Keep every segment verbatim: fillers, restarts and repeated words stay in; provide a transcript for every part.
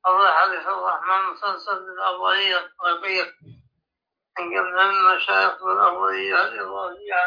الله حديث الرحمن مسلسل بالأولية الطيبية من قبل المشايخ بالأولية الإضافية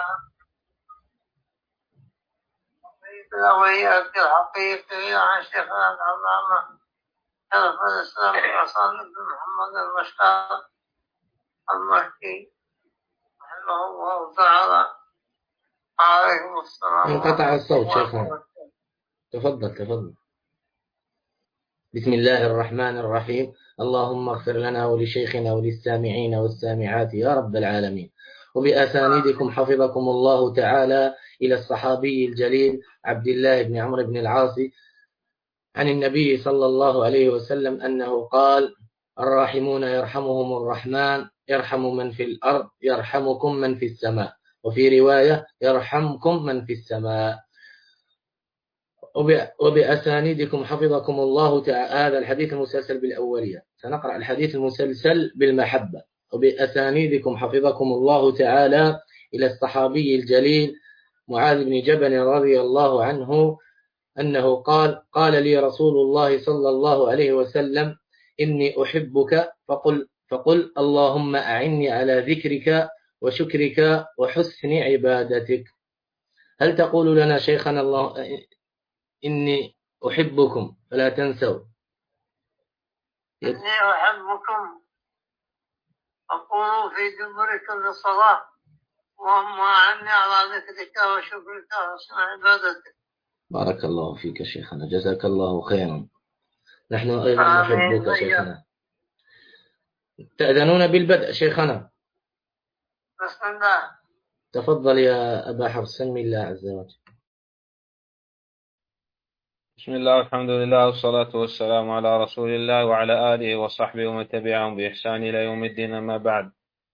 بالأولية الحقيقية عن شيخنا العلامة شرف الإسلام حسن بن محمد المشتاق المكي رحمه الله تعالى. عليكم السلام. انقطع الصوت شيخنا. تفضل تفضل. بسم الله الرحمن الرحيم. اللهم اغفر لنا ولشيخنا وللسامعين والسامعات يا رب العالمين. وبأسانيدكم حفظكم الله تعالى إلى الصحابي الجليل عبد الله بن عمرو بن العاص عن النبي صلى الله عليه وسلم أنه قال: الراحمون يرحمهم الرحمن يرحم من في الأرض يرحمكم من في السماء، وفي رواية يرحمكم من في السماء. وبأسانيدكم حفظكم الله تعالى. هذا الحديث المسلسل بالأولية. سنقرأ الحديث المسلسل بالمحبة. وبأسانيدكم حفظكم الله تعالى إلى الصحابي الجليل معاذ بن جبل رضي الله عنه أنه قال: قال لي رسول الله صلى الله عليه وسلم: إني أحبك فقل, فقل اللهم أعني على ذكرك وشكرك وحسن عبادتك. هل تقول لنا شيخنا الله إني أحبكم فلا تنسوا؟ إني أحبكم أقول في دبر كل صلاة اللهم أعني على ذكرك وشكرك وحسن عبادتك. بارك الله فيك شيخنا، جزاك الله خيرا. نحن أيضا نحبك شيخنا. تأذنون بالبدء شيخنا؟ بسم الله. تفضل يا أبا حفص. سمي الله عز وجل. بسم الله والحمد لله والصلاة والسلام على رسول الله وعلى آله وصحبه ومن تبعهم بإحسان إلى يوم الدين. أما بعد،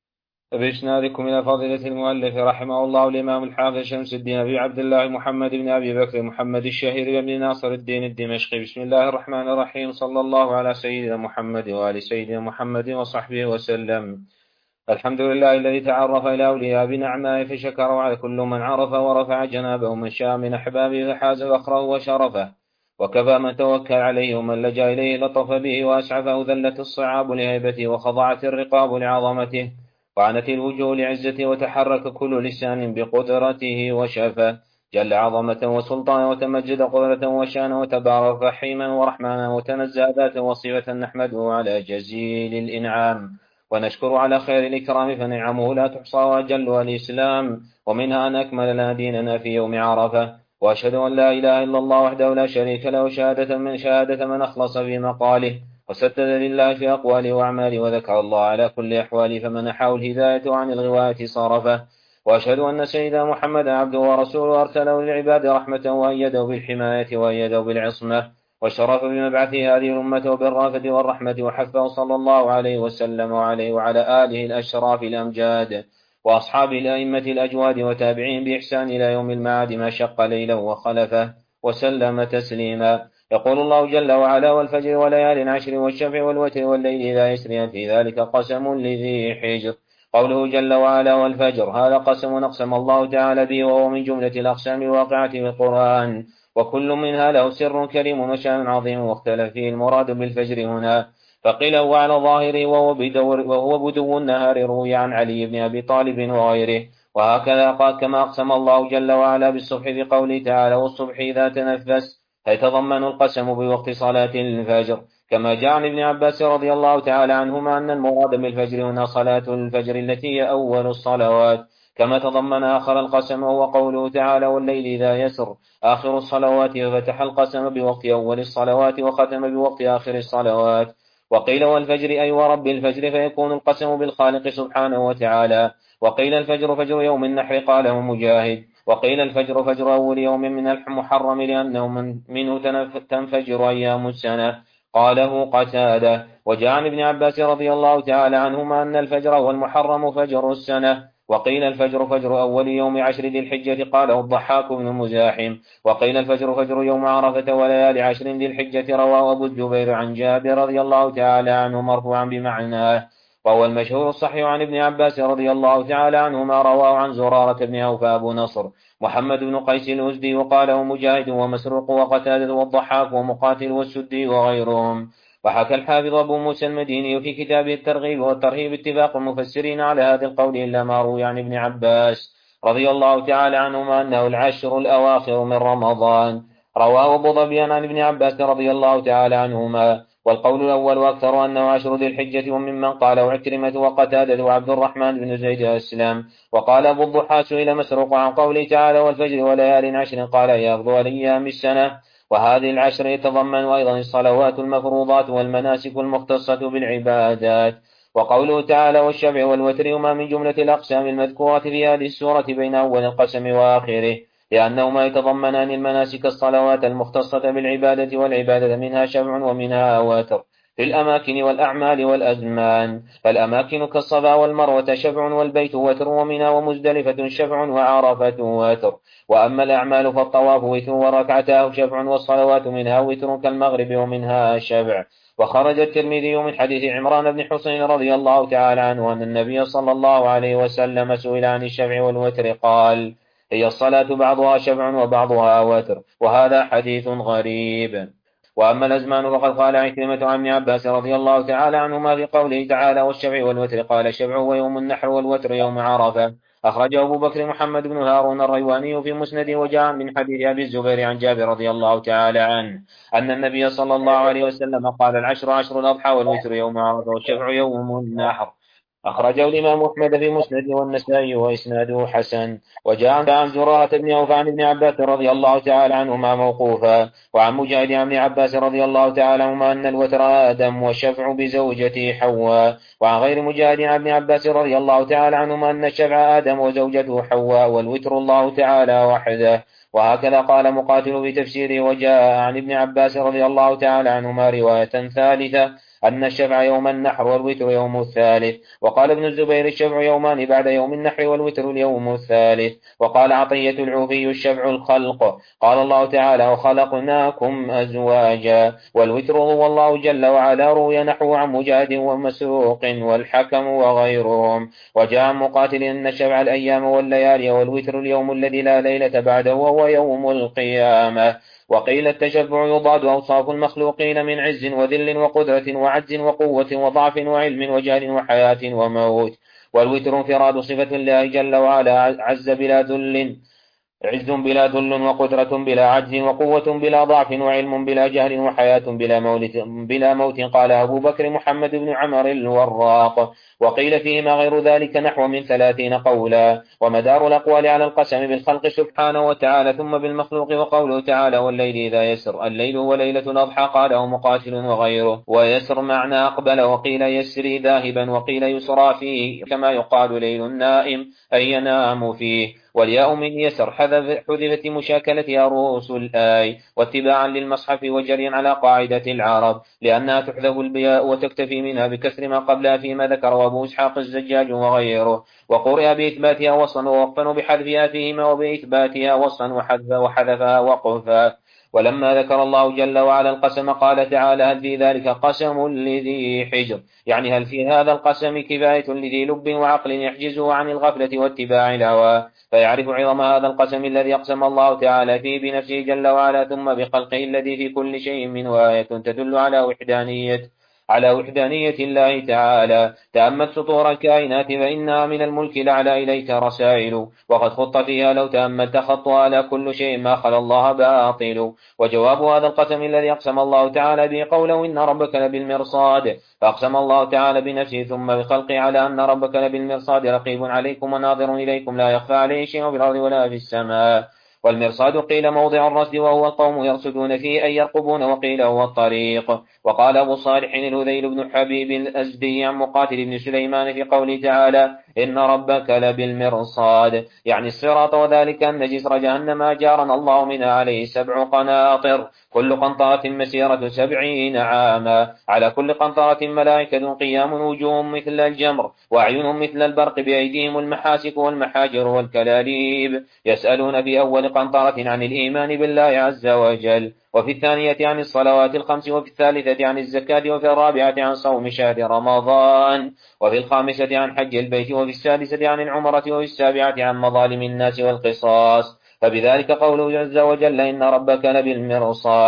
فبإسنادكم إلى فضيلة المؤلف رحمه الله الإمام الحافظ شمس الدين أبي عبد الله محمد بن أبي بكر محمد الشهير بن ناصر الدين الدمشقي. بسم الله الرحمن الرحيم. صلى الله على سيدنا محمد وآل سيدنا محمد وصحبه وسلم. الحمد لله الذي تعرف إلى أولياء بنعمائه فشكر على كل من عرف ورفع جنابه من شاء من أحبابه فحاز فخره وشرفه، وكفى من توكل عليه ومن لجأ إليه لطف به وأسعفه. ذلت الصعاب لهيبته وخضعت الرقاب لعظمته وعنت الوجوه لعزته وتحرك كل لسان بقدرته وشفه جل عظمة وسلطان وتمجد قدرة وشان وتبارك رحيما ورحمانا وتنزه ذاتا وصفة. نحمده على جزيل الإنعام ونشكر على خير الإكرام فنعمه لا تحصى وأجل الإسلام، ومنها أن أكمل لنا ديننا في يوم عرفة. وأشهد أن لا إله إلا الله وحده لا شريك له شهادة من شهادة من أخلص في مقاله وسدد لله في أقواله وأعماله وذكر الله على كل أحواله فمنحه الهداية عن الغواية صرفه. وأشهد أن سيدنا محمدا عبده ورسوله أرسله للعباد رحمة وأيده بالحماية وأيده بالعصمة وشرف بمبعثه هذه الأمة وبالرافة والرحمة وحفه صلى الله عليه وسلم وعليه وعلى آله الأشراف الأمجاد وأصحاب الأئمة الأجواد وتابعين بإحسان إلى يوم المعاد ما شق ليلا وخلفه وسلم تسليما. يقول الله جل وعلا: والفجر وليال عشر والشفع والوتر والليل إذا يسري في ذلك قسم لذي حجر. قوله جل وعلا والفجر هذا قسم أقسم الله تعالى به وهو من جملة الأقسام الواقعة في القرآن، وكل منها له سر كريم وشأن عظيم واختلف فيه المراد بالفجر هنا، فقيل هو على ظاهره وهو, وهو بدو النهار روي عن علي بن أبي طالب وغيره. وهكذا قال كما أقسم الله جل وعلا بالصبح بقوله تعالى: والصبح إذا تنفس، فيتضمن القسم بوقت صلاة الفجر. كما جاء عن ابن عباس رضي الله تعالى عنهما أن المراد بالفجر هنا صلاة الفجر التي هي أول الصلوات، كما تضمن آخر القسم وهو قوله تعالى: والليل إذا يسر آخر الصلوات، وفتح القسم بوقت أول الصلوات وختم بوقت آخر الصلوات. وقيل والفجر أي ورب الفجر، فيكون القسم بالخالق سبحانه وتعالى. وقيل الفجر فجر يوم النحر قاله مجاهد. وقيل الفجر فجر أول يوم من المحرم لأنه من منه تنفجر أيام السنة قاله قتادة. وجاء عن ابن عباس رضي الله تعالى عنهما أن الفجر هو المحرم فجر السنة. وقيل الفجر فجر أول يوم عشر ذي الحجة قاله الضحاك بن مزاحم. وقيل الفجر فجر يوم عرفة وليال عشر ذي الحجة رواه أبو الزبير عن جابر رضي الله تعالى عنه مرفوعا بمعناه، وهو المشهور الصحيح عن ابن عباس رضي الله تعالى عنهما رواه عن زرارة بن عوف أبو نصر محمد بن قيس الأزدي وقاله مجاهد ومسروق وقتادة والضحاك ومقاتل والسدي وغيرهم. وحكى الحافظ أبو موسى المديني في كتابه الترغيب والترهيب اتفاق المفسرين على هذا القول إلا ما روي عن ابن عباس رضي الله تعالى عنهما أنه العشر الأواخر من رمضان. رواه أبو ظبيان عن ابن عباس رضي الله تعالى عنهما. والقول الأول وأكثر أنه عشر ذي الحجة، وممن قاله عكرمة وقتادة وعبد الرحمن بن زيد الإسلام. وقال أبو الضحى سئل مسروق عن قوله تعالى والفجر وليال عشر قال يغدو أيام السنة. وهذه العشر يتضمن أيضا الصلوات المفروضات والمناسك المختصة بالعبادات. وقوله تعالى والشفع والوتر هما من جملة الأقسام المذكورة في هذه السورة بين أول القسم وآخره، لأنهما يتضمنان المناسك الصلوات المختصة بالعبادة، والعبادة منها شفع ومنها وتر في الأماكن والأعمال والأزمان. فالأماكن كالصفا والمروة شفع، والبيت وتر، ومنى ومزدلفة شفع، وعرفة وتر. وأما الأعمال فالطواف وتر وركعتاه شفع، والصلوات منها وتر كالمغرب ومنها شفع. وخرج الترمذي من حديث عمران بن حسين رضي الله تعالى عنه أن النبي صلى الله عليه وسلم سئل عن الشفع والوتر قال هي الصلاة بعضها شفع وبعضها وتر. وهذا حديث غريب. وأما الأزمان فقد قال عكرمة عن ابن عباس رضي الله تعالى عنهما في قوله تعالى والشفع والوتر قال الشفع ويوم النحر والوتر يوم عرفة. أخرجه أبو بكر محمد بن هارون الريواني في مسنده، وجاء من حديث أبي الزبير عن جابر رضي الله تعالى عنه أن النبي صلى الله عليه وسلم قال العشر عشر الأضحى والوتر يوم عرفة والشفع يوم النحر. أخرجه الإمام أحمد في مسنده والنسائي وإسناده حسن. وجاء عن زرارة بن عوف عن ابن عباس رضي الله تعالى عنهما موقوفا. وعن مجاهد عن ابن عباس رضي الله تعالى عنهما أن الوتر آدم والشفع بزوجته حواء. وعن غير مجاهد عن ابن عباس رضي الله تعالى عنهما أن الشفع آدم وزوجته حواء والوتر الله تعالى وحده. وهكذا قال مقاتل بتفسيره. وجاء عن ابن عباس رضي الله تعالى عنهما رواية ثالثة أن الشفع يوم النحر والوتر يوم الثالث. وقال ابن الزبير الشفع يومان بعد يوم النحر والوتر اليوم الثالث. وقال عطية العوفي الشفع الخلق. قال الله تعالى وخلقناكم أزواجا. والوتر هو الله جل وعلا. روي نحو عن مجاهد ومسروق والحكم وغيرهم. وجاء عن مقاتل أن الشفع الأيام والليالي والوتر اليوم الذي لا ليلة بعده وهو يوم القيامة. وقيل التشفع يضاد أوصاف المخلوقين من عز وذل وقدرة وعجز وقوة وضعف وعلم وجهل وحياة وموت. والوتر انفراد صفة الله جل وعلا عز بلا ذل عز بلا ذل وقدرة بلا عجز وقوة بلا ضعف وعلم بلا جهل وحياة بلا موت, بلا موت. قال أبو بكر محمد بن عمر الوراق. وقيل فيهما غير ذلك نحو من ثلاثين قولا. ومدار الأقوال على القسم بالخلق سبحانه وتعالى ثم بالمخلوق. وقوله تعالى والليل إذا يسر الليل هو ليلة الأضحى قاله مقاتل وغيره. ويسر معنى أقبل. وقيل يسري ذاهبا. وقيل يسرى فيه كما يقال ليل النائم أي ينام فيه. والياء من يسر حذفت مشاكلتها رؤوس الآي واتباعا للمصحف وجريا على قاعدة العرب لأنها تحذف البياء وتكتفي منها بكسر ما قبلها فيما ذكر أبو إسحاق الزجاج وغيره. وقرئ بإثباتها وصلا ووقفا وبحذفها فيهما وبإثباتها وصلا وحذفها وقفا. ولما ذكر الله جل وعلا القسم قال تعالى هل في ذلك قسم لذي حجر، يعني هل في هذا القسم كفاية لذي لب وعقل يحجزه عن الغفلة واتباع الهوى، فيعرف عظم هذا القسم الذي أقسم الله تعالى فيه بنفسه جل وعلا ثم بخلقه الذي في كل شيء منه آية تدل على وحدانية على وحدانية الله تعالى. تأمل سطور الكائنات فإنها من الملك الأعلى إليك رسائل، وقد خط فيها لو تأملت خطها على كل شيء ما خلا الله باطل. وجواب هذا القسم الذي أقسم الله تعالى به قوله إن ربك لبالمرصاد، فأقسم الله تعالى بنفسه ثم بخلقه على أن ربك لبالمرصاد رقيب عليكم وناظر إليكم لا يخفى عليه شيء في الأرض ولا في السماء. والمرصاد قيل موضع الرصد وهو القوم يرصدون فيه أي يرقبون، وقيل هو الطريق. وقال أبو صالح الهذيل بن حبيب الأزدي عن مقاتل بن سليمان في قوله تعالى إن ربك لبالمرصاد يعني الصراط، وذلك أن جسر جهنم أجارنا الله منها عليه سبع قناطر كل قنطرة مسيرة سبعين عاما، على كل قنطرة ملائكة قيام وجوههم مثل الجمر وأعينهم مثل البرق بأيديهم المحاسك والمحاجر والكلاليب، يسألون في أول قنطرة عن الإيمان بالله عز وجل، وفي الثانية عن الصلوات الخمس، وفي الثالثة عن الزكاة، وفي الرابعة عن صوم شهر رمضان، وفي الخامسة عن حج البيت، وفي السادسة عن العمرة، وفي السابعة عن مظالم الناس والقصاص. فبذلك قوله عز وجل إن ربك لبالمرصاد.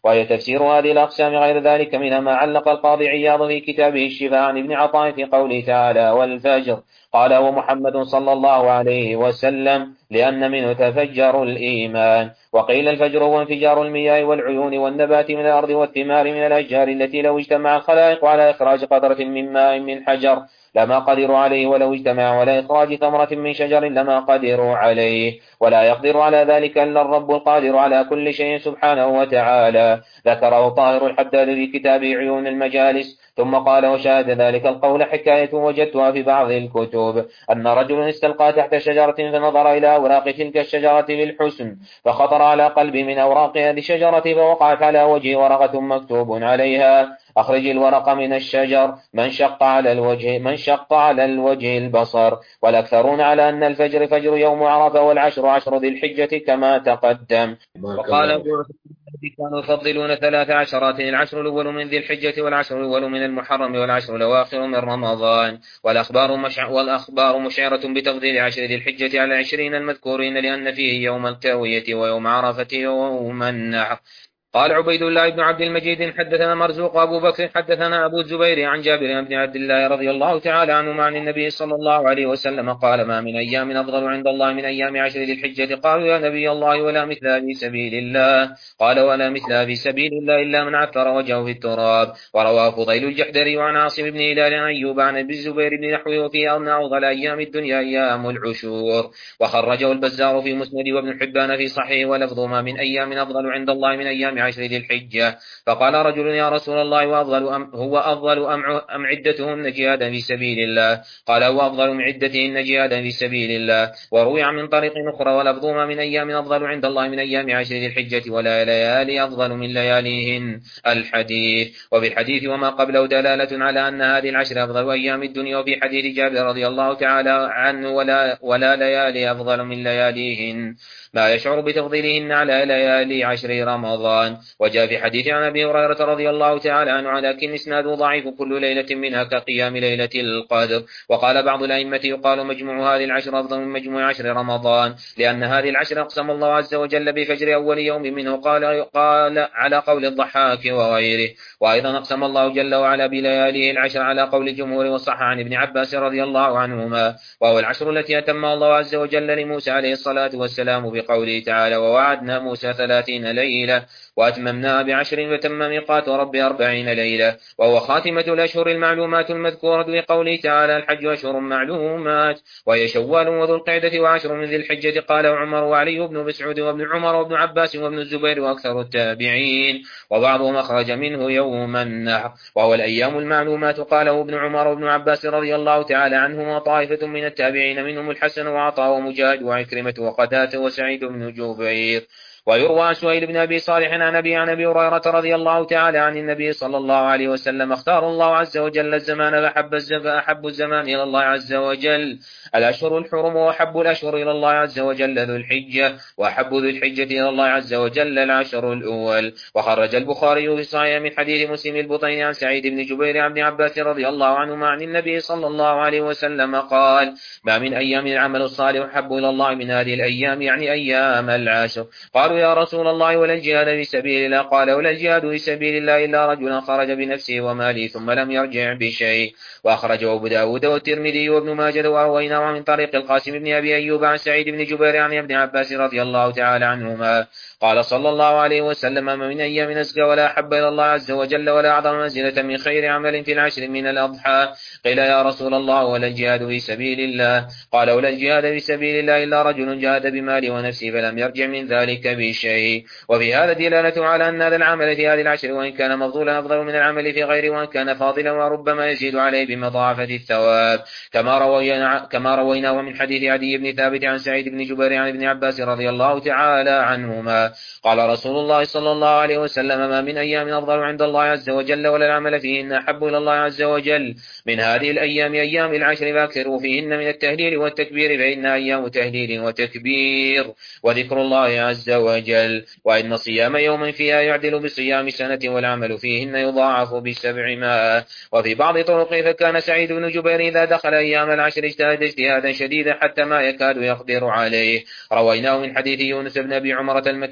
وهي تفسير هذه الأقسام غير ذلك منها ما علق القاضي عياض في كتابه الشفاء عن ابن عطاء في قوله تعالى والفجر قال ومحمد صلى الله عليه وسلم لأن منه تفجر الإيمان. وقيل الفجر هو انفجار المياه والعيون والنبات من الأرض والثمار من الأشجار التي لو اجتمع الخلائق على إخراج قطرة من ماء من حجر لما قدروا عليه ولو اجتمعوا على إخراج ثمرة من شجر لما قدروا عليه ولا يقدر على ذلك إلا الرب القادر على كل شيء سبحانه وتعالى. ذكره طاهر الحداد في كتاب عيون المجالس. ثم قال وشاهد ذلك القول حكاية وجدتها في بعض الكتب أن رجل استلقى تحت شجرة فنظر إلى أوراق تلك الشجرة بالحسن فخطر على قلبي من أوراق هذه الشجرة فوقعت على وجهه ورقة مكتوب عليها أخرج الورق من الشجر من شق على الوجه من شق على الوجه البصر. والأكثرون على أن الفجر فجر يوم عرفة والعشر عشر ذي الحجة كما تقدم. وقال كانوا يفضلون ثلاث عشرات العشر الأول من ذي الحجة والعشر الأول من المحرم والعشر الأواخر من رمضان. والأخبار, مشع والأخبار مشعرة بتفضيل عشر ذي الحجة على العشرين المذكورين لأن فيه يوم التروية ويوم عرفة ويوم النحر. قال عبيد الله بن عبد المجيد حدثنا مرزوق أبو بكر حدثنا أبو الزبير عن جابر بن عبد الله رضي الله تعالى عنه عن النبي صلى الله عليه وسلم قال ما من أيام أفضل عند الله من أيام عشر ذي الحجة. قالوا يا نبي الله ولا مثلها في سبيل الله. قال ولا مثلها في سبيل الله إلا من عثر وجهه في التراب. ورواه فضيل الجحدري وعن عاصم بن هلال عن أيوب عن أبي الزبير بن نحوه وفي أن أفضل أيام الدنيا أيام العشور. وخرجه البزار في مسند وابن حبان في صحيح ولفظ ما من أيام أفضل عند الله من أيام عشر ذي الحجة. فقال رجل يا رسول الله وأفضل أم هو أفضل أم, أم عدتهن جهادا في سبيل الله؟ قال هو أفضل من عدتهن جهادا في سبيل الله. وروي من طريق أخرى ولفظ ما من أيام أفضل عند الله من أيام عشر ذي الحجة ولا ليالي أفضل من لياليهن الحديث. وفي الحديث وما قبله دلالة على أن هذه العشر أفضل أيام الدنيا. وفي حديث جابر رضي الله تعالى عنه ولا, ولا ليالي أفضل من لياليهن ما يشعر بتفضيلهن على ليالي عشر رمضان. وجاء في حديث عن أبي هريرة رضي الله تعالى عنه لكن إسناده ضعيف كل ليلة منها كقيام ليلة القدر. وقال بعض الأئمة يقال مجموع هذه العشر أفضل من مجموع عشر رمضان لأن هذه العشر أقسم الله عز وجل بفجر أول يوم منه قال, قال على قول الضحاك وغيره. وأيضا أقسم الله جل وعلا بلياليه العشر على قول الجمهور وصح عن ابن عباس رضي الله عنهما وهو العشر التي أتمها الله عز وجل لموسى عليه الصلاة والسلام بقوله تعالى ووعدنا موسى ثلاثين ليلة وأتممناها بعشر فتم ميقات رب أربعين ليلة. وهو خاتمة الأشهر المعلومات المذكورة بقوله تعالى الحج أشهر معلومات وهي شوال وذو القعدة وعشر من ذي الحجة. قال عمر وعلي بن مسعود وابن عمر وابن عباس وابن الزبير وأكثر التابعين وبعضهم أخرج منه يوم النحر وهو الأيام المعلومات. قاله ابن عمر وابن عباس رضي الله تعالى عنهما طائفة من التابعين منهم الحسن وعطاء ومجاهد وعكرمة وقتادة وسعيد بن جبير. ويروى عن سهيل بن أبي صالح عن أبي عن أبي هريرة رضي الله تعالى عن النبي صلى الله عليه وسلم اختار الله عز وجل الزمان فأحب, فأحب الزمان إلى الله عز وجل الأشهر الحرم وأحب الأشهر إلى الله عز وجل ذو الحجة وأحب ذو الحجة إلى الله عز وجل العشر الأول. وخرج البخاري في صحيح من حديث مسلم البطين عن سعيد بن جبير عن ابن عباس رضي الله عنهما عن النبي صلى الله عليه وسلم قال ما من أيام العمل الصالح أحب إلى الله من هذه الأيام يعني أيام العشر. قالوا يا رسول الله ولا الجهاد في سبيل الله؟ قال ولا الجهاد في سبيل الله إلا رجلا خرج بنفسه وماله ثم لم يرجع بشيء. وأخرجه أبو داود والترمذي وابن ماجه ورويناه من طريق القاسم بن أبي أيوب عن سعيد بن جبير عن ابن عباس رضي الله تعالى عنهما قال صلى الله عليه وسلم ما من أيام أزكى ولا أحب إلى الله عز وجل ولا أعظم منزلة من خير عمل في العشر من الأضحى. قيل يا رسول الله ولا الجهاد في سبيل الله؟ قال ولا الجهاد في سبيل الله إلا رجل جاهد بماله ونفسه فلم يرجع من ذلك بشيء. وفي هذا دلالة على أن هذا العمل في هذه العشر وإن كان مفضولا أفضل من العمل في غيره وإن كان فاضلا وربما يزيد عليه بمضاعفة الثواب كما روينا كما روينا ومن حديث عدي بن ثابت عن سعيد بن جبير عن ابن عباس رضي الله تعالى عنهما قال رسول الله صلى الله عليه وسلم ما من أيام أفضل عند الله عز وجل ولا العمل فيهن أحب إلى الله عز وجل من هذه الأيام أيام العشر فاكثروا فيهن من التهليل والتكبير فإنها أيام تهليل وتكبير وذكر الله عز وجل. وإن صيام يوم فيها يعدل بصيام سنة والعمل فيهن يضاعف بسبعمائة. وفي بعض طرقه فكان سعيد بن جبير إذا دخل أيام العشر اجتهد اجتهادا شديدا حتى ما يكاد يقدر عليه. رويناه من حديث يونس بن أبي عمرة المكي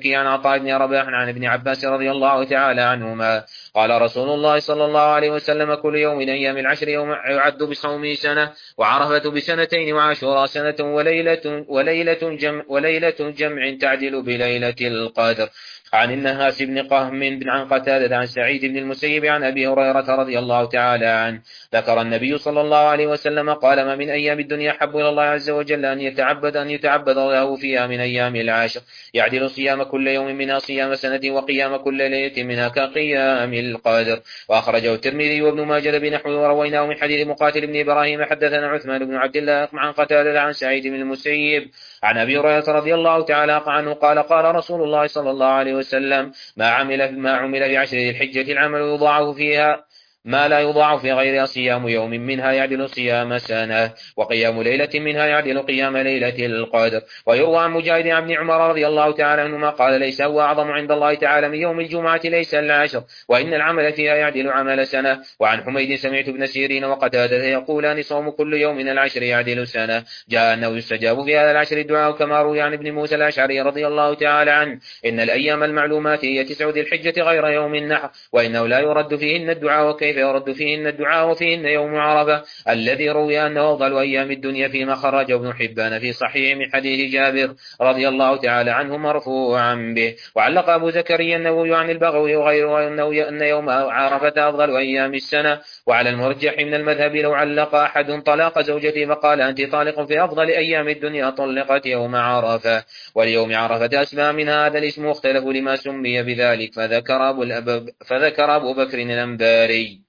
المكي عن عطاء بن رباح عن ابن عباس رضي الله تعالى عنهما قال رسول الله صلى الله عليه وسلم كل يوم من أيام العشر يوم يعد بصومه سنة وعرفة بسنتين وعاشوراء سنة وليلة, وليلة, جمع, وليلة جمع تعدل بليلة القدر. عن النهاس بن قهم بن عن قتادة عن سعيد بن المسيب عن أبي هريرة رضي الله تعالى عنه ذكر النبي صلى الله عليه وسلم قال ما من أيام الدنيا حب إلى الله عز وجل أن يتعبد أن يتعبد له فيها من أيام العشر يعدل صيام كل يوم منها صيام سنة وقيام كل ليلة منها كقيام القدر. وأخرجه الترمذي وابن ماجه بنحوه ورويناه من حديث مقاتل بن إبراهيم حدثنا عثمان بن عبد الله عن قتادة عن سعيد بن المسيب عن أبي هريرة رضي الله تعالى عنه قال قال رسول الله صلى الله عليه وسلم ما عمل ما عمل بعشر ذي الحجة العمل يضاعف فيها ما لا يضاعف في غيرها صيام يوم منها يعدل صيام سنة وقيام ليلة منها يعدل قيام ليلة القدر. ويروى عن مجاهد عن ابن عمر رضي الله تعالى عنهما قال ليس هو أعظم عند الله تعالى من يوم الجمعة ليس العشر وإن العمل فيها يعدل عمل سنة. وعن حميد سمعت ابن سيرين وقتادة يقولان صوم كل يوم من العشر يعدل سنة جاء أنه يستجاب في هذا العشر الدعاء كما روي عن ابن موسى الأشعري رضي الله تعالى عنه إن الأيام المعلومات هي تسع ذي الحجة غير يوم النحر وإنه لا يرد فيهن الدعاء وكيف يرد فيهن الدعاء وفيهن يوم عرفة الذي روي أنه أفضل أيام الدنيا فيما خرجه ابن حبان في صحيح من حديث جابر رضي الله تعالى عنه مرفوعا به. وعلق أبو زكريا النووي عن البغوي وغيره أنه أن يوم عرفة أفضل أيام السنة. وعلى المرجح من المذهب لو علق أحد طلاق زوجته فقال أنت طالق في أفضل أيام الدنيا طلقت يوم عرفة. وليوم عرفة أسمى من هذا الاسم واختلفوا لما سمي بذلك فذكر أبو, فذكر أبو بكر الأنباري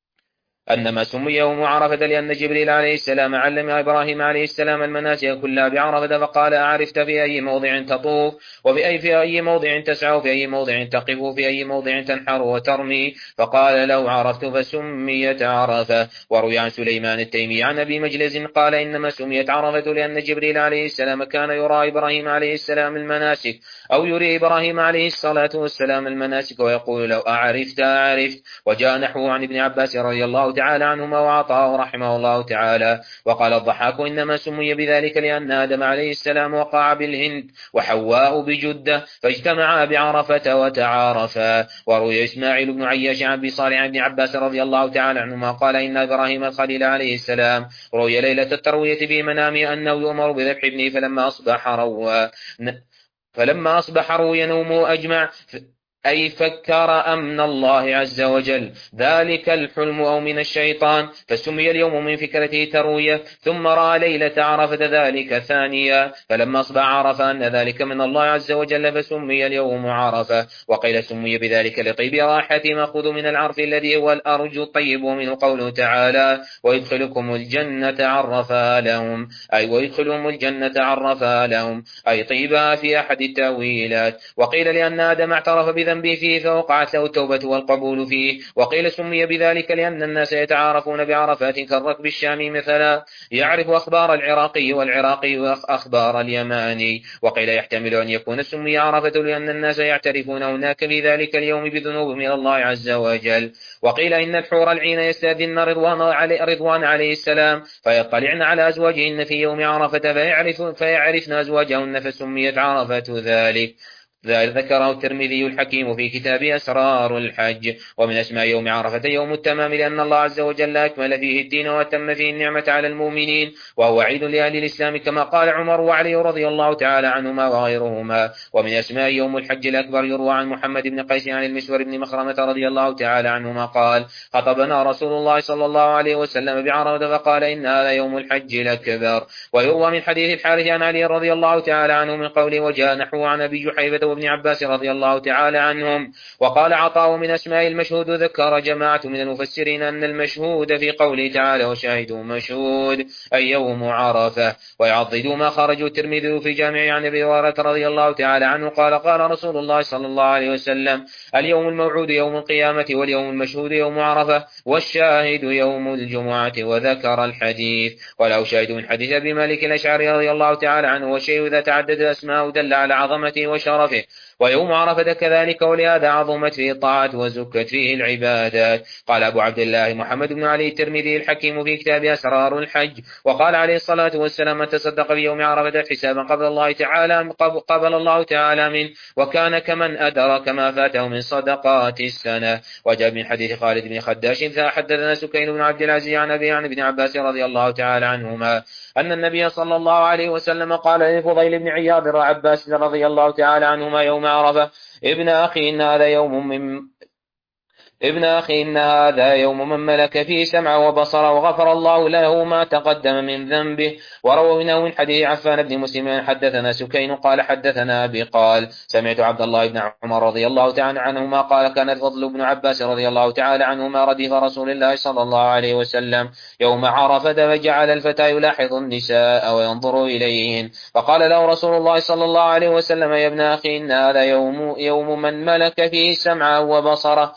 أنما سمي يوم عرفة لأن جبريل عليه السلام علم إبراهيم عليه السلام المناسك كلها بعرفة فقال أعرفت في أي موضع تطوف وفي أي, في أي موضع تسعى وفي أي موضع تقف وفي أي موضع تنحر وترمي فقال لو عرفت فسميت عرفة. وروي عن سليمان التيمي عن أبي مجلس قال إنما سميت عرفة لأن جبريل عليه السلام كان يرى إبراهيم عليه السلام المناسك أو يري إبراهيم عليه الصلاة والسلام المناسك ويقول لو أعرفت أعرفت. وجاء نحوه عن ابن عباس رضي الله تعالى عنهما وعطاه رحمه الله تعالى. وقال الضحاك إنما سمي بذلك لأن آدم عليه السلام وقع بالهند وحواء بجدة فاجتمعا بعرفة وتعارفا. وروي إسماعيل بن عياش عن أبي صالح عن ابن عباس رضي الله تعالى عنهما قال إن إبراهيم الخليل عليه السلام روي ليلة التروية في منامه أنه يؤمر بذبح ابنه فلما أصبح روى فلما أصبح روي نومه أجمع أي فكر أمن الله عز وجل ذلك الحلم أو من الشيطان فسمي اليوم من فكرته تروية. ثم رأى ليلة عرفة ذلك ثانية فلما أصبح عرف أن ذلك من الله عز وجل فسمي اليوم عرفة. وقيل سمي بذلك لطيب راحة مأخوذ من العرف الذي هو الأرج الطيب ومنه قوله تعالى ويدخلكم الجنة عرفها لهم أي ويدخلهم الجنة عرفها لهم أي طيبها في أحد التأويلات. وقيل لأن آدم اعترف بذنبه فيه فوقعت له التوبة والقبول فيه. وقيل سمي بذلك لأن الناس يتعارفون بعرفات كالركب الشامي مثلا يعرف أخبار العراقي والعراقي أخبار اليماني. وقيل يحتمل أن يكون سمي عرفة لأن الناس يعترفون هناك في ذلك اليوم بذنوب من الله عز وجل. وقيل إن الحور العين يستأذن رضوان عليه, رضوان عليه السلام فيطلعن على أزواجهن في يوم عرفة فيعرف فيعرفن أزواجهن فسميت عرفة ذلك. ذكره الترمذي الحكيم في كتاب أسرار الحج. ومن أسماء يوم عرفة يوم التمام لأن الله عز وجل أكمل فيه الدين وأتم فيه النعمة على المؤمنين وهو عيد لأهل الإسلام كما قال عمر وعلي رضي الله تعالى عنهما وغيرهما. ومن أسماء يوم الحج الأكبر يروى عن محمد بن قيس عن المسور بن مخرمة رضي الله تعالى عنهما قال خطبنا رسول الله صلى الله عليه وسلم بعرفة فقال إن هذا يوم الحج الأكبر. ويروى من حديث الحارث عن علي رضي الله تعالى عنه من قوله وجاء نحوه عن أبي جحيفة وابن عباس رضي الله تعالى عنهم. وقال عطاء من أسماء المشهود ذكر جماعة من المفسرين أن المشهود في قوله تعالى وشاهدوا مشهود أي يوم عرفة. ويعضدوا ما خرجوا الترمذي في جامع عن أبي هريرة رضي الله تعالى عنه قال قال رسول الله صلى الله عليه وسلم اليوم الموعود يوم القيامة واليوم المشهود يوم عرفة والشاهد يوم الجمعة وذكر الحديث. ولو شاهد من حديث أبي مالك الأشعري رضي الله تعالى عنه والشيء إذا تعدد أسماء دل على عظمته وشرفه وبركاته. ويوم عرفة كذلك، ولهذا عظمت فيه الطاعات وزكت فيه العبادات. قال أبو عبد الله محمد بن علي الترمذي الحكيم في كتاب أسرار الحج: وقال عليه الصلاة والسلام: من تصدق بيوم عرفة حسابا قبل الله تعالى قبل الله تعالى منه، وكان كمن أدرك ما فاته من صدقات السنة. وجاء من حديث خالد بن خداش حدثنا سكين بن عبد العزيز عن أبي عن ابن عباس رضي الله تعالى عنهما أن النبي صلى الله عليه وسلم قال لفضيل بن عياض وعباس رضي الله تعالى عنهما يوم عرفة: ابن أخي إن هذا يوم من ابن أخي إن هذا يوم من ملك فيه سمع وبصر، وغفر الله له ما تقدم من ذنبه. وروى منه من حديث عفان بن مسلم حدثنا سكين قال حدثنا أبي قال سمعت عبد الله بن عمر رضي الله تعالى عنهما قال: كان الفضل بن عباس رضي الله تعالى عنهما رديف رسول الله صلى الله عليه وسلم يوم عرفة، فجعل الفتى يلاحظ النساء وينظر إليهن، فقال له رسول الله صلى الله عليه وسلم: يا ابن أخي إن هذا يوم, يوم من ملك فيه سمعه وبصره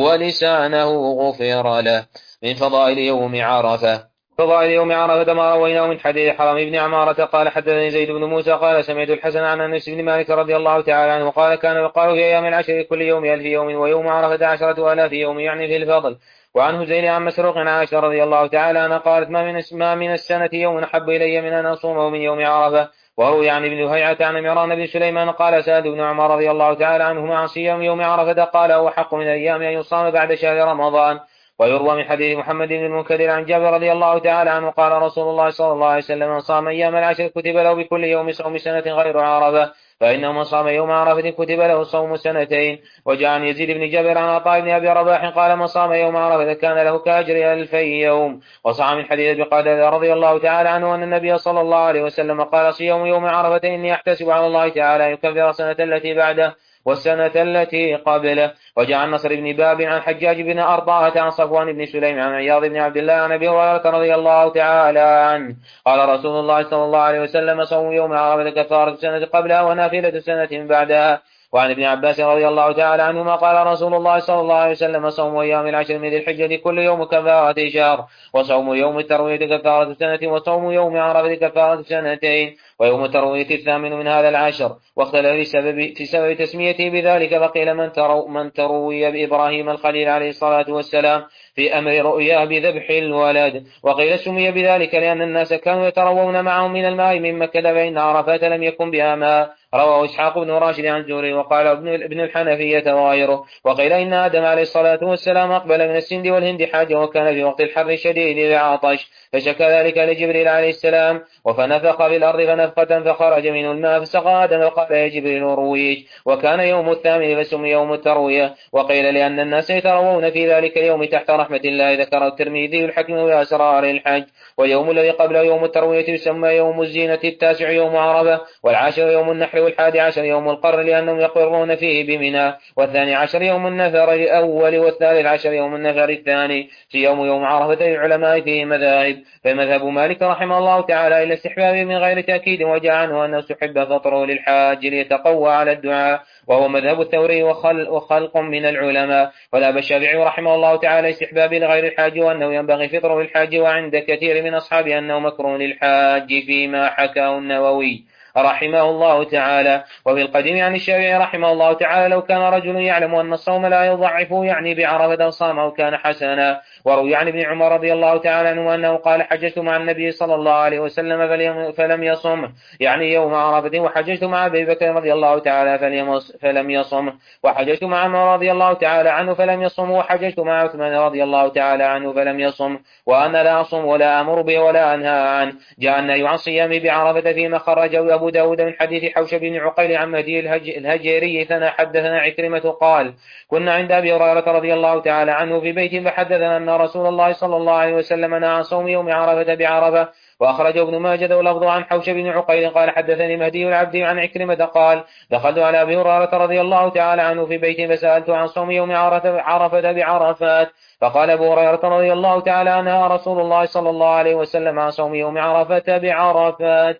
ولسانه غفر له. من فضائل يوم عرفة. فضائل يوم عرفة ما رويناه من حديث حرام بن عمارة قال حدثني زيد بن موسى قال سمعت الحسن عن أنس بن مالك رضي الله تعالى عنه قال: كان يقال في أيام العشر كل يوم ألف يوم، ويوم عرفة عشرة آلاف يوم، يعني في الفضل. وعن هزيل عن مسروق عن عائشة رضي الله تعالى عنها قالت: ما من, ما من السنة يوم أحب إلي من أن أصومه من يوم عرفة. وروي عن ابن هيعة عن عمران بن سليمان قال: سألت ابن عمر رضي الله تعالى عنهما عن صيام يوم عرفة قال: هو حق من الأيام أن يصام بعد شهر رمضان. ويروى من حديث محمد بن المنكدر عن جابر رضي الله تعالى عنه قال: رسول الله صلى الله عليه وسلم: من صام أيام العشر كتب له بكل يوم صوم سنة غير عرفة، فإنه من صام يوم عرفة كتب له صوم سنتين. وجاء عن يزيد بن جابر عن عطاء بن أبي رباح قال: من صام يوم عرفة كان له كأجر ألفي يوم. وصح من حديث أبي قتادة رضي الله تعالى عنه أن النبي صلى الله عليه وسلم قال: صيام يوم عرفة إني أحتسب على الله تعالى يكفر السنة التي بعده والسنة التي قبله. وجاء عن نصر بن باب عن حجاج بن أرطاة عن صفوان بن سليم عن عياض بن عبد الله عن أبي هريرة رضي الله تعالى عنه قال: رسول الله صلى الله عليه وسلم: صوم يوم عرفة كفارة السنة قبلها ونافلة سنة بعدها. وعن ابن عباس رضي الله تعالى عنهما قال: رسول الله صلى الله عليه وسلم: صوم أيام العشر من ذي الحجة كل يوم كفارة شهر، وصوم يوم التروية كفارة سنة، وصوم يوم عرفة كفارة سنتين، ويوم التروية الثامن من هذا العشر. واختلف في سبب تسميته بذلك، فقيل من, ترو من تروي بإبراهيم الخليل عليه الصلاة والسلام في أمر رؤياه بذبح الولد، وقيل سمي بذلك لأن الناس كانوا يتروون معهم من الماء من مكة، فإن عرفات لم يكن بها ماء. رواه إسحاق بن راشد عن زهري وقال ابن الحنفية وغيره. وقيل إن آدم عليه الصلاة والسلام أقبل من السند والهند حاجة، وكان في وقت الحر الشديد العطش، فشكى ذلك لجبريل عليه السلام، وفنفخ في الأرض فنفخة فخرج منه الماء فسقى آدم، وقال: يا جبريل رويج. وكان يوم الثامن فسمي يوم التروية. وقيل لأن الناس يتروون في ذلك اليوم تحت رحمة الله. ذكر الترمذي الحكم بأسرار الحج. واليوم الذي قبله يوم التروية يسمى يوم الزينة، التاسع يوم عرفة، والعاشر يوم النحر، والحادي عشر يوم القر لأنهم يقرون فيه بمنى، والثاني عشر يوم النفر الأول، والثالث عشر يوم النفر الثاني. صيام يوم عرفة العلماء فيه مذاهب، فمذهب مالك رحمه الله تعالى إلى استحبابه من غير تأكيد، وجاء عنه أنه استحب فطره للحاج ليتقوى على الدعاء، وهو مذهب الثوري وخل وخلق من العلماء. وذهب الشافعي رحمه الله تعالى استحباب لغير الحاج وأنه ينبغي فطره للحاج، وعند كثير من أصحابه أنه مكروه للحاج فيما حكاه النووي رحمه الله تعالى. وفي القديم عن الشافعي رحمه الله تعالى: لو كان رجل يعلم أن الصوم لا يضعفه يعني بعرفة صامه كان حسنا. وروي عن ابن عمر رضي الله تعالى عنه أنه قال: حججت مع النبي صلى الله عليه وسلم فلم يصم يعني يوم عرفة، وحججت مع أبي بكر رضي الله تعالى فلم يصم، وحججت مع عمر رضي الله تعالى عنه فلم يصم، وحججت مع عثمان رضي الله تعالى عنه فلم يصم، وأنا لا أصم ولا أمر به ولا أنهى عنه. جاء النهي عن صيام بعرفة فيما خرجه أبو داود من حديث حوشب بن عقيل عن مهدي الهجيري ثنا حدثنا عكرمة قال: كنا عند أبي هريرة رضي الله تعالى عنه في بيت، فحدثنا أن رسول الله صلى الله عليه وسلم نهى عن صوم يوم عرفة بعرفة. وأخرجه ابن ماجه ولفظه عن حوشب بن عقيل قال: حدثني مهدي العبد عن عكرمة قال: دخلت على أبي هريرة رضي الله تعالى عنه في بيت فسألته عن صوم يوم عرفة بعرفات، فقال أبو هريرة رضي الله تعالى عنه: رسول الله صلى الله عليه وسلم عن صوم يوم عرفة بعرفات.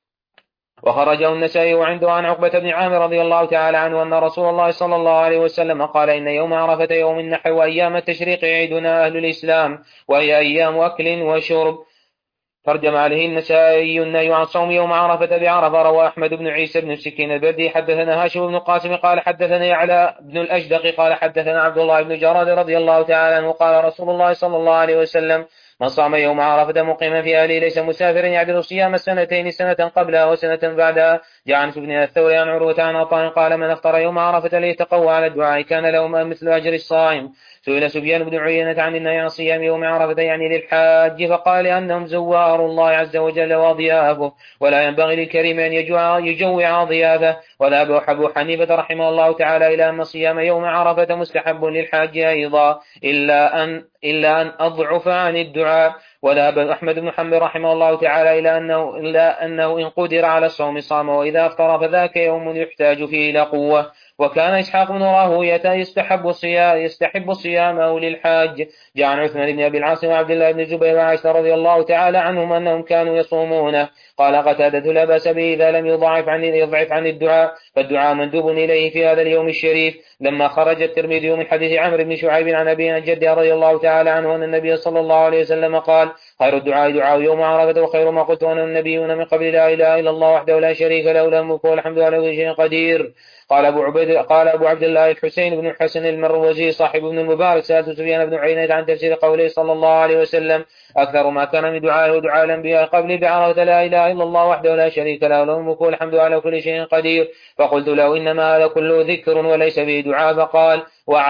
وخرجه النسائي وعنده عن عقبة بن عامر رضي الله تعالى عنه أن رسول الله صلى الله عليه وسلم قال: إن يوم عرفة يوم النحر، وأيام التشريق عيدنا أهل الإسلام، وهي أيام أكل وشرب. ترجم عليه النسائي النهي عن صوم يوم عرفة بعرفة. روى أحمد بن عيسى بن السكين البردي حدثنا هاشم بن قاسم قال حدثنا يعلى بن الأجدق قال حدثنا عبد الله بن جراد رضي الله تعالى عنه قال رسول الله صلى الله عليه وسلم من صام يوم عرفة مقيما في أهله ليس مسافرا يعدل صيام السنتين سنة قبلها وسنة بعدها. جاء عن سفيان الثوري عن عروة عن عطاء قال من أفطر يوم عرفة ليتقوى على الدعاء كان له مثل أجر الصائم. سئل سفيان بن عيينة عن النهي عن صيام يوم عرفة يعني للحاج فقال لأنهم زوار الله عز وجل وضيافه ولا ينبغي للكريم أن يجوع ضيافه. وذهب أبو حنيفة رحمه الله تعالى إلى أن صيام يوم عرفة مستحب للحاج أيضا إلا أن إلا أن أضعف عن الدعاء. وذهب أحمد بن حنبل رحمه الله تعالى إلى أنه, إلا أنه إن قدر على الصوم صام وإذا أفطر فذاك يوم يحتاج فيه إلى قوة. وكان إسحاق بن راهوية يستحب الصيام يستحب صيامه للحاج. جاء عن عثمان بن أبي العاص وعبد الله بن الزبير وعائشة رضي الله تعالى عنهم أنهم كانوا يصومونه. قال قتادة لا بأس به إذا لم يضعف عن يضعف عن الدعاء فالدعاء مندوب إليه في هذا اليوم الشريف. لما خرج الترمذي من حديث عمرو بن شعيب عن أبي عن جده رضي الله تعالى عنه أن النبي صلى الله عليه وسلم قال خير الدعاء دعاء يوم عرفة وخير ما قلت أنا النبيون من قبل لا إله إلا الله وحده لا شريك له له الملك والحمد على كل شيء قدير. قال أبو عبيد قال أبو عبد الله الحسين بن الحسن المروزي صاحب ابن المبارك سألت سفيان بن عيينة عن تفسير قوله صلى الله عليه وسلم أكثر ما كان من دعائه ودعاء الأنبياء قبل بعرفة لا إله إلا الله وحده لا شريك له له الملك والحمد على كل شيء قدير. فقلت له إنما هذا كله ذكر وليس به دعاء. فقال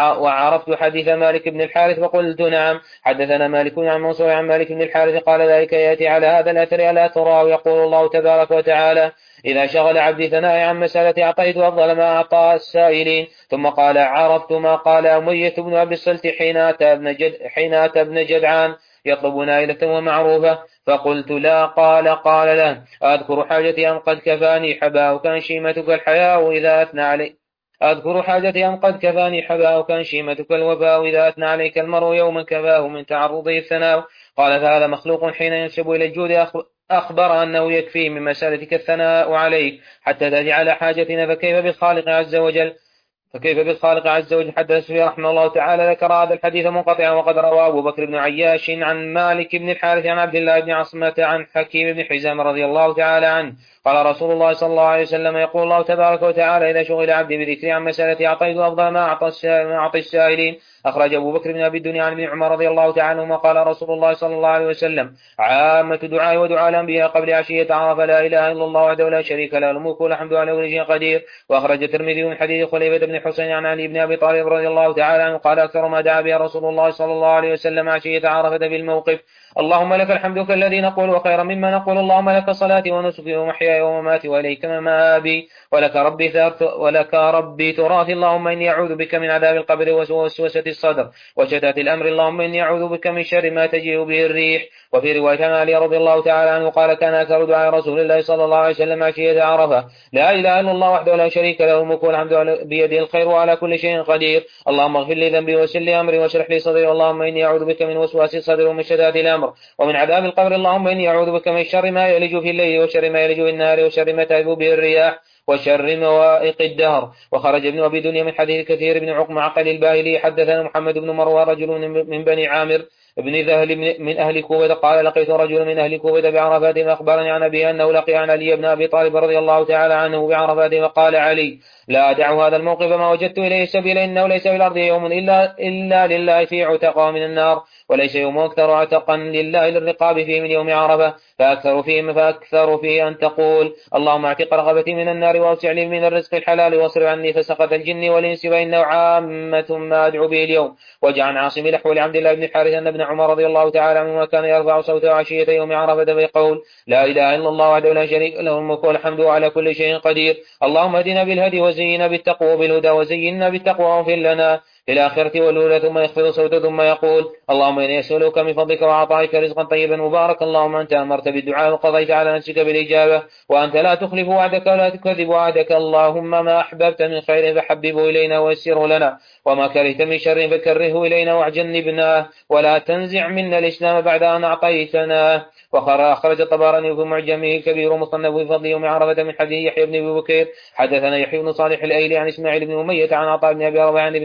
وعرفت حديث مالك بن الحارث فقلت نعم حدثنا مالك عن منصور عن مالك بن الحارث قال ذلك يأتي على هذا الأثر ألا ترى يقول الله تبارك وتعالى إذا شغل عبدي ثناء عن مسألة أعطيت أفضل ما أعطى السائلين. ثم قال عرفت ما قال أمية بن أبي الصلت حين أتى ابن جد حين أتى ابن جدعان يطلب نائلة ومعروفة فقلت لا. قال قال له أذكر حاجتي أم قد كفاني حباؤك أنشيمتك الحياء إذا أثنى علي أذكر حاجتي أم قد كفاني حباؤك أنشيمتك الوفاء إذا أثنى عليك المرء يوما كفاه من تعرضه الثناء. قال فهذا مخلوق حين ينسب إلى الجود أخبر أنه يكفي من مسألتك الثناء عليك حتى تأتي على حاجتنا فكيف بالخالق عز وجل فكيف بالخالق عز وجل. حدث رحمه الله تعالى ذكر هذا الحديث منقطعا وقد رواه أبو بكر بن عياش عن مالك بن الحارث عن عبد الله بن عصمة عن حكيم بن حزام رضي الله تعالى عنه قال رسول الله صلى الله عليه وسلم يقول الله تبارك وتعالى إذا شغل عبدي بذكري عن مسألة أعطيت أفضل ما أعطي السائلين. أخرج أبو بكر بن أبي الدنيا عن ابن عمر رضي الله تعالى عنهما قال رسول الله صلى الله عليه وسلم عامة دعاء ودعاء الأنبياء قبل عشية عرفة لا إله إلا الله وحده لا شريك له الملك والحمد على كل شيء قدير. وأخرج الترمذي من حديث خليفة بن حسين عن علي بن أبي طالب رضي الله تعالى عنه قال أكثر ما دعا به رسول الله صلى الله عليه وسلم عشية عرفة بالموقف اللهم لك الحمد كالذي نقول وخيرا مما نقول اللهم لك صلاتي ونسكي ومحياي ومماتي وإليك مآبي ولك ربي ولك ربي تراثي اللهم إني أعوذ بك من عذاب القبر ووسوسة الصدر وشتات الأمر اللهم إني أعوذ بك من شر ما تجيء به الريح. وفي رواية عن علي رضي الله تعالى عنه قال كان أكثر دعاء رسول الله صلى الله عليه وسلم عشية عرفة لا إله إلا الله وحده لا شريك له الملك والحمد بيده الخير وعلى كل شيء قدير. اللهم اغفر لي ذنبي ويسر لي أمري واشرح لي صدري اللهم إني أعوذ بك من وسواس الصدر ومن شتات الأمر ومن عذاب القبر اللهم إني أعوذ بك من شر ما يلج في الليل وشر ما يلج في النهار وشر ما تهب به الرياح وشر موائق الدهر. وخرج ابن أبي دنيا من حديث كثير بن عقمة عقل الباهلي حدثنا محمد بن مروان رجل من بني عامر ابن ذهل من أهل كوفة قال لقيت رجل من أهل كوفة بعرفات فأخبرني عن أبي أنه لقي عن علي بن أبي طالب رضي الله تعالى عنه بعرفات فقال علي لا أدع هذا الموقف ما وجدت إليه سبيل إنه ليس في الأرض يوم إلا, إلا لله في عتقى من النار وليس يوم أكثر عتقا لله للرقاب فيه من يوم عرفة فأكثر فيه فأكثر فيه أن تقول اللهم اعتق رغبتي من النار وأوسع لي من الرزق الحلال واصرف عني فسقط الجن والإنس فإنه عامة ما أدعو به اليوم. وجاء عن عاصم الأحول عبد الله بن حارث أن ابن عمر رضي الله تعالى عنهما كان يرفع صوته عشية يوم عرفة فيقول لا إله إلا الله وحده لا شريك له الملك والحمد على كل شيء قدير. اللهم اهدنا بالهدي وزينا بالتقوى بالهدى وزينا بالتقوى واغفر لنا في الآخرة والأولى. ثم يخفض صوته ثم يقول اللهم إني أسألك من فضلك وعطائك رزقا طيبا مباركا اللهم أنت أمرت بالدعاء وقضيت على نفسك بالإجابة وأنت لا تخلف وعدك ولا تكذب وعدك اللهم ما أحببت من خير فحببه إلينا ويسره لنا وما كرهت من شر فكره إلينا واعجنبناه ولا تنزع منا الإسلام بعد أن أعطيتنا. وأخرج الطبراني في معجمه الكبير ومصنفه في فضل يوم عرفة من حديث يحيى بن أبي بكير حدثنا يحيى بن صالح الأيلي عن إسماعيل بن أمية عن عطاء بن أبي رباح عن ابن عباس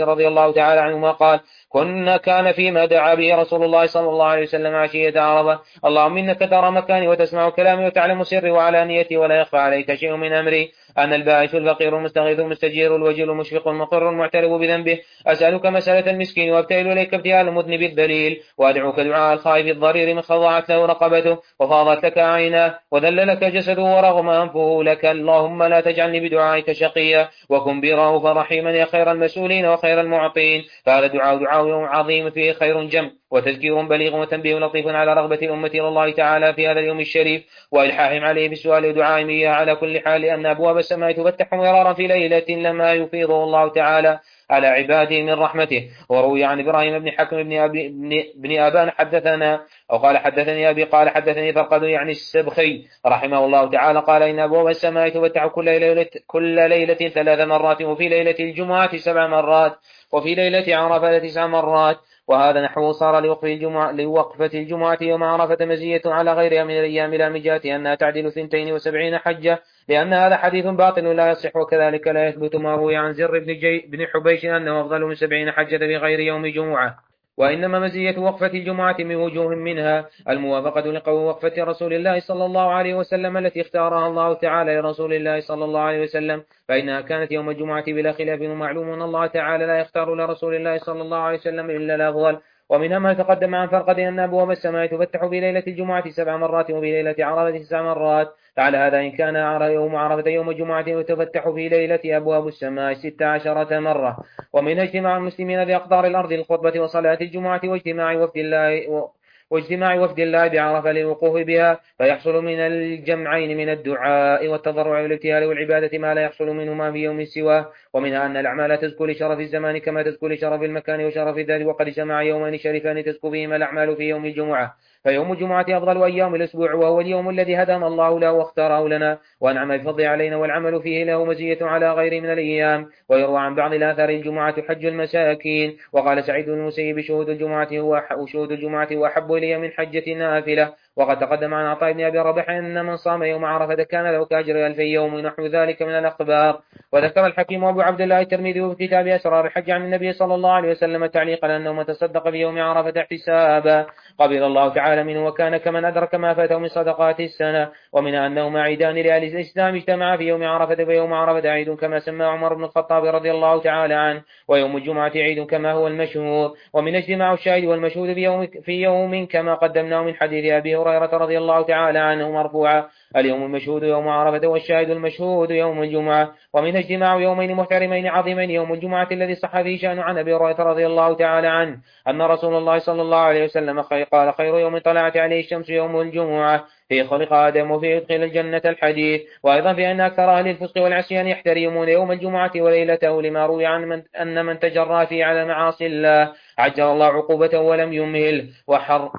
رضي الله تعالى عنهما قال كنا كان فيما دعا به رسول الله صلى الله عليه وسلم عشية عرفة اللهم إنك ترى مكاني وتسمع كلامي وتعلم سري وعلانيتي ولا يخفى عليك شيء من أمري أنا البائس الفقير المستغيث المستجير الوجل المشفق المقر المعترف بذنبه أسألك مسألة المسكين وابتهل إليك ابتهال المذنب الذليل وأدعوك دعاء الخائف الضرير من خضعت له رقبته وفاضت لك عيناه وذل لك جسده ورغم أنفه لك اللهم لا تجعلني بدعائك شقيا وكن بي رؤوفا رحيما يا خير المسؤولين وخير المعطين فهذا دعاء دعاء يوم عظيم فيه خير جم وتذكير بليغ وتنبيه لطيف على رغبة الأمة إلى الله تعالى في هذا اليوم الشريف وإلحاحهم عليه بالسؤال ودعائهم إياه على كل حال لأن أبواب السماء تفتح مرارا في ليلة لما يفيضه الله تعالى على عباده من رحمته وروي عن إبراهيم بن حكم بن, أبي بن, بن أبان حدثنا أو قال حدثني أبي قال حدثني فرقد يعني السبخي رحمه الله تعالى قال إن أبواب السماء تفتح كل ليلة, كل ليلة ثلاث مرات وفي ليلة الجمعة سبع مرات وفي ليلة عرفة تسع مرات وهذا نحو صار لوقف الجمعة, لوقفة الجمعة يوم عرفة مزية على غيرها من الأيام لا من جهة أنها تعدل ثنتين وسبعين حجة لأن هذا حديث باطل لا يصح وكذلك لا يثبت ما روي عن زر بن, جي بن حبيش أنه أفضل من سبعين حجة بغير يوم جمعة وإنما مزية وقفة الجمعة من وجوه منها الموافقة لقول وقفة رسول الله صلى الله عليه وسلم التي اختارها الله تعالى لرسول الله صلى الله عليه وسلم فإنها كانت يوم الجمعة بلا خلاف ومعلوم أن الله تعالى لا يختار لرسول الله صلى الله عليه وسلم إلا الأفضل ومنها ما تقدم عن فرقد أن أبواب السماء تفتح في ليلة الجمعة سبع مرات وفي ليلة عرفة تسع مرات فعلى هذا إن كان يوم عرفة يوم الجمعة تفتح في ليلة أبواب السماء ست عشرة مرة ومن اجتماع المسلمين بأقطار الأرض للخطبة وصلاة الجمعة واجتماع وفد الله و... واجتماع وفد الله بعرفة للوقوف بها فيحصل من الجمعين من الدعاء والتضرع والابتهال والعبادة ما لا يحصل منهما في يوم سواه ومنها أن الأعمال تزكو لشرف الزمان كما تزكو لشرف المكان وشرف الذات وقد جمع يومان شريفان تزكو بهما الأعمال في يوم الجمعة فيوم الجمعة أفضل أيام الأسبوع وهو اليوم الذي هدانا الله له واختاره لنا وأنعم الفضل علينا والعمل فيه له مزية على غير من الأيام ويروى عن بعض الآثار الجمعة حج المساكين وقال سعيد بن المسيب شهود الجمعة هو شهود الجمعة وأحب إلي من حجة نافلة وقد تقدم عن عطاء بن أبي رباح أن من صام يوم عرفة كان له كأجر ألف يوم نحو ذلك من الأخبار وذكر الحكيم أبو عبد الله الترمذي في كتاب أسرار الحج عن النبي صلى الله عليه وسلم تعليقا أنه من تصدق في يوم عرفة احتسابا قبل الله تعالى منه وكان كمن أدرك ما فاته من صدقات السنة ومن أنهما عيدان لأهل الإسلام اجتمعا في يوم عرفة فيوم عرفة عيد كما سمى عمر بن الخطاب رضي الله تعالى عنه ويوم الجمعة عيد كما هو المشهور ومن اجتماع الشاهد والمشهود في يوم, في يوم كما قدمناه من حديث أبي هريرة رضي الله تعالى عنه مرفوعا اليوم المشهود يوم عرفة والشاهد المشهود يوم الجمعة ومن اجتماع يومين محترمين عظيمين يوم الجمعة الذي صح فيه شأن عن أبي هريرة رضي الله تعالى عنه أن رسول الله صلى الله عليه وسلم قال خير يوم طلعت عليه الشمس يوم الجمعة في خلق آدم وفي يدخل الجنة الحديث وأيضا في أن أكثر أهل الفسق والعصيان يحترمون يوم الجمعة وليلته لما روي عن من أن من تجرى فيه على معاصي الله عجل الله عقوبته ولم يمهل وحر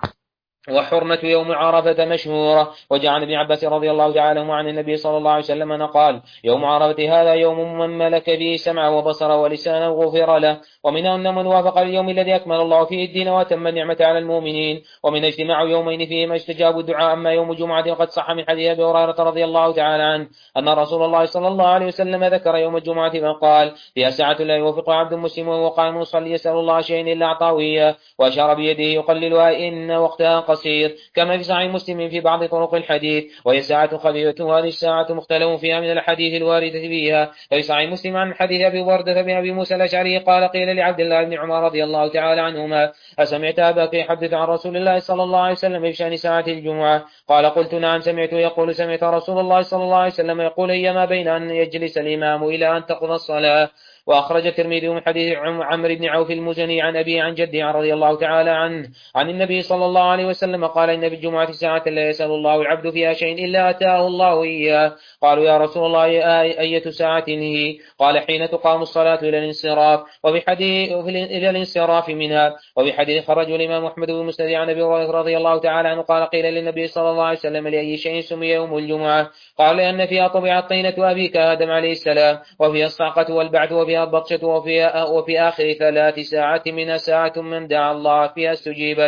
وحرمة يوم عرفة مشهورة وجاء عن ابن عباس رضي الله تعالى عنه عن النبي صلى الله عليه وسلم قال يوم عرفة هذا يوم من ملك فيه سمع وبصر ولسانا غفر له ومن أن من وافق اليوم الذي أكمل الله فيه الدين وأتم النعمة على المؤمنين ومن اجتماع يومين فيهما استجابوا الدعاء أما يوم الجمعة وقد صح من حديث أبي هريرة رضي الله تعالى عنه أن رسول الله صلى الله عليه وسلم ذكر يوم الجمعة فقال فيها ساعة لا يوافق عبد مسلم وهو قائم يصلي يسأل الله شيئا إلا أعطاه إياه وأشار بيده يقللها إن وقتها قصير كما في صحيح مسلم في بعض طرق الحديث وهي ساعة خفيفة وهذه الساعة مختلف فيها من الحديث الواردة فيها في صحيح مسلم عن حديث أبي وردة بن أبي موسى الأشعري قال قيل لعبد الله بن عمر رضي الله تعالى عنهما أسمعت أباك يحدث عن رسول الله صلى الله عليه وسلم بشأن ساعة الجمعة قال قلت نعم سمعت يقول سمعت رسول الله صلى الله عليه وسلم يقول هي ما بين أن يجلس الإمام إلى أن تقضى الصلاة وأخرج الترمذي من حديث عمرو بن عوف المزني عن أبي عن جده رضي الله تعالى عنه عن النبي صلى الله عليه وسلم قال إن في الجمعة ساعة لا يسأل الله العبد فيها شيء إلا أتاه الله إياه قالوا يا رسول الله أية ساعة هي قال حين تقام الصلاة إلى الانصراف وفي حديث إلى الانصراف منها وفي حديث خرج الإمام أحمد بن مسند عن أبي هريرة رضي الله تعالى عنه قال قيل للنبي صلى الله عليه وسلم لأي شيء سمي يوم الجمعة قال لأن فيها طبعت طينة أبيك آدم عليه السلام وفيها الصعقة والبعث وفيها البطشة وفي, وفي آخر ثلاث ساعات منها ساعة من دعا الله فيها استجيب له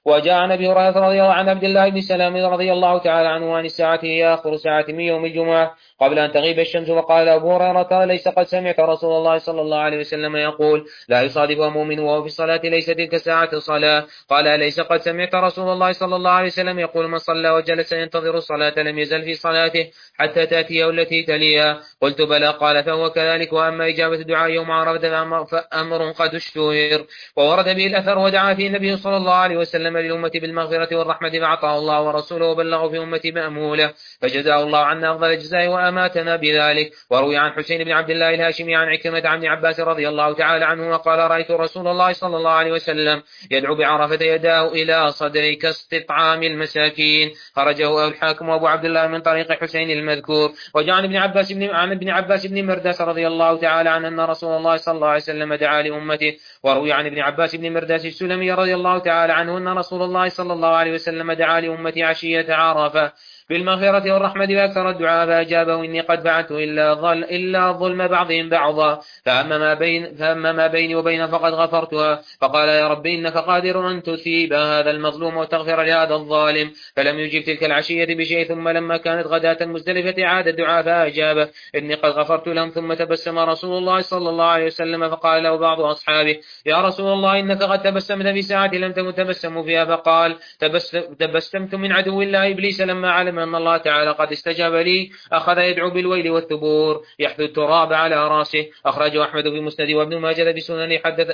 وجاء عن ابي هريره رضي الله عن عبد الله بن سلام رضي الله تعالى عنه عن الساعه هي اخر ساعه من يوم الجمعه قبل ان تغيب الشمس. وقال ابو هريره ليس قد سمعت رسول الله صلى الله عليه وسلم يقول لا يصادفها مؤمن وهو في الصلاه ليس تلك ساعه صلاه. قال ليس قد سمعت رسول الله صلى الله عليه وسلم يقول من صلى وجلس ينتظر الصلاه لم يزل في صلاته حتى تاتيه التي تليها. قلت بلى. قال فهو كذلك. واما اجابه الدعاء يوم عرفه فامر قد اشتهر وورد به الاثر. ودعا فيه النبي صلى الله عليه وسلم للامه بالمغفره والرحمه فاعطاه الله ورسوله وبلغه في امتي ماموله فجزاه الله عنا افضل الجزاء واماتنا بذلك. وروي عن حسين بن عبد الله الهاشمي عن عكرمه عن ابن عباس رضي الله تعالى عنه وقال رايت رسول الله صلى الله عليه وسلم يدعو بعرفه يداه الى صدره كاستطعام المساكين. خرجه الحاكم وابو عبد الله من طريق حسين المذكور. وجاء عن ابن عباس بن عن ابن عباس بن مرداس رضي الله تعالى عنه ان رسول الله صلى الله عليه وسلم دعا لامته. وروي عن ابن عباس بن مرداس السلمي رضي الله تعالى عنه ان رسول الله صلى الله عليه وسلم دعا لامته عشيه عرفه بالمغفرة والرحمة وأكثر الدعاء فأجابه إني قد فعلت إلا, ظل إلا ظلم بعضهم بعضا فأما ما, بين فأما ما بيني وبين فقد غفرتها. فقال يا رب إنك قادر أن تثيب هذا المظلوم وتغفر لهذا الظالم. فلم يجب تلك العشية بشيء. ثم لما كانت غداة مزدلفة عاد الدعاء فأجابه إني قد غفرت لهم. ثم تبسم رسول الله صلى الله عليه وسلم فقال له بعض أصحابه يا رسول الله إنك قد تبسمت في ساعة لم تكن تبسموا فيها. فقال تبسمت من عدو الله إبليس لما علم أن الله تعالى قد استجاب لي أخذ يدعو بالويل والثبور يحث التراب على رأسه. أخرجه أحمد في مسند وابن ماجه بسنن. حدث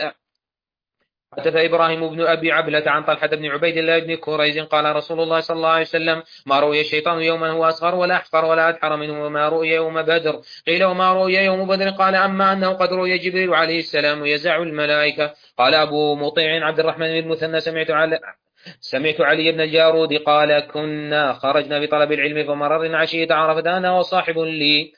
حدث إبراهيم بن أبي عبلة عن طلحة بن عبيد الله بن كريز قال رسول الله صلى الله عليه وسلم ما رؤي الشيطان يوما هو أصغر ولا أحقر ولا أدحر منه وما رؤي يوم بدر. قيل وما رؤي يوم بدر قال أما أنه قد رؤي جبريل عليه السلام يزع الملائكة. قال أبو مطيع عبد الرحمن بن المثنى سمعت على سمعت علي بن الجارود قال كنا خرجنا بطلب العلم فمررنا عشية عرفة أنا وصاحب لي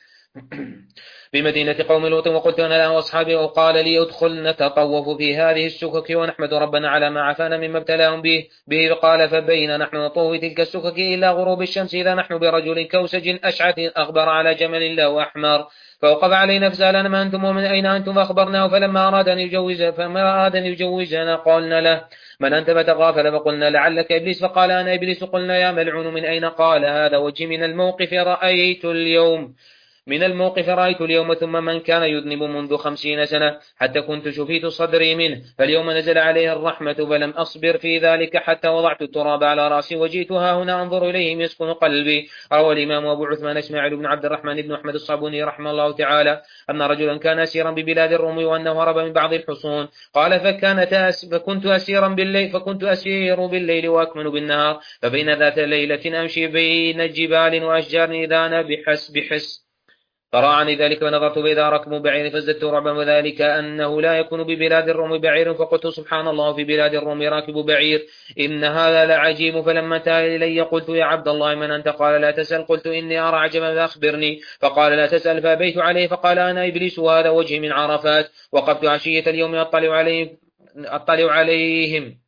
بمدينة قوم لوط وقلت أنا لا وأصحابي وقال لي ادخل نتطوف في هذه السكك ونحمد ربنا على ما عافانا مما ابتلاهم به به قال فبين نحن نطوف تلك السكك إلى غروب الشمس إذا نحن برجل كوسج أشعث أغبر على جمل له أحمر فوقف علينا فسألنا ما أنتم ومن أين أنتم فأخبرناه. فلما أراد أن يجوز فما أراد أن يجوزنا قالنا له من أنت فتغافل فقلنا لعلك إبليس فقال أنا إبليس. قلنا يا ملعون من أين؟ قال هذا وجه من الموقف رأيت اليوم من الموقف رأيت اليوم ثم من كان يذنب منذ خمسين سنة حتى كنت شفيت صدري منه فاليوم نزل عليه الرحمة فلم أصبر في ذلك حتى وضعت التراب على رأسي وجئتها هنا أنظر إليهم يسكن قلبي. روى الإمام أبو عثمان إسماعيل بن عبد الرحمن بن أحمد الصابوني رحمه الله تعالى أن رجلا كان أسيرا ببلاد الروم وأنه هرب من بعض الحصون. قال فكانت أس فكنت أسيرا بالليل فكنت أسير بالليل وأكمن بالنهار فبين ذات ليلة أمشي بين جبال وأشجار إذا أنا بحس بحس فرعني ذلك فنظرت فإذا ركب بعير فازددت رعبا وذلك أنه لا يكون ببلاد الروم بعير فقلت سبحان الله في بلاد الروم راكب بعير إن هذا لعجيب. فلما انتهى إلي قلت يا عبد الله من أنت؟ قال لا تسأل. قلت إني أرى عجبا فأخبرني. فقال لا تسأل. فأبيت عليه فقال أنا إبليس وهذا وجهي من عرفات وقفت عشية اليوم أطلع عليهم, أطلع عليهم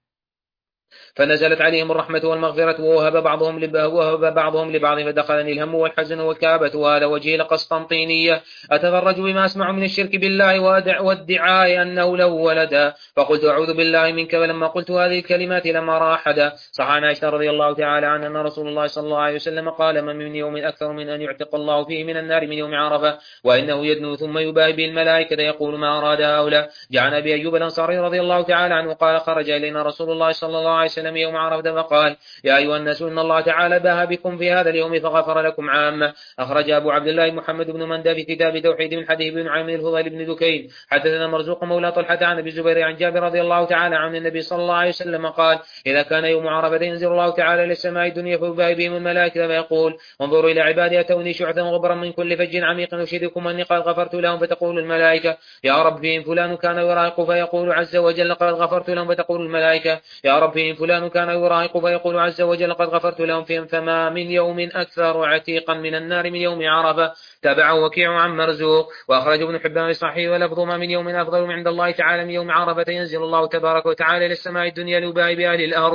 فنزلت عليهم الرحمة والمغفرة ووهب بعضهم وهب بعضهم لبعض فدخلني الهم والحزن والكآبة وهذا وجهي لقسطنطينية أتفرج بما أسمع من الشرك بالله وادعاء أنه له ولدا فقلت أعوذ بالله منك. فلما قلت هذه الكلمات لما رأى أحدا. صح عن عائشة رضي الله تعالى عنها أن رسول الله صلى الله عليه وسلم قال ما من يوم أكثر من أن يعتق الله فيه من النار من يوم عرفة وإنه يدنو ثم يباهي به الملائكة يقول ما أراد هؤلاء. جعل أبي أيوب الأنصاري رضي الله تعالى عنه قال خرج إلينا رسول الله صلى الله عليه وسلم يوم عرفة فقال يا أيها الناس إن الله تعالى باها بكم في هذا اليوم فغفر لكم عامة. أخرج أبو عبد الله محمد بن مندى في كتاب توحيد من حديث بن عامر الفضيل بن دكين. حدثنا مرزوق مولى طلحة عن أبي الزبير عن جابر رضي الله تعالى عن النبي صلى الله عليه وسلم قال إذا كان يوم عرفة ينزل الله تعالى إلى السماء الدنيا فيباهي بهم الملائكة فيقول انظروا إلى عبادي أتوني شعثا غبرا من كل فج عميق أشهدكم أني قد غفرت لهم فتقول الملائكة يا رب فيهم فلان كان يراهق فيقول عز وجل قد غفرت لهم فتقول الملائكة يا رب فيهم فلان كان يراهق فيقول عز وجل قد غفرت لهم فيهم. فما من يوم أكثر عتيقا من النار من يوم عرفة. تابعه وكيع عن مرزوق. وأخرج ابن حبان الصحيح ولفظ ما من يوم أفضل عند الله تعالى من يوم عرفة ينزل الله تبارك وتعالى إلى السماء الدنيا ليباهي بأهل الأرض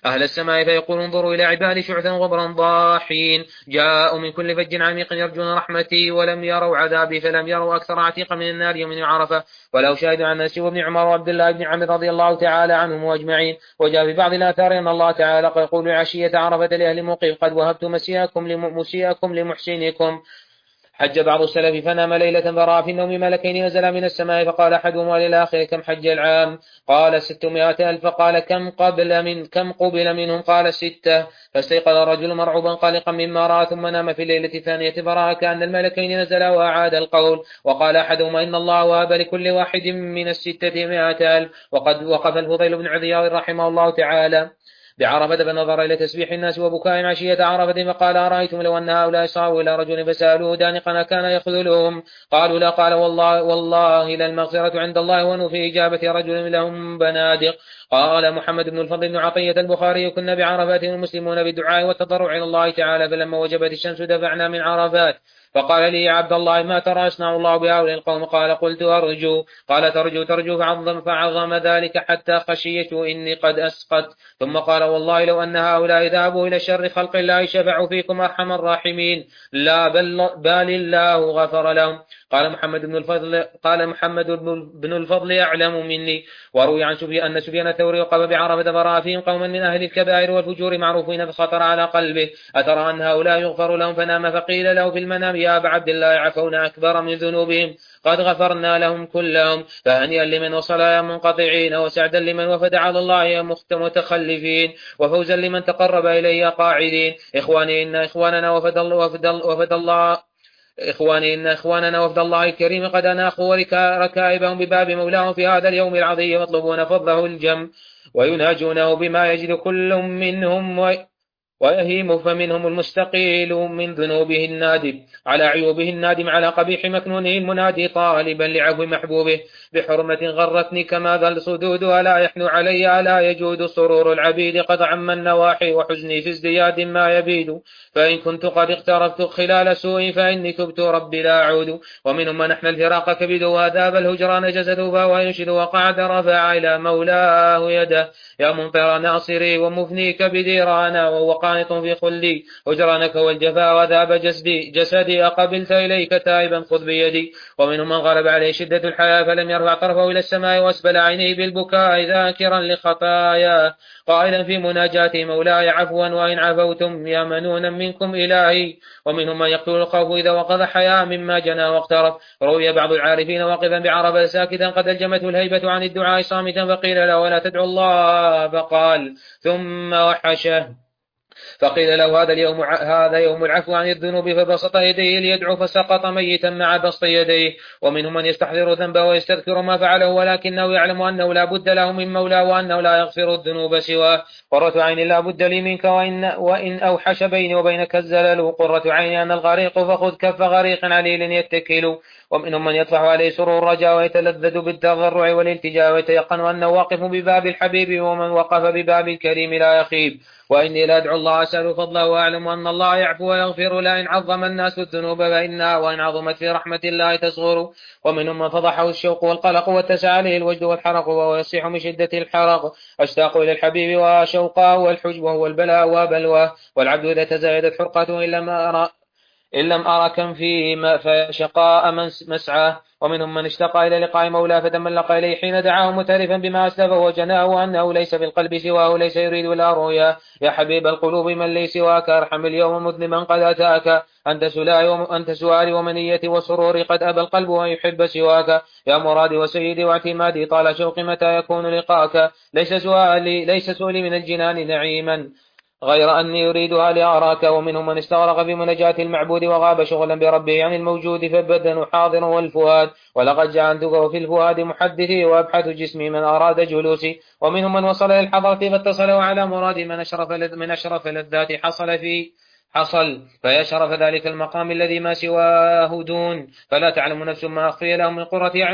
أهل السماء فيقول انظروا إلى عبادي شعثا غبرا ضاحين جاءوا من كل فج عميق يرجون رحمتي ولم يروا عذابي فلم يروا أكثر عتيقا من النار يوم عرفة. ولو شاهدوا عن أنس وابن عمر وعبد الله بن عمرو رضي الله تعالى عنهم أجمعين. وجاء في بعض الآثار أن الله تعالى يقول عشية عرفة لأهل موقف قد وهبت مسيئكم لمسيئكم لمحسنكم. حج بعض السلف فنام ليلة فرأى في النوم ملكين نزلا من السماء فقال أحدهما للآخر كم حج العام؟ قال ستمائة ألف. قال كم قبل من كم قبل منهم؟ قال ستة. فاستيقظ الرجل مرعوبا قلقا مما رأى ثم نام في الليلة الثانية فرأى كأن الملكين نزلا وأعاد القول. وقال أحدهما إن الله وهب لكل واحد من الستة مائة ألف. وقد وقف الفضيل بن عياض رحمه الله تعالى بعرفة فنظر إلى تسبيح الناس وبكاء عشية عرفة فقال أرأيتم لو أن هؤلاء صاروا إلى رجل فسألوه دانقا كان يخذلهم؟ قالوا لا. قال والله والله للمغفرة عند الله ونفي إجابة رجل لهم بنادق. قال محمد بن الفضل بن عطية البخاري كنا بعرفات المسلمون بالدعاء والتضرع إلى الله تعالى فلما وجبت الشمس دفعنا من عرفات. فقال لي يا عبد الله ما ترى يصنع الله بهؤلاء القوم؟ قال قلت أرجو. قال ترجو ترجو فعظم, فعظم ذلك حتى خشيت إني قد أسقط. ثم قال والله لو أن هؤلاء ذهبوا إلى شر خلق الله شفعوا فيكم أرحم الراحمين لا بل, بل الله غفر لهم. قال محمد بن الفضل قال محمد بن الفضل يعلم مني. وروي عن سفيان أن سفيان الثوري وقف بعرفة فرأى فيهم قوما من أهل الكبائر والفجور معروفين فخطر على قلبه أترى أن هؤلاء يغفر لهم؟ فنام فقيل له في المنام يا أبا عبد الله عفون أكبر من ذنوبهم قد غفرنا لهم كلهم. فهنيئا لمن وصل يا منقطعين وسعدا لمن وفد على الله يا متخلفين وفوزا لمن تقرب إليه قاعدين. إخواني إن إخواننا وفد الله, وفد وفد الله إخواني إن إخواننا وفد الله الكريم قد أناخوا ركائبهم بباب مولاهم في هذا اليوم العظيم يطلبون فضله الجم ويناجونه بما يجد كل منهم ويهيم فمنهم المستقيل من ذنوبه النادم على عيوبه النادم على قبيح مكنونه المنادي طالبا لعفو محبوبه بحرمة غرتني كما ذا الصدود ألا يحنو علي ألا يجود سرور العبيد قد عم النواحي وحزني في ازدياد ما يبيد. فإن كنت قد اقتربت خلال سوء فإني تبت ربي لا أعود. ومنهم من نحن الفراق كبد وذاب الهجران جسده فهو ينشد وقعد رفع إلى مولاه يده يا منطر ناصري ومفنيك بديرانا وهو قانط في خلي هجرانك والجفا وذاب جسدي جسدي أقبلت إليك تائبا خذ بيدي. ومنهم من غلب عليه شدة الحياة فلم يرفع طرفه إلى السماء واسبل عينيه بالبكاء ذاكرا لخطاياه قائلا في مناجاته مولاي عفوا وإن عفوتم يا منونا منكم إلهي. ومنهم من يقتل الخوف إذا وقظ حياء مما جنى واقترف. روي بعض العارفين واقفا بعرفة ساكتا قد ألجمته الهيبة عن الدعاء صامتا فقيل له ولا تدعو الله فقال ثم وحشه فقيل له هذا اليوم هذا يوم العفو عن الذنوب فبسط يديه ليدعو فسقط ميتا مع بسط يديه. ومنهم من يستحضر ذنبه ويستذكر ما فعله ولكنه يعلم أنه لا بد له من مولاه وأنه لا يغفر الذنوب سواه. قرة عين لا بد لي منك وإن, وإن أوحش بيني وبينك الزلل قرة عين أنا الغريق فخذ كف غريق عليل يتكل. ومنهم من يطفح عليه سرور الرجاء ويتلذذ بالتضرع والالتجاء ويتيقن أنه واقف بباب الحبيب ومن وقف بباب الكريم لا يخيب. وإني لا أدعو الله أسأل فضله وأعلم أن الله يعفو ويغفر لا إن عظم الناس الذنوب فإنها وإن عظمت في رحمة الله تصغر. ومنهم من فضحه الشوق والقلق واتسع عليه الوجد والحرق وهو يصيح من شدة الحرق أشتاق إلى الحبيب وشوقه والحجب وهو البلاء وبلواه. والعبد إذا تزايدت حرقته إلا ما أرى إن لم أرى كم فيه فشقاء مسعاه. ومنهم من اشتاق إلى لقاء مولاه فتملق إليه حين دعاه مترفا بما أسلفه وجناه وأنه ليس في القلب سواه ليس يريد ولا رؤيا. يا حبيب القلوب من لي سواك أرحم اليوم مذنبا قد أتاك أنت سؤالي أنت سؤالي ومنيتي وسروري قد أبى القلب أن يحب سواك. يا مرادي وسيدي واعتمادي طال شوقي متى يكون لقاك ليس سؤالي ليس سؤلي من الجنان نعيما غير أني يريدها لأراك. ومنهم من استغرق في مناجاة المعبود وغاب شغلا بربه عن الموجود فالبدن حاضر والفؤاد ولقد جعلتك في الفؤاد محدثي وأبحث جسمي من أراد جلوسي. ومنهم من وصل إلى الحضرة فاتصلوا على مراد من أشرف من أشرف اللذات حصل في حصل فيشرف ذلك المقام الذي ما سواه دون فلا تعلم نفس ما أخفي لهم من قرة أعين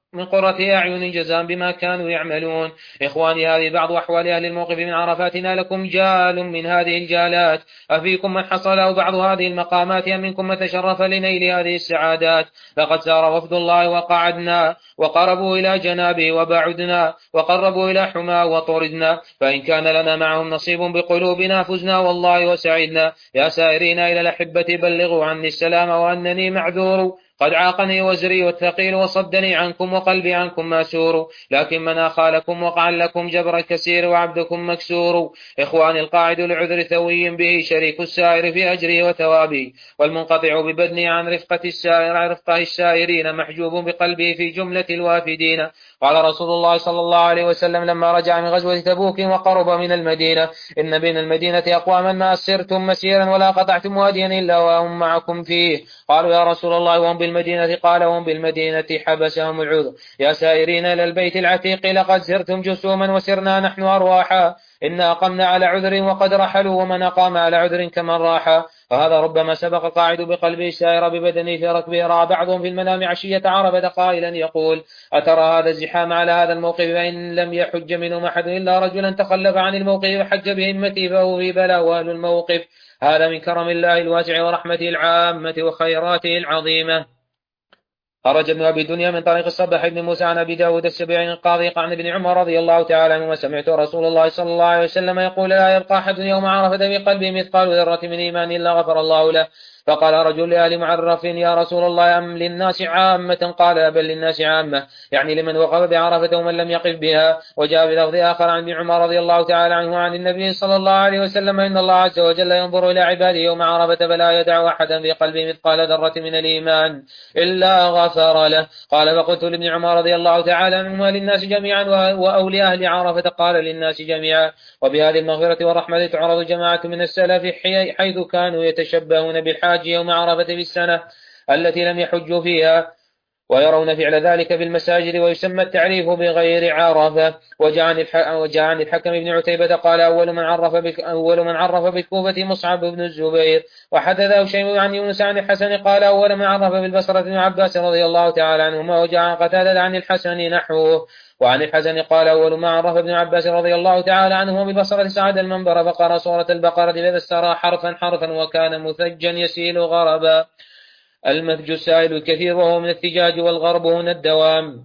من قرة أعين جزاء بما كانوا يعملون. إخواني، هذه بعض أحوال أهل الموقف من عرفاتنا، لكم جال من هذه الجالات. أفيكم من حصل له بعض هذه المقامات، أم منكم من تشرف لنيل هذه السعادات؟ لقد سار وفد الله وقعدنا، وقربوا إلى جنابه وبعدنا، وقربوا إلى حما وطردنا، فإن كان لنا معهم نصيب بقلوبنا فزنا والله وسعدنا. يا سائرين إلى الأحبة بلغوا عني السلام وأنني معذور، قد عاقني وزري والثقيل وصدني عنكم وقلبي عنكم ماسور، لكن من أخالكم وقع لكم جبر الكسير وعبدكم مكسور. إخواني، القاعد لعذر ثوي به شريك السائر في أجره وثوابه، والمنقطع ببدنه عن رفقة السائر عن رفقه السائرين محجوب بقلبه في جملة الوافدين. قال رسول الله صلى الله عليه وسلم لما رجع من غزوة تبوك وقرب من المدينة: إن بين المدينة أقواما ما سرتم مسيرا ولا قطعتم واديا إلا وهم معكم فيه. قالوا يا رسول الله وهم بالمدينة؟ قال وهم بالمدينة حبسهم العذر. يا سائرين إلى البيت العتيق، لقد سرتم جسوما وسرنا نحن أرواحا، إنا أقمنا على عذر وقد رحلوا، ومن أقام على عذر كمن راح. وهذا ربما سبق القاعد بقلبه السائر ببدنه في ركبه. رأى بعضهم في المنام عشية عرفة قائلا يقول: أترى هذا الزحام على هذا الموقف؟ فإن لم يحج منهم أحد إلا رجلا تخلف عن الموقف وحج بهمته فهو في بلاء وأهل الموقف. هذا من كرم الله الواسع ورحمته العامة وخيراته العظيمة. خرج ابن أبي الدنيا من طريق الصباح بن موسى عن أبي داود السبيعي القاضي عن ابن عمر رضي الله تعالى عنه: وسمعت رسول الله صلى الله عليه وسلم يقول: لا يبقى أحد يوم عرفة بقلبه مثقال ذرة من إيمان إلا غفر الله له. فقال رجل لآل معرف: يا رسول الله أم للناس عامة؟ قال: بل للناس عامة، يعني لمن وقف بعرفة ومن لم يقف بها. وجاء بلفظ آخر عن ابن عمر رضي الله تعالى عنه عن النبي صلى الله عليه وسلم: إن الله عز وجل ينظر إلى عباده يوم عرفة فلا يدع أحدا في قلبه مثقال ذرة من الإيمان إلا غفر له. قال: فقلت لابن عمر رضي الله تعالى عنهما: للناس جميعا أو لأهل عرفة؟ قال: للناس جميعا. وبهذه المغفرة والرحمة تعرض جماعة من السلف حيث كانوا يتشبهون بالحاج يوم عرفة في السنة التي لم يحجوا فيها، ويرون فعل ذلك في المساجد، ويسمى التعريف بغير عرفة. وجاء عن الحكم بن عتيبة قال: أول من عرف بك أول من عرف بالكوفة مصعب بن الزبير. وحدثه شيء عن يونس عن الحسن قال: أول من عرف بالبصرة بن عباس رضي الله تعالى عنهما. وجاء عن قتادة عن الحسن نحوه. وعن الحسن قال: أول ما عرف ابن عباس رضي الله تعالى عنه بالبصرة صعد المنبر فقرأ سورة البقرة إذا استرى حرفا حرفا وكان مثجا يسيل غربا. المثج السائل الكثير وهو من الثجاج، والغرب هنا الدوام.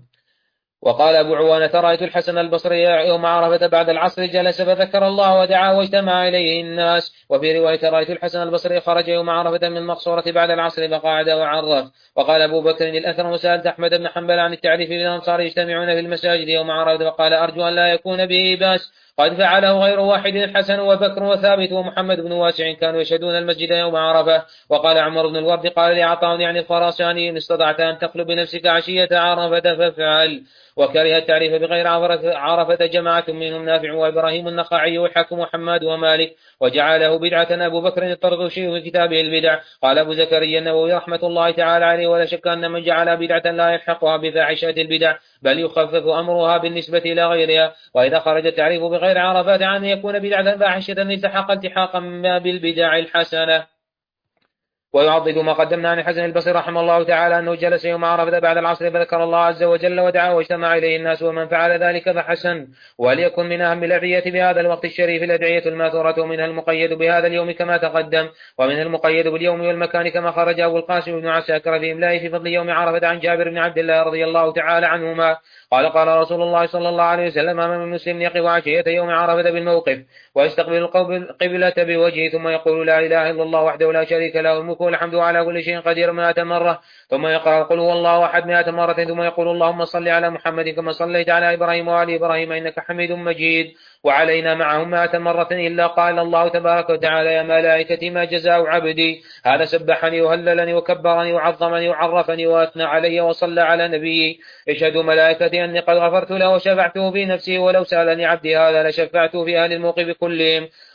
وقال أبو عوانة: رأيت الحسن البصري يوم عرفة بعد العصر جلس فذكر الله ودعا واجتمع إليه الناس. وفي رواية: رأيت الحسن البصري خرج يوم عرفة من المقصورة بعد العصر فقعد وعرف. وقال أبو بكر الأثرم: سألت أحمد بن حنبل عن التعريف بالأنصار يجتمعون في المساجد يوم عرفة فقال: أرجو أن لا يكون به بأس، قد فعله غير واحد، الحسن وبكر وثابت ومحمد بن واسع كانوا يشهدون المسجد يوم عرفة. وقال عمر بن الورد قال لعطاء يعني الخراساني: إن استطعت أن تخلو بنفسك عشية عرفة فافعل. وكره التعريف بغير عرفة جماعة منهم نافع وإبراهيم النخعي والحكم وحماد ومالك، وجعله بدعة أبو بكر الطرطوشي في كتابه البدع. قال أبو زكريا النووي رحمة الله تعالى عليه: ولا شك أن من جعل بدعة لا يلحقها بفاحشة البدع، بل يخفف أمرها بالنسبة إلى غيرها. وإذا خرج التعريف بغير عرفات عن أن يكون بدعة فاحشة التحق التحاقا ما بالبدع الحسنة. ويعضد ما قدمنا عن الحسن البصري رحمه الله تعالى أنه جلس يوم عرفة بعد العصر فذكر الله عز وجل ودعا واجتمع إليه الناس، ومن فعل ذلك فحسن. وليكن من أهم الأدعية بهذا الوقت الشريف الأدعية الماثورة، ومنها المقيد بهذا اليوم كما تقدم، ومنها المقيد باليوم والمكان كما خرج أبو القاسم بن عساكر في إملائه في فضل يوم عرفة عن جابر بن عبد الله رضي الله تعالى عنهما قال: قال رسول الله صلى الله عليه وسلم: ما من مسلم يقف عشية يوم عرفة بالموقف ويستقبل القبلة بوجهه ثم يقول: لا إله إلا الله وحده لا شريك له الملك والحمد على كل شيء قدير مائة مرة، ثم يقرأ: قل هو الله أحد مائة مرة، ثم يقول: اللهم صل على محمد كما صليت على إبراهيم وآل إبراهيم إنك حميد مجيد، وعلينا معهم مائة مرة، إلا قال الله تبارك وتعالى: يا ملائكتي ما جزاء عبدي هذا سبحني وهللني وكبرني وعظمني وعرفني وأثنى علي وصلى على نبيي. اشهدوا ملائكتي أني قد غفرت له وشفعته في نفسي، ولو سألني عبدي هذا لشفعته في أهل الموقف كلهم.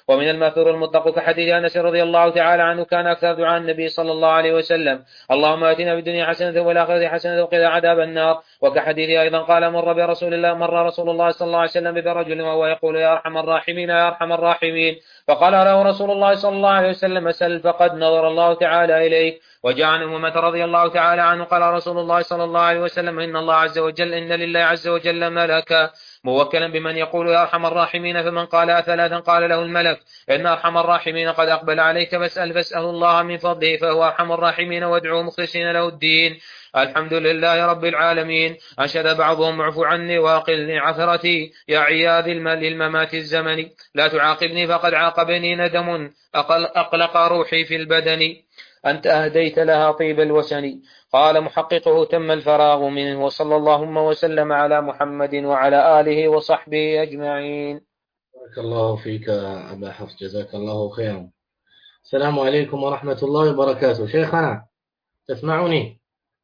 ومن المأثور المطلق كحديث أنس رضي الله تعالى عنه كان أكثر دعاء النبي صلى الله عليه وسلم اللهم آتنا في الدنيا حسنة والآخرة حسنة وقنا عذاب النار. وكحديث أيضا قال مر برسول الله مر رسول الله صلى الله عليه وسلم برجل وهو يقول يا أرحم الراحمين يا أرحم الراحمين، فقال له رسول الله صلى الله عليه وسلم سل فقد نظر الله تعالى إليك. وجاء عن أمة رضي الله تعالى عنه قال رسول الله صلى الله عليه وسلم إن الله عز وجل إن لله عز وجل ملكا موكلا بمن يقول يا أرحم الراحمين، فمن قال ثلاثا قال له الملك إن أرحم الراحمين قد أقبل عليك فاسأل فاسأل الله من فضله فهو أرحم الراحمين وادعوا مخلصين له الدين. الحمد لله رب العالمين. أنشد بعضهم اعف عني واقلني عثرتي يا عياذ للممات الزمن، لا تعاقبني فقد عاقبني ندم أقلق روحي في البدن، أنت أهديت لها طيب الوسن. قال محققه تم الفراغ منه. وصلى اللهم وسلم على محمد وعلى آله وصحبه أجمعين. بارك الله فيك أبا حفص، جزاك الله خيرا. السلام عليكم ورحمة الله وبركاته. شيخنا تسمعني؟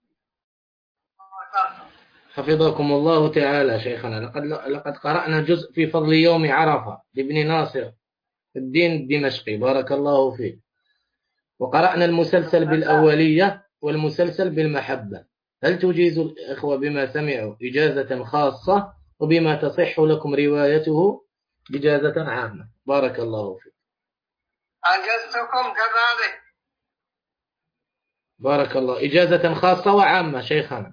حفظكم الله تعالى. شيخنا لقد لقد قرأنا جزء في فضل يوم عرفة لابن ناصر الدين الدمشقي، بارك الله فيك، وقرأنا المسلسل بالأولية والمسلسل بالمحبة. هل تجيز الإخوة بما سمعوا إجازة خاصة وبما تصح لكم روايته إجازة عامة؟ بارك الله فيك. أجزتكم كذلك. بارك الله. إجازة خاصة وعامة شيخنا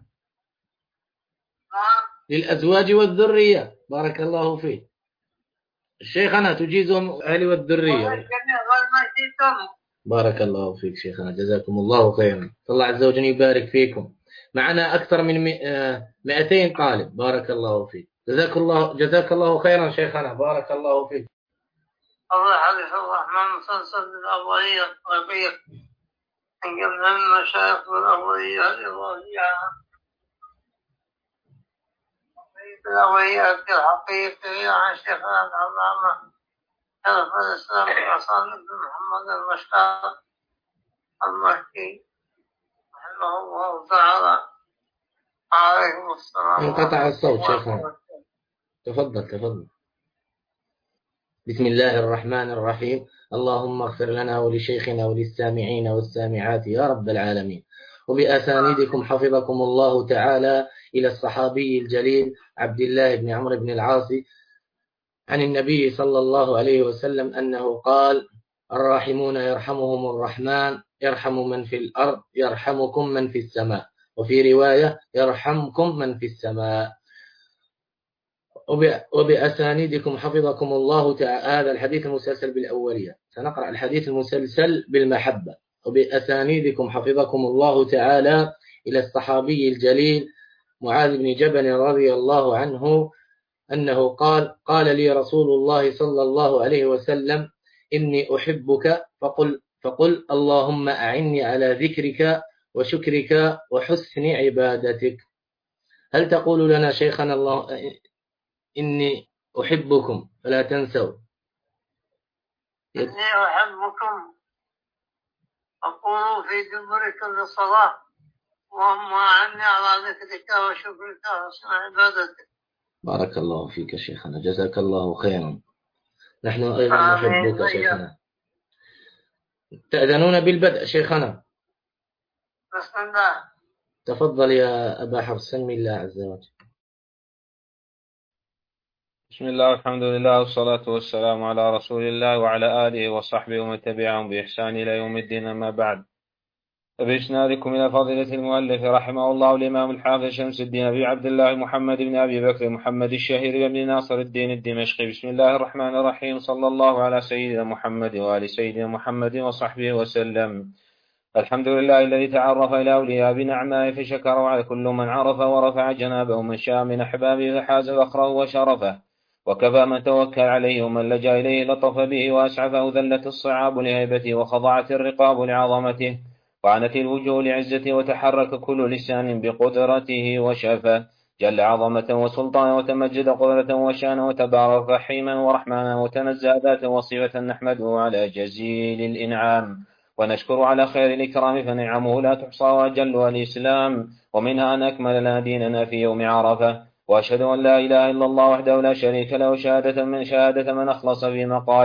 للأزواج والذرية. بارك الله فيك. شيخنا تجيزهم الأهل والذرية. بارك الله فيك شيخنا، جزاكم الله خيرا. الله عز وجل يبارك فيكم. معنا أكثر من مئتين طالب. بارك الله فيك. جزاك الله جزاك الله خيرا شيخنا، بارك الله فيك. الله حديث الرحمن مسلسل بالأولية الطيبية من قبل المشايخ بالأولية الإضافية بالأولية الحقيقية عن شيخنا العلامة شيخ الإسلام حسن بن محمد المشتاق المكي رحمه الله تعالى. عليكم السلام. انقطع الصوت شيخنا. تفضل تفضل. بسم الله الرحمن الرحيم. اللهم اغفر لنا ولشيخنا وللسامعين والسامعات يا رب العالمين. وبأسانيدكم حفظكم الله تعالى إلى الصحابي الجليل عبد الله بن عمرو بن العاص عن النبي صلى الله عليه وسلم أنه قال الراحمون يرحمهم الرحمن يرحم من في الأرض يرحمكم من في السماء، وفي رواية يرحمكم من في السماء. وبأسانيدكم حفظكم الله تعالى. هذا الحديث المسلسل بالأولية. سنقرأ الحديث المسلسل بالمحبة. وبأسانيدكم حفظكم الله تعالى إلى الصحابي الجليل معاذ بن جبل رضي الله عنه أنه قال قال لي رسول الله صلى الله عليه وسلم إني أحبك فقل, فقل اللهم أعني على ذكرك وشكرك وحسن عبادتك. هل تقول لنا شيخنا الله إني أحبكم فلا تنسوا؟ إني أحبكم أقول في دبر كل صلاة اللهم أعني على ذكرك وشكرك وحسن عبادتك. بارك الله فيك شيخنا، جزاك الله خيرا. نحن أيضا نحبك شيخنا. تأذنون بالبدء شيخنا؟ بسم الله. تفضل يا أبا حفص. سلم الله عز وجل. بسم الله والحمد لله والصلاة والسلام على رسول الله وعلى آله وصحبه ومن تبعهم بإحسان إلى يوم الدين، أما بعد. فبإسنادكم إلى فضيلة المؤلف رحمه الله الإمام الحافظ شمس الدين أبي عبد الله محمد بن أبي بكر محمد الشهير بن ناصر الدين الدمشقي. بسم الله الرحمن الرحيم. صلى الله على سيدنا محمد وآل سيدنا محمد وصحبه وسلم. الحمد لله الذي تعرف إلى أولياء بنعمائه فشكر، وعلى كل من عرف ورفع جنابه من شاء من أحبابه فحاز فخره وشرفه، وكفى من توكل عليه ومن لجأ إليه لطف به وأسعفه. ذلت الصعاب لهيبته وخضعت الرقاب لعظمته وعنت الوجوه لعزته، وتحرك كل لسان بقدرته وشفى. جل عظمة وسلطانا وتمجد قدرة وشانا، وتبارك رحيما ورحمانا، وتنزه ذاتا وصفة. نحمده على جزيل الإنعام ونشكر على خير الإكرام، فنعمه لا تحصى وأجلها الإسلام، ومنها أن أكمل لنا ديننا في يوم عرفة. وأشهد أن لا إله إلا الله وحده لا شريك له شهادة من شهادة من أخلص في مقاله،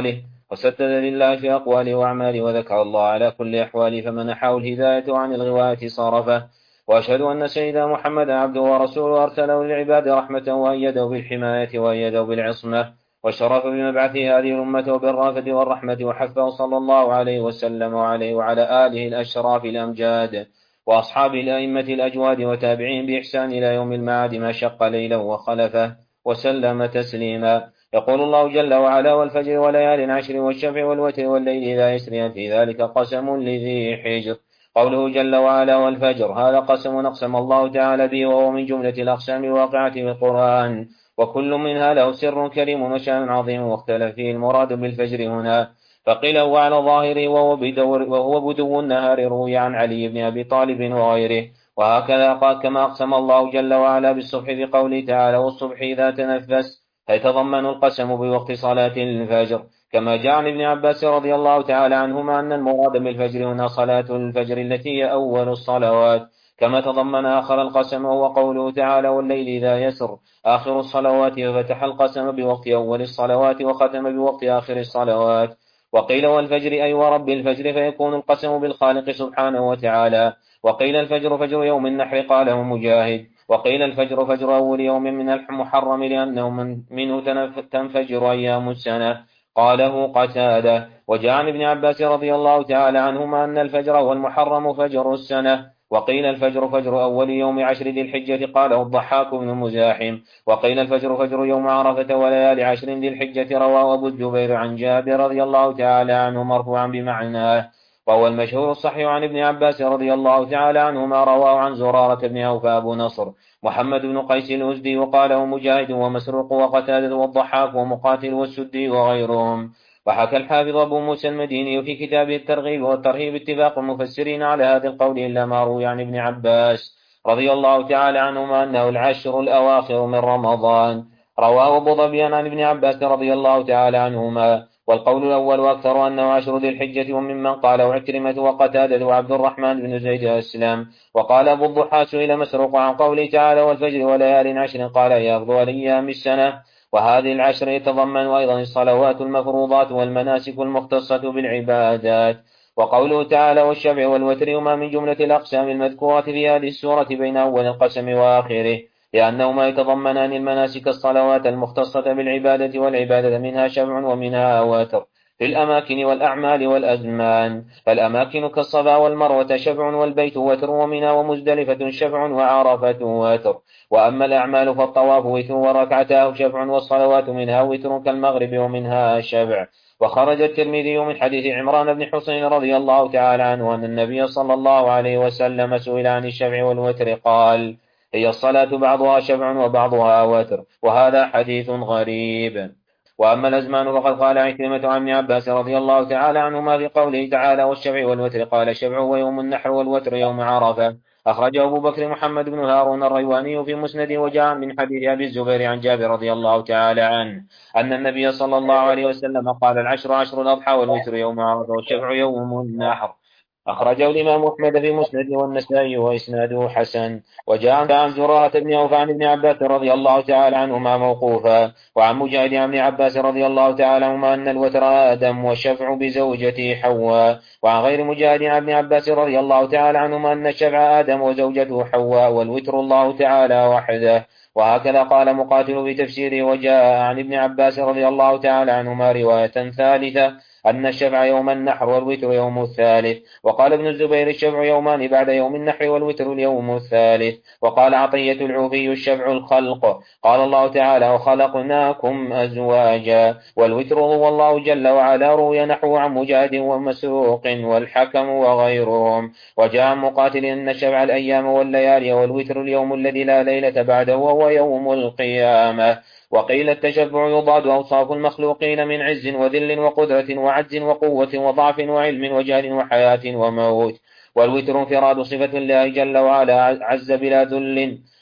وسدد لله في أقواله وأعماله وذكر الله على كل أحواله فمنحه الهداية وعن الغواية صرفه. وأشهد أن سيدنا محمدا عبده ورسوله أرسله للعباد رحمة وأيده بالحماية وأيده بالعصمة وشرف بمبعثه هذه الأمة بالرافة والرحمة وحفه صلى الله عليه وسلم وعليه وعلى آله الأشراف الأمجاد وأصحاب الأئمة الأجواد وتابعين بإحسان إلى يوم المعاد ما شق ليلا وخلفه وسلم تسليما. يقول الله جل وعلا والفجر وليال عشر والشفع والوتر والليل إذا يسري في ذلك قسم لذي حجر. قوله جل وعلا والفجر هذا قسم أقسم الله تعالى به وهو من جملة الأقسام الواقعة في القرآن وكل منها له سر كريم وشأن عظيم واختلف فيه المراد بالفجر هنا فقيل هو على ظاهره وهو, وهو بدو النهار روي عن علي بن أبي طالب وغيره. وهكذا قال كما أقسم الله جل وعلا بالصبح بقوله تعالى والصبح إذا تنفس فيتضمن القسم بوقت صلاة الفجر كما جاء عن ابن عباس رضي الله تعالى عنهما أن المراد بالفجر هنا صلاة الفجر التي هي أول الصلوات كما تضمن آخر القسم وهو قوله تعالى والليل إذا يسر آخر الصلوات ففتح القسم بوقت أول الصلوات وختم بوقت آخر الصلوات. وقيل والفجر أي ورب الفجر فيكون القسم بالخالق سبحانه وتعالى. وقيل الفجر فجر يوم النحر قاله مجاهد. وقيل الفجر فجر أول يوم من المحرم لأنه من منه تنفجر أيام السنة قاله قتادة. وجاء عن ابن عباس رضي الله تعالى عنهما أن الفجر والمحرم فجر السنة. وقيل الفجر فجر أول يوم عشر ذي الحجة قاله الضحاك بن مزاحم. وقيل الفجر فجر يوم عرفة وليالي عشر ذي الحجة رواه أبو الزبير عن جابر رضي الله تعالى عنه مرفوعا بمعناه وهو المشهور الصحيح عن ابن عباس رضي الله تعالى عنهما رواه عن زرارة بن أوفى أبو نصر محمد بن قيس الأزدي وقاله مجاهد ومسروق وقتادة والضحاك ومقاتل والسدي وغيرهم. وحكى الحافظ أبو موسى المديني في كتابه الترغيب والترهيب اتفاق المفسرين على هذا القول إلا ما روي عن ابن عباس رضي الله تعالى عنهما أنه العشر الأواخر من رمضان. رواه أبو ظبيان عن ابن عباس رضي الله تعالى عنهما. والقول الأول أكثر أنه عشر ذي الحجة وممن قاله عكرمة وقتادة وعبد الرحمن بن زيد الإسلام. وقال أبو الضحى سئل مسروق عن قوله تعالى والفجر وليال عشر قال هي أفضل أيام السنة. وهذه العشر يتضمن أيضا الصلوات المفروضات والمناسك المختصة بالعبادات. وقوله تعالى والشفع والوتر هما من جملة الأقسام المذكورة في هذه السورة بين أول القسم وآخره لأنهما يتضمنان المناسك الصلوات المختصة بالعبادة والعبادة منها شفع ومنها وتر في الأماكن والأعمال والأزمان. فالأماكن كالصفا والمروة شفع والبيت وتر ومنها ومزدلفة شفع وعرفة وتر. وأما الأعمال فالطواف وتر وركعتاه شفع والصلوات منها وتر كالمغرب ومنها شفع. وخرج الترمذي من حديث عمران بن حسين رضي الله تعالى عنه أن النبي صلى الله عليه وسلم سئل عن الشفع والوتر قال هي الصلاة بعضها شفع وبعضها وتر وهذا حديث غريب. وأما الأزمان فقد قال عكرمة عن ابن عباس رضي الله تعالى عنهما في قوله تعالى والشفع والوتر قال الشفع ويوم النحر والوتر يوم عرفة. أخرجه أبو بكر محمد بن هارون الريواني في مسنده وجاء من حديث أبي الزبير عن جابر رضي الله تعالى عنه أن النبي صلى الله عليه وسلم قال العشر عشر الأضحى والوتر يوم عرفة والشفع يوم النحر. أخرجه الإمام أحمد في مسنده والنسائي وإسناده حسن. وجاء عن زرارة بن أوفى عن ابن عباس رضي الله تعالى عنهما موقوفا. وعن مجاهد عن ابن عباس رضي الله تعالى عنهما أن الوتر آدم والشفع بزوجته حواء. وعن غير مجاهد عن ابن عباس رضي الله تعالى عنهما أن الشفع آدم وزوجته حواء والوتر الله تعالى وحده. وهكذا قال مقاتل في تفسيره. وجاء عن ابن عباس رضي الله تعالى عنهما رواية ثالثة أن الشفع يوم النحر والوتر يوم الثالث. وقال ابن الزبير الشفع يومان بعد يوم النحر والوتر اليوم الثالث. وقال عطية العوفي الشفع الخلق. قال الله تعالى وخلقناكم أزواجا. والوتر هو الله جل وعلا روي نحو عن مجاهد ومسروق والحكم وغيرهم. وجاء عن مقاتل أن الشفع الأيام والليالي والوتر اليوم الذي لا ليلة بعده وهو يوم القيامة. وقيل التشفع يضاد أوصاف المخلوقين من عز وذل وقدرة وعجز وقوة وضعف وعلم وجهل وحياة وموت. والوتر انفراد صفة الله جل وعلا عز بلا ذل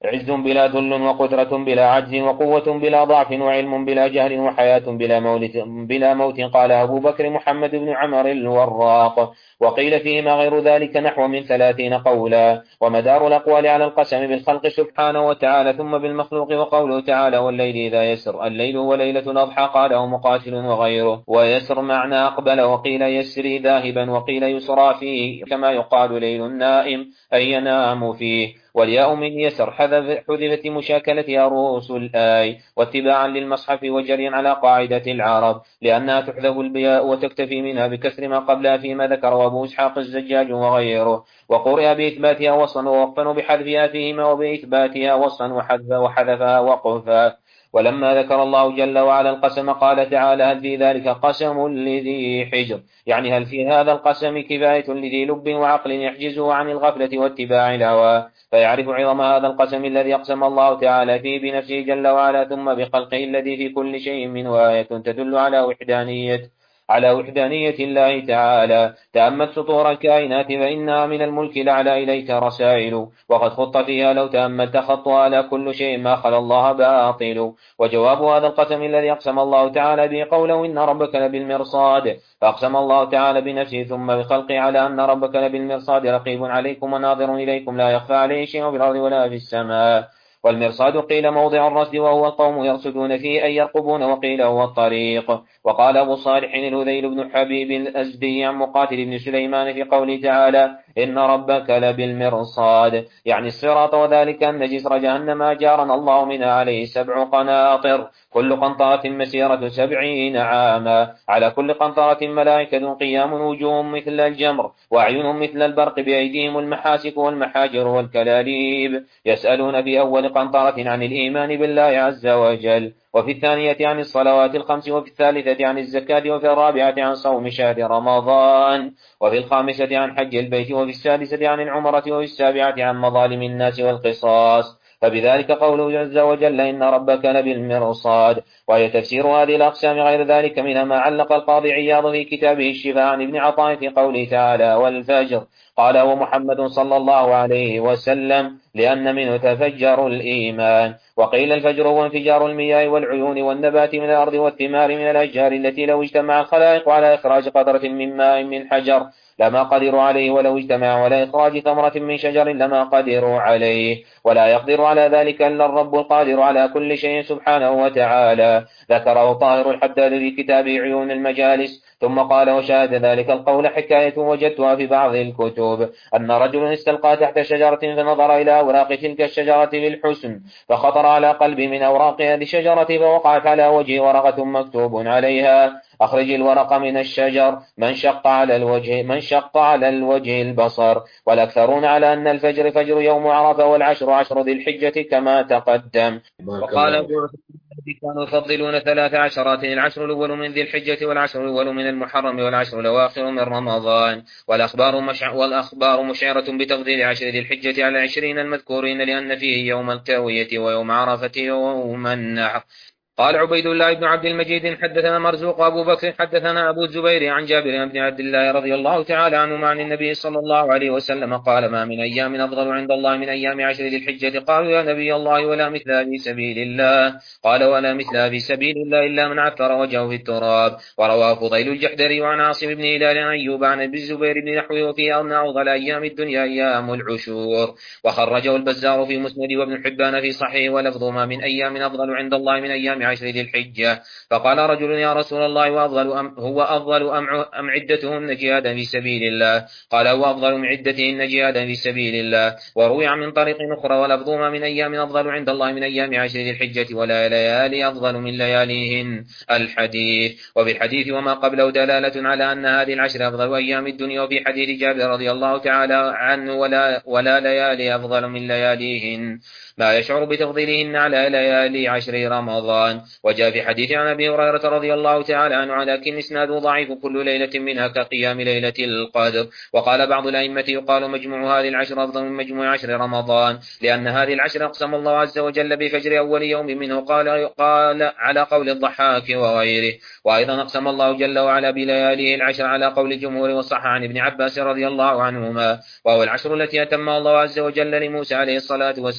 عز بلا ذل وقدرة بلا عجز وقوة بلا ضعف وعلم بلا جهل وحياة بلا موت, بلا موت قال أبو بكر محمد بن عمر الوراق. وقيل فيهما غير ذلك نحو من ثلاثين قولا. ومدار الأقوال على القسم بالخلق سبحانه وتعالى ثم بالمخلوق. وقوله تعالى والليل إذا يسر الليل وليلة الأضحى قاله مقاتل وغيره. ويسر معنى أقبل وقيل يسري ذاهبا وقيل يسرى فيه كما يقال ليل النائم أي ينام فيه. والياء من يسر حذفت مشاكلتها رؤوس الآي واتباعا للمصحف وجريا على قاعدة العرب لأنها تحذف البياء وتكتفي منها بكسر ما قبلها فيما ذكر أبو إسحاق الزجاج وغيره. وقرئ بإثباتها وصلا ووقفا وبحذفها فيهما وبإثباتها وصلا وحذفها وقفا. ولما ذكر الله جل وعلا القسم قال تعالى هل في ذلك قسم لذي حجر يعني هل في هذا القسم كفاية لذي لب وعقل يحجزه عن الغفلة واتباع الهوى فيعرف عظم هذا القسم الذي أقسم الله تعالى فيه بنفسه جل وعلا ثم بخلقه الذي في كل شيء منه آية تدل على وحدانية على وحدانية الله تعالى. تأمل سطور الكائنات فإنها من الملك الأعلى إليك رسائل وقد خط فيها لو تأملت خطها على كل شيء ما خلا الله باطل. وجواب هذا القسم الذي أقسم الله تعالى به قوله إن ربك لبالمرصاد فأقسم الله تعالى بنفسه ثم بخلقه على أن ربك لبالمرصاد رقيب عليكم وناظر إليكم لا يخفى عليه شيء في الأرض ولا في السماء. والمرصاد قيل موضع الرصد وهو القوم يرصدون فيه أي يرقبون وقيل هو الطريق. وقال أبو صالح الهذيل بن حبيب الأزدي عن مقاتل بن سليمان في قوله تعالى إن ربك لبالمرصاد يعني الصراط وذلك أن جسر جهنم أجارنا الله منها عليه سبع قناطر كل قنطرة مسيرة سبعين عاما على كل قنطرة ملائكة قيام وجوههم مثل الجمر وأعينهم مثل البرق بأيديهم المحاسك والمحاجر والكلاليب يسألون في أول قنطرة عن الإيمان بالله عز وجل وفي الثانية عن الصلوات الخمس وفي الثالثة عن الزكاة وفي الرابعة عن صوم شهر رمضان وفي الخامسة عن حج البيت وفي السادسة عن العمرة وفي السابعة عن مظالم الناس والقصاص. فبذلك قوله عز وجل إن ربك لبالمرصاد. وهي تفسير هذه الأقسام غير ذلك منها ما علق القاضي عياض في كتابه الشفاء عن ابن عطاء في قوله تعالى والفجر قال ومحمد صلى الله عليه وسلم لأن منه تفجر الإيمان. وقيل الفجر هو انفجار المياه والعيون والنبات من الأرض والثمار من الأشجار التي لو اجتمع الخلائق على إخراج قطرة من ماء من حجر لما قدروا عليه ولو اجتمعوا على إخراج ثمرة من شجر لما قدروا عليه ولا يقدر على ذلك إلا الرب القادر على كل شيء سبحانه وتعالى. ذكره طاهر الحداد في كتابه عيون المجالس ثم قال وشاهد ذلك القول حكاية وجدتها في بعض الكتب أن رجل استلقى تحت شجرة فنظر إلى أوراق تلك الشجرة بالحسن فخطر على قلبي من أوراق هذه الشجرة فوقعت على وجهه ورقة مكتوب عليها أخرج الورق من الشجر من شق على الوجه من شق على الوجه البصر. والأكثرون على أن الفجر فجر يوم عرفة والعشر عشر ذي الحجة كما تقدم. وقال كانوا يفضلون ثلاث عشرات العشر الأول من ذي الحجة والعشر الأول من المحرم والعشر الأواخر من رمضان. والأخبار, مشع والأخبار مشعرة بتفضيل عشر ذي الحجة على عشرين المذكورين لأن فيه يوم التروية ويوم عرفة ويوم النحر. قال عبيد الله بن عبد المجيد حدثنا مرزوق أبو بكر حدثنا أبو الزبير عن جابر بن عبد الله رضي الله تعالى عنه عن النبي صلى الله عليه وسلم قال ما من أيام أفضل عند الله من أيام عشر ذي الحجة. قالوا يا نبي الله ولا مثلها في سبيل الله قال ولا مثلها في سبيل الله إلا من عثر وجهه في التراب. ورواه فضيل الجحدري عن عاصم بن هلال عن أيوب عن أبي الزبير بن نحوه وفي أن أفضل أيام الدنيا أيام العشور. وخرجه البزار في مسند وابن حبان في صحيح ولفظ ما من أيام أفضل عند الله من أيام عشر ذي الحجة. فقال رجل يا رسول الله وأفضل أم هو أفضل أم, أم عدتهن جهادا في سبيل الله قال هو أفضل من عدتهن جهادا في سبيل الله. وروي من طريق أخرى ولفظ ما من أيام أفضل عند الله من أيام عشر ذي الحجة ولا ليالي أفضل من لياليهن الحديث. وفي الحديث وما قبله دلالة على أن هذه العشر أفضل أيام الدنيا. وفي حديث جابر رضي الله تعالى عنه ولا, ولا ليالي أفضل من لياليهن ما يشعر بتفضيلهن على ليالي عشر رمضان. وجاء في حديث عن أبي هريرة رضي الله تعالى عنه لكن إسناده ضعيف كل ليلة منها كقيام ليلة القدر. وقال بعض الأئمة يقال مجموع هذه العشر أفضل من مجموع عشر رمضان لأن هذه العشر أقسم الله عز وجل بفجر أول يوم منه قال, قال على قول الضحاك وغيره. وأيضا أقسم الله جل وعلا بلياليه العشر على قول الجمهور وصح عن ابن عباس رضي الله عنهما وهو العشر التي أتمها الله عز وجل لموسى عليه الصلاة والسلام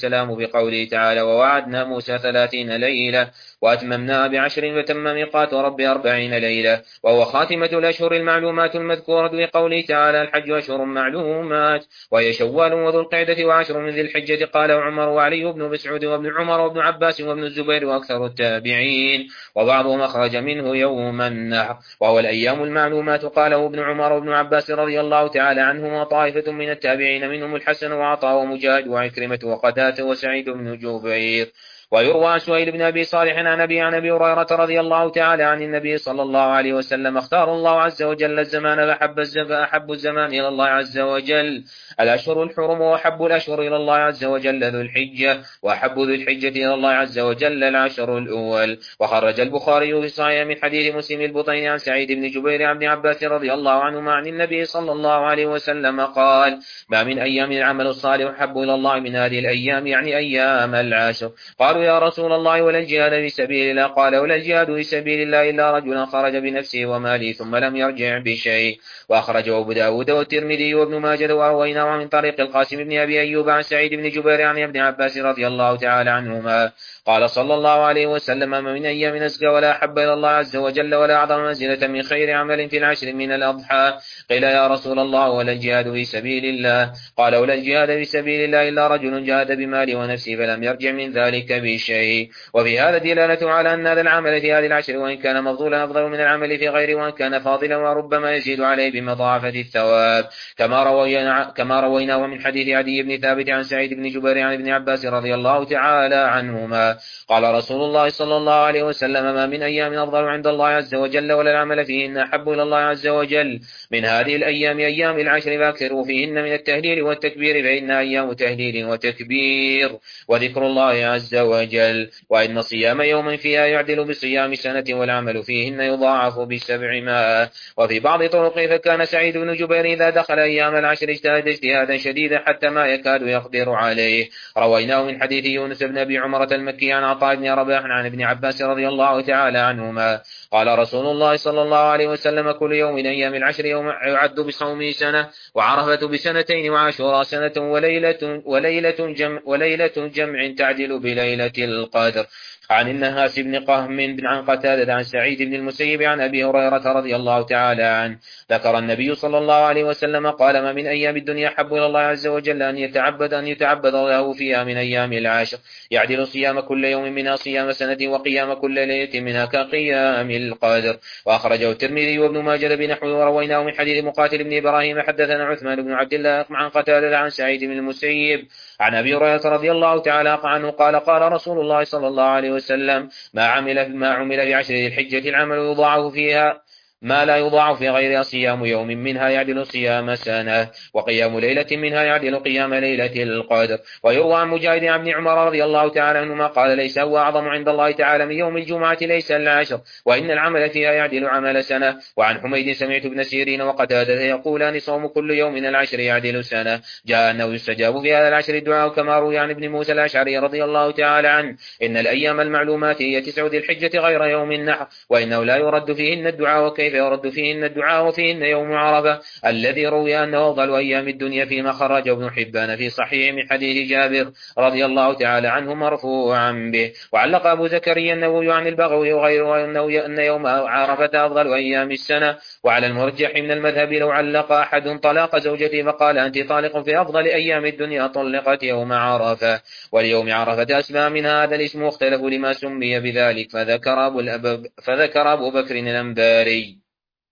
بقوله تعالى ووعدنا موسى ثلاثين ليلة وأتممناها بعشر فتم ميقات رب أربعين ليلة، وهو خاتمة الأشهر المعلومات المذكورة بقوله تعالى الحج أشهر معلومات، وهي شوال وذو القعدة وعشر من ذي الحجة. قال عمر وعلي بن مسعود وابن عمر وابن عباس وابن الزبير وأكثر التابعين، وبعضهم أخرج منه يوم النحر وهو الأيام المعلومات. قاله ابن عمر وابن عباس رضي الله تعالى عنهما طائفة من التابعين منهم الحسن وعطاء ومجاهد وعكرمة وقتادة وسعيد بن جبير. ويروى عن سهيل بن أبي صالح عن أبي عن أبي هريرة رضي الله تعالى عن النبي صلى الله عليه وسلم اختار الله عز وجل الزمان فأحب فأحب الزمان إلى الله عز وجل الأشهر الحرم، وأحب الأشهر إلى الله عز وجل ذو الحجة، وأحب ذو الحجة إلى الله عز وجل العشر الأول. وخرج البخاري في صحيح من حديث مسلم البطين عن سعيد بن جبير عن ابن عباس رضي الله عنهما عن النبي صلى الله عليه وسلم قال ما من أيام العمل الصالح أحب إلى الله من هذه الأيام، يعني أيام العشر. قالوا يا رسول الله ولا الجهاد في سبيل الله؟ قال ولا الجهاد في سبيل الله إلا رجل خرج بنفسه وماله ثم لم يرجع بشيء. وأخرجه أبو داود والترمذي وابن ماجه ورويناه من طريق القاسم بن أبي أيوب عن سعيد بن جبير عن ابن عباس رضي الله تعالى عنهما قال صلى الله عليه وسلم ما من أيام أزكى ولا أحب إلى الله عز وجل ولا أعظم منزلة من خير عمل في العشر من الأضحى. قيل يا رسول الله ولا الجهاد في سبيل الله؟ قال ولا الجهاد في سبيل الله إلا رجل جاهد بماله ونفسه فلم يرجع من ذلك بشيء. وفي هذا دلالة على أن هذا العمل في هذه العشر وإن كان مفضولا أفضل من العمل في غيره، وإن كان فاضلا وربما يزيد عليه بمضاعفة الثواب، كما روينا كما رويناه من حديث عدي بن ثابت عن سعيد بن جبير عن ابن عباس رضي الله تعالى عنهما قال رسول الله صلى الله عليه وسلم ما من أيام أفضل عند الله عز وجل ولا العمل فيهن أحب إلى الله عز وجل من هذه الأيام أيام العشر، فأكثروا فيهن من التهليل والتكبير فإنها أيام تهليل وتكبير وذكر الله عز وجل، وإن صيام يوم فيها يعدل بصيام سنة والعمل فيهن يضاعف بسبعمائة. وفي بعض طرقه فكان سعيد بن جبير إذا دخل أيام العشر اجتهد اجتهادا شديدا حتى ما يكاد يقدر عليه. رويناه من حديث يونس بن أبي عمرة المكي عن عطاء بن رباح عن ابن عباس رضي الله تعالى عنهما قال رسول الله صلى الله عليه وسلم كل يوم من أيام العشر يوم يعد بصومه سنة، وعرفة بسنتين، وعاشوراء سنة، وليلة, وليلة, جمع, وليلة جمع تعدل بليلة القدر. عن النهاس بن قهم عن قتادة عن سعيد بن المسيب عن أبي هريرة رضي الله تعالى عنه ذكر النبي صلى الله عليه وسلم قال ما من أيام الدنيا حب إلى الله عز وجل أن يتعبد أن يتعبد له فيها من أيام العشر، يعدل صيام كل يوم منها صيام سنة، وقيام كل ليلة منها كقيام القدر. وأخرجه الترمذي وابن ماجه بنحوه ورويناه من حديث مقاتل بن إبراهيم حدثنا عثمان بن عبد الله عن قتادة عن سعيد بن المسيب عن أبي هريرة رضي الله تعالى عنه قال قال رسول الله صلى الله عليه وسلم ما عمل ما عمل في عشر ذي الحجة العمل يضاعف فيها ما لا يضاعف في غيرها صيام يوم منها يعدل صيام سنة، وقيام ليلة منها يعدل قيام ليلة القدر. ويروى عن مجاهد عن ابن عمر رضي الله تعالى عنهما قال ليس هو أعظم عند الله تعالى من يوم الجمعة ليس العشر، وإن العمل فيها يعدل عمل سنة. وعن حميد سمعت ابن سيرين وقتادة يقولان صوم كل يوم من العشر يعدل سنة. جاء أنه يستجاب في هذا العشر الدعاء كما روي عن ابن موسى الأشعري رضي الله تعالى عنه إن الأيام المعلومات هي تسع ذي الحجة غير يوم النحر، وإنه لا يرد فيهن الدعاء، وكيف يرد فيهن الدعاء وفيهن يوم عرفة الذي روي أنه أفضل أيام الدنيا فيما خرج ابن حبان في صحيح من حديث جابر رضي الله تعالى عنه مرفوعا به. وعلق أبو زكريا النووي عن البغوي وغيره أنه أن يوم عرفة أفضل أيام السنة. وعلى المرجح من المذهب لو علق أحد طلاق زوجته فقال أنت طالق في أفضل أيام الدنيا طلقت يوم عرفة، وليوم عرفة أسمى من هذا الاسم مختلف لما سمي بذلك، فذكر أبو, فذكر أبو بكر الأنباري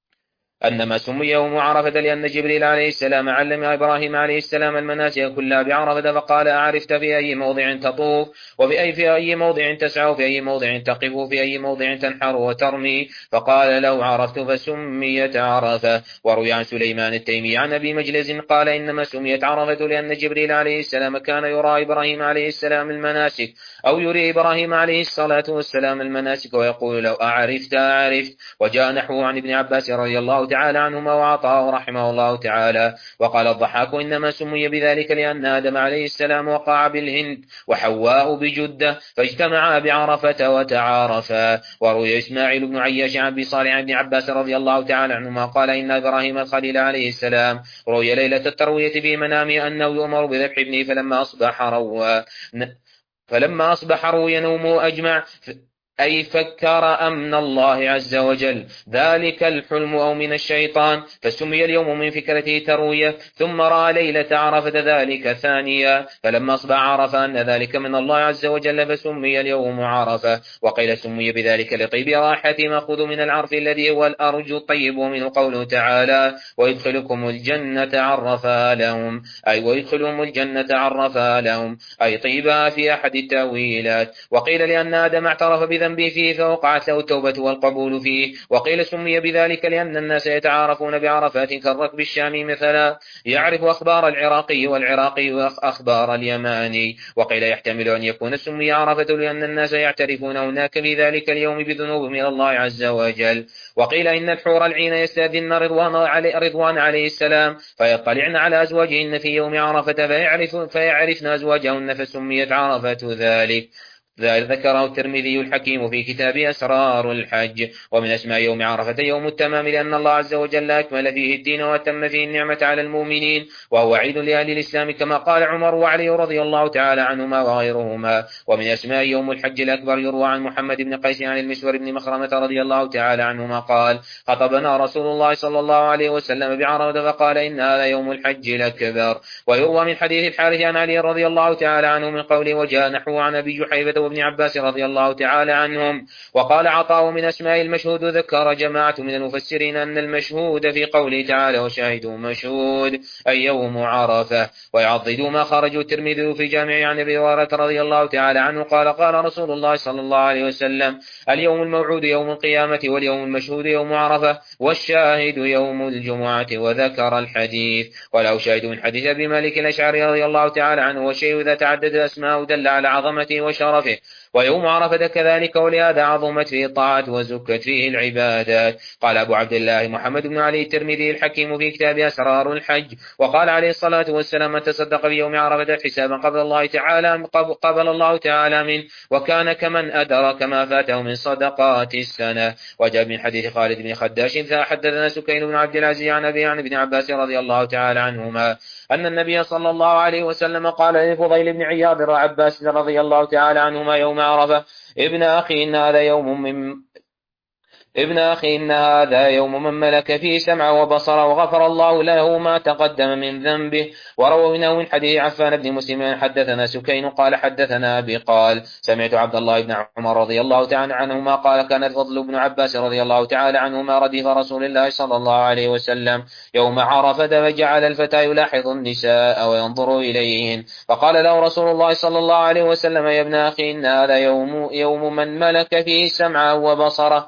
أنما سمي يوم عرفة لأن جبريل عليه السلام علم إبراهيم عليه السلام المناسك كلها بعرفة فقال أعرفت في أي موضع تطوف، وفي أي في أي موضع تسعى، وفي أي موضع تقف، وفي أي موضع تنحر وترمي، فقال لو عرفت فسميت عرفة. وروي عن سليمان التيمي عن أبي مجلس قال إنما سميت عرفة لأن جبريل عليه السلام كان يرى إبراهيم عليه السلام المناسك أو يري إبراهيم عليه الصلاة والسلام المناسك ويقول لو أعرفت أعرفت. وجاء نحوه عن ابن عباس رضي الله تعالى عنهما وعطاه رحمه الله تعالى. وقال الضحاك إنما سمي بذلك لأن آدم عليه السلام وقع بالهند وحواء بجدة فاجتمعا بعرفة وتعارفا. وروي إسماعيل بن عياش عن أبي صالح عن ابن عباس رضي الله تعالى عنهما قال إن إبراهيم الخليل عليه السلام روي ليلة التروية في منامه أنه يؤمر بذبح ابنه فلما أصبح روى فلما أصبح روي نومه أجمع أي فكر أمن الله عز وجل ذلك الحلم أو من الشيطان، فسمي اليوم من فكرته تروية، ثم رأى ليلة عرفة ذلك ثانية، فلما أصبح عرف أن ذلك من الله عز وجل فسمي اليوم عرفة. وقيل سمي بذلك لطيب راحته مأخوذ من العرف الذي هو الأرج الطيب، ومنه قوله تعالى ويدخلكم الجنة عرفها لهم، أي ويدخلهم الجنة عرفها لهم أي طيبها في أحد التأويلات. وقيل لأن آدم اعترف بذلك ذنبه فيه فوقعت له التوبة والقبول فيه. وقيل سمي بذلك لأن الناس يتعارفون بعرفات كالركب الشامي مثلا يعرف أخبار العراقي والعراقي أخبار اليماني. وقيل يحتمل أن يكون سمي عرفة لأن الناس يعترفون هناك في ذلك اليوم بذنوب من الله عز وجل. وقيل إن الحور العين يستأذن رضوان عليه, رضوان عليه السلام فيطلعن على أزواجهن في يوم عرفة فيعرف فيعرفن أزواجهن فسميت عرفة ذلك. ذكره الترمذي الحكيم في كتاب أسرار الحج. ومن أسماء يوم عرفة يوم التمام لأن الله عز وجل أكمل فيه الدين وأتم فيه النعمة على المؤمنين، وهو عيد لأهل الإسلام كما قال عمر وعلي رضي الله تعالى عنهما وغيرهما. ومن أسماء يوم الحج الأكبر يروى عن محمد بن قيس عن المسور بن مخرمة رضي الله تعالى عنهما قال خطبنا رسول الله صلى الله عليه وسلم بعرفة فقال إن هذا يوم الحج الأكبر. ويروى من حديث الحارث عن علي رضي الله تعالى عنه من قوله وجاء نحو عن أبي جحيفة وابن عباس رضي الله تعالى عنهم. وقال عطاء من أسماء المشهود ذكر جماعة من المفسرين أن المشهود في قوله تعالى وشاهدوا مشهود أي يوم عرفة. ويعضدوا ما خرجوا الترمذي في جامع عن أبي هريرة رضي الله تعالى عنه قال قال رسول الله صلى الله عليه وسلم اليوم الموعود يوم القيامة واليوم المشهود يوم عرفة والشاهد يوم الجمعة وذكر الحديث. ولو شاهد من حديث أبي مالك الأشعري رضي الله تعالى عنه والشيء إذا تعدد أسماء دل على عظمته وشرفه. ويوم عرفة كذلك ولهذا عظمت فيه الطاعات وزكت فيه العبادات. قال أبو عبد الله محمد بن علي الترمذي الحكيم في كتاب أسرار الحج وقال عليه الصلاة والسلام من تصدق في يوم عرفة حسابا قبل الله تعالى قبل الله تعالى منه وكان كمن أدرك ما فاته من صدقات السنة. وجاء من حديث خالد بن خداش حدثنا سكين بن عبد العزيز عن أبي عن ابن عباس رضي الله تعالى عنهما أن النبي صلى الله عليه وسلم قال لفضيل بن عياض وعباس رضي الله تعالى عنهما يوم عرفة ابن أخي إن هذا يوم من ابن أخي إن هذا يوم من ملك فيه سمع وبصر وغفر الله له ما تقدم من ذنبه. وروى منه من حديث عفان بن مسلم حدثنا سكين قال حدثنا أبي قال سمعت عبد الله بن عمر رضي الله تعالى عنهما قال كان الفضل بن عباس رضي الله تعالى عنهما رديف رسول الله صلى الله عليه وسلم يوم عرفة فجعل الفتى يلاحظ النساء وينظر إليهن فقال له رسول الله صلى الله عليه وسلم يا ابن أخي إن هذا يوم, يوم من ملك فيه سمع وبصره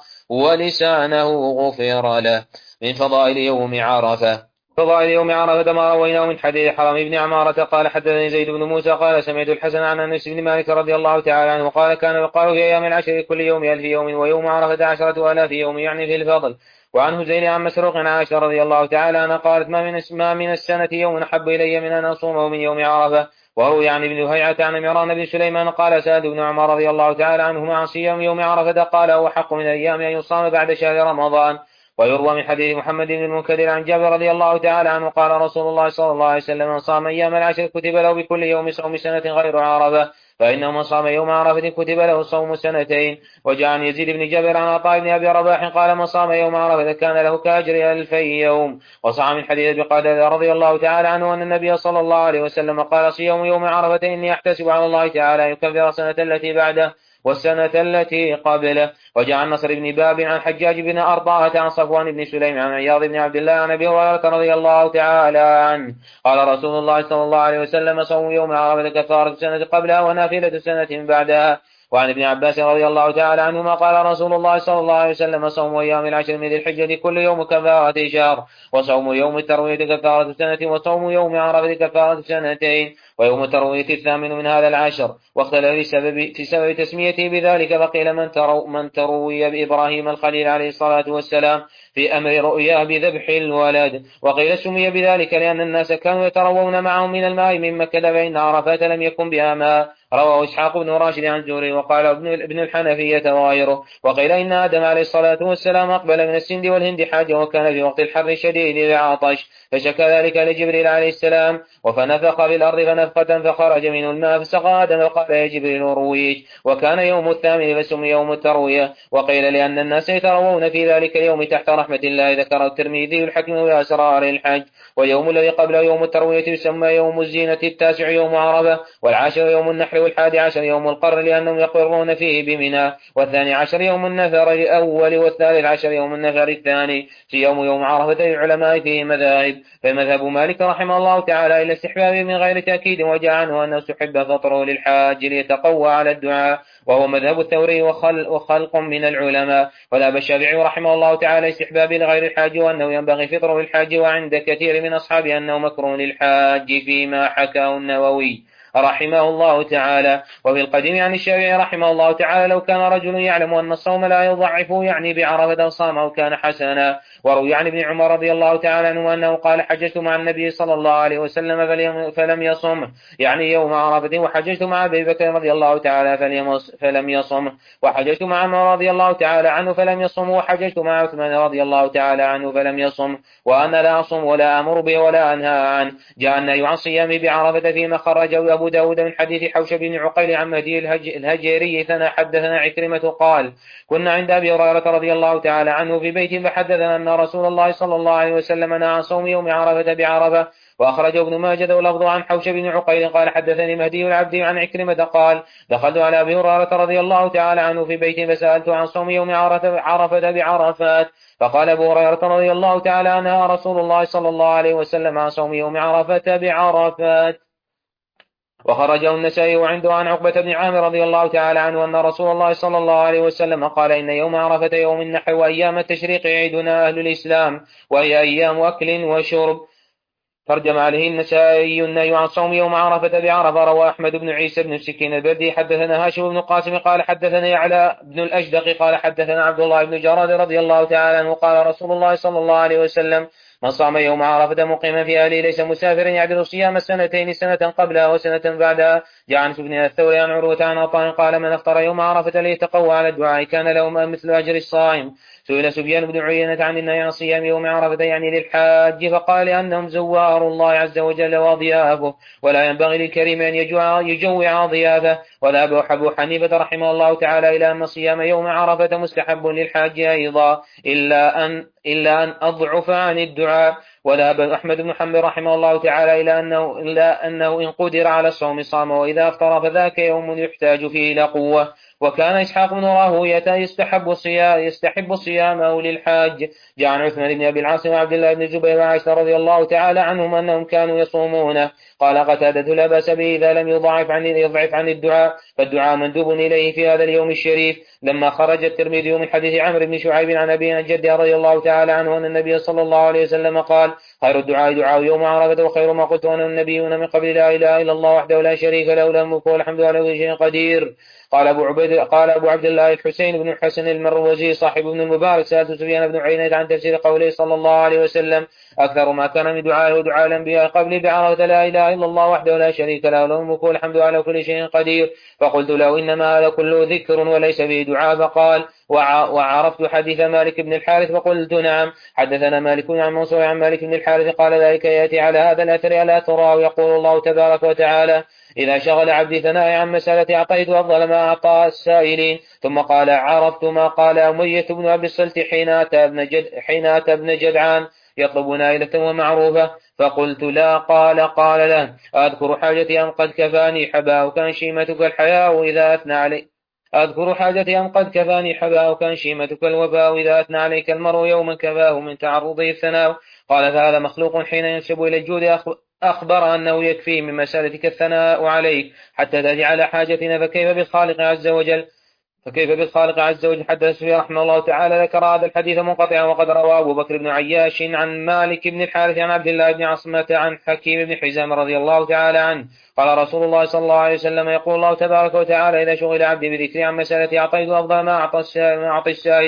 ولسانه غفر له. من فضائل يوم عرفة فضائل يوم عرفة ما رويناه من حديث حرام بن عمارة قال حدثني زيد بن موسى قال سمعت الحسن عن أنس بن مالك رضي الله تعالى عنه قال كان يقال في أيام العشر كل يوم ألف يوم ويوم عرفة عشرة آلاف يوم يعني في الفضل. وعنه زيد عن مسروق عن عائشة رضي الله تعالى عنها قالت ما من, ما من السنة يوم أحب إلي من أن أصومه من يوم عرفة. وروي عن ابن هيعة عن عمران بن سليمان قال سأل ابن عمر رضي الله تعالى عنهما عن صيام يوم عرفة قال هو حق من الأيام أن يصام بعد شهر رمضان. ويروى من حديث محمد بن المنكدر عن جابر رضي الله تعالى عنه قال رسول الله صلى الله عليه وسلم من صام أيام العشر كتب له بكل يوم صوم سنة غير عرفة فإنه من صام يوم عرفة كتب له صوم سنتين. وجاء عن يزيد بن جابر عن عطاء بن أبي رباح قال من صام يوم عرفة كان له كأجر ألفي يوم. وصح من حديث أبي قتادة رضي الله تعالى عنه أن النبي صلى الله عليه وسلم قال صيام يوم عرفة إني أحتسب على الله تعالى يكفر السنة التي بعده والسنة التي قبله. وجاء عن نصر بن باب عن حجاج بن أرطاة عن صفوان بن سليم عن عياض بن عبد الله عن أبي هريرة رضي الله تعالى عنه قال رسول الله صلى الله عليه وسلم صوم يوم عرفة كفارة السنة قبلها ونافلة سنة بعدها. وعن ابن عباس رضي الله تعالى عنهما قال رسول الله صلى الله عليه وسلم صوم أيام العشر من ذي الحجة كل يوم كفارة شهر وصوم يوم التروية كفارة سنة وصوم يوم عرفة كفارة سنتين ويوم التروية الثامن من هذا العشر. واختلف في سبب, في سبب تسميته بذلك فقيل من, ترو من تروي بإبراهيم الخليل عليه الصلاة والسلام في أمر رؤياه بذبح الولد. وقيل سمي بذلك لأن الناس كانوا يتروون معهم من الماء من مكة فإن عرفات لم يكن بها ماء رواه إسحاق بن راشد عن الزهري وقال ابن ابن الحنفية وغيره. وقيل إن آدم عليه الصلاة والسلام أقبل من السند والهند حاجة وكان في وقت الحر الشديد العطش فشكى ذلك لجبريل عليه السلام فنفخ في الأرض فنفخة فخرج منه الماء فسقى آدم فقال يا جبريل رويج وكان يوم الثامن فسمي يوم التروية. وقيل لأن الناس يتروون في ذلك اليوم تحت رحمة الله. ذكر الترمذي الحكم بأسرار الحج. واليوم الذي قبله يوم التروية يسمى يوم الزينة التاسع يوم عرفة والعاشر يوم النحر والحادي عشر يوم القر لأنهم يقرون فيه بمنى والثاني عشر يوم النفر الأول والثالث عشر يوم النفر الثاني في يوم يوم عرفة العلماء فيه مذاهب. فمذهب مالك رحمه الله تعالى إلى استحباب من غير تأكيد وجاء عنه أنه استحب فطره للحاج ليتقوى على الدعاء وهو مذهب الثوري وخل وخلق من العلماء. وذهب الشافعي رحمه الله تعالى استحباب لغير الحاج وأنه ينبغي فطره للحاج وعند كثير من أصحابه أنه مكروه للحاج فيما حكاه النووي رحمه الله تعالى. وفي القديم عن الشافعي رحمه الله تعالى لو كان رجل يعلم أن الصوم لا يضعفه يعني بعرفة صامه كان حسنا. وروي عن ابن عمر رضي الله تعالى عنه أنه قال حججت مع النبي صلى الله عليه وسلم فلم يصم يعني يوم عرفة وحججت مع أبي بكر رضي الله تعالى فلم يصم وحججت مع عمر رضي الله تعالى عنه فلم يصم وحججت مع عثمان رضي الله تعالى عنه فلم يصم وأنا لا أصم ولا أمر به ولا أنهى عنه. جاء النهي عن صيام بعرفة فيما خرجه أبو داود من حديث حوشب بن عقيل عن مهدي الهجيري ثنا حدثنا عكرمة قال كنا عند أبي هريرة رضي الله تعالى عنه في بيت فحدثنا أن رسول الله صلى الله عليه وسلم نهى عن صوم يوم عرفة بعرفة. وأخرجه ابن ماجه ولفظ عن حوشب بن عقيل قال حدثني مهدي العبد عن عكرمة قال دخلت على أبي هريرة رضي الله تعالى عنه في بيت فسألت عن صوم يوم عرفة بعرفات فقال أبو هريرة رضي الله تعالى عنها رسول الله صلى الله عليه وسلم عن صوم يوم عرفة بعرفات. وخرجه النسائي وعنده عن عقبة بن عامر رضي الله تعالى عنه أن رسول الله صلى الله عليه وسلم قال إن يوم عرفة يوم النحر وأيام التشريق عيدنا أهل الإسلام وهي أيام أكل وشرب. ترجم عليه النسائي النهي عن صوم يوم عرفة بعرفة. روى أحمد بن عيسى بن السكين البردي حدثنا هاشم بن قاسم قال حدثنا يعلى بن الأجدق قال حدثنا عبد الله بن جراد رضي الله تعالى عنه قال رسول الله صلى الله عليه وسلم من صام يوم عرفة مقيما في أهله ليس مسافرا يعدل صيام السنتين سنة قبلها وسنة بعدها. جاء عن سفيان الثوري عن عروة عن عطاء قال من افطر يوم عرفة ليتقوى على الدعاء كان له مثل أجر الصائم. سئل سفيان بن عيينة عن النهي عن صيام يوم عرفة يعني للحاج فقال لأنهم زوار الله عز وجل وضيافه ولا ينبغي للكريم أن يجوع ضيافه. وذهب أبو حنيفة رحمه الله تعالى إلى أن صيام يوم عرفة مستحب للحاج أيضا إلا أن إلا أن أضعف عن الدعاء. وذهب أحمد بن حنبل رحمه الله تعالى إلى أنه, إلا أنه إن قدر على الصوم صام وإذا أفطر فذاك يوم يحتاج فيه إلى قوة. وكان إسحاق بن راهوية يستحب الصيام يستحب صيامه للحاج. جاء عن عثمان بن أبي العاص وعبد الله بن الزبير وعائشة رضي الله تعالى عنهم أنهم كانوا يصومونه. قال قتادة لا بأس به إذا لم يضعف عن يضعف عن الدعاء فالدعاء مندوب إليه في هذا اليوم الشريف. لما خرج الترمذي من حديث عمرو بن شعيب عن أبي عن جده رضي الله تعالى عنه أن النبي صلى الله عليه وسلم قال خير الدعاء دعاء يوم عرفة وخير ما قلت أنا النبيون من قبل لا إله إلا الله وحده لا شريك له له الملك والحمد على كل شيء قدير. قال أبو عبيد قال أبو عبد الله الحسين بن الحسن المروزي صاحب ابن المبارك سألت سفيان بن عيينة عن تفسير قوله صلى الله عليه وسلم أكثر ما كان من دعائه ودعاء الأنبياء قبل بعرفة لا إله إلا الله وحده لا شريك له له الملك والحمد على كل شيء قدير. فقلت له إنما هذا كله ذكر وليس به دعاء. فقال وعرفت حديث مالك بن الحارث فقلت نعم. حدثنا مالك عن منصور عن مالك بن الحارث قال ذلك يأتي على هذا الأثر ألا تراه يقول الله تبارك وتعالى إذا شغل عبدي ثناء عن مسألة أعطيت أفضل ما أعطى السائلين. ثم قال عرفت ما قال أمية بن أبي الصلت حين أتى ابن جد حين أتى ابن جدعان يطلب نائلة ومعروفة فقلت لا. قال قال له أذكر حاجتي أم قد كفاني حباء كان شيمتك الحياء إذا أثنى علي أذكر حاجتي أم قد كفاني حباء كان شيمتك الوباء إذا أثنى عليك المرء يوما كفاه من تعرضه الثناء. قال فهذا مخلوق حين ينسب إلى الجود أخبر أنه يكفي من مسألتك الثناء عليك حتى تجعل حاجتنا فكيف بالخالق عز وجل فكيف بالخالق عز وجل. حدث فيه رحمه الله تعالى ذكر هذا الحديث منقطعا وقد رواه أبو بكر بن عياش عن مالك بن الحارث عن عبد الله بن عصمة عن حكيم بن حزام رضي الله تعالى عنه قال رسول الله صلى الله عليه وسلم يقول الله تبارك وتعالى إذا شغل عبدي بذكري عن مسألة أعطيت أفضل ما أعطى السائلين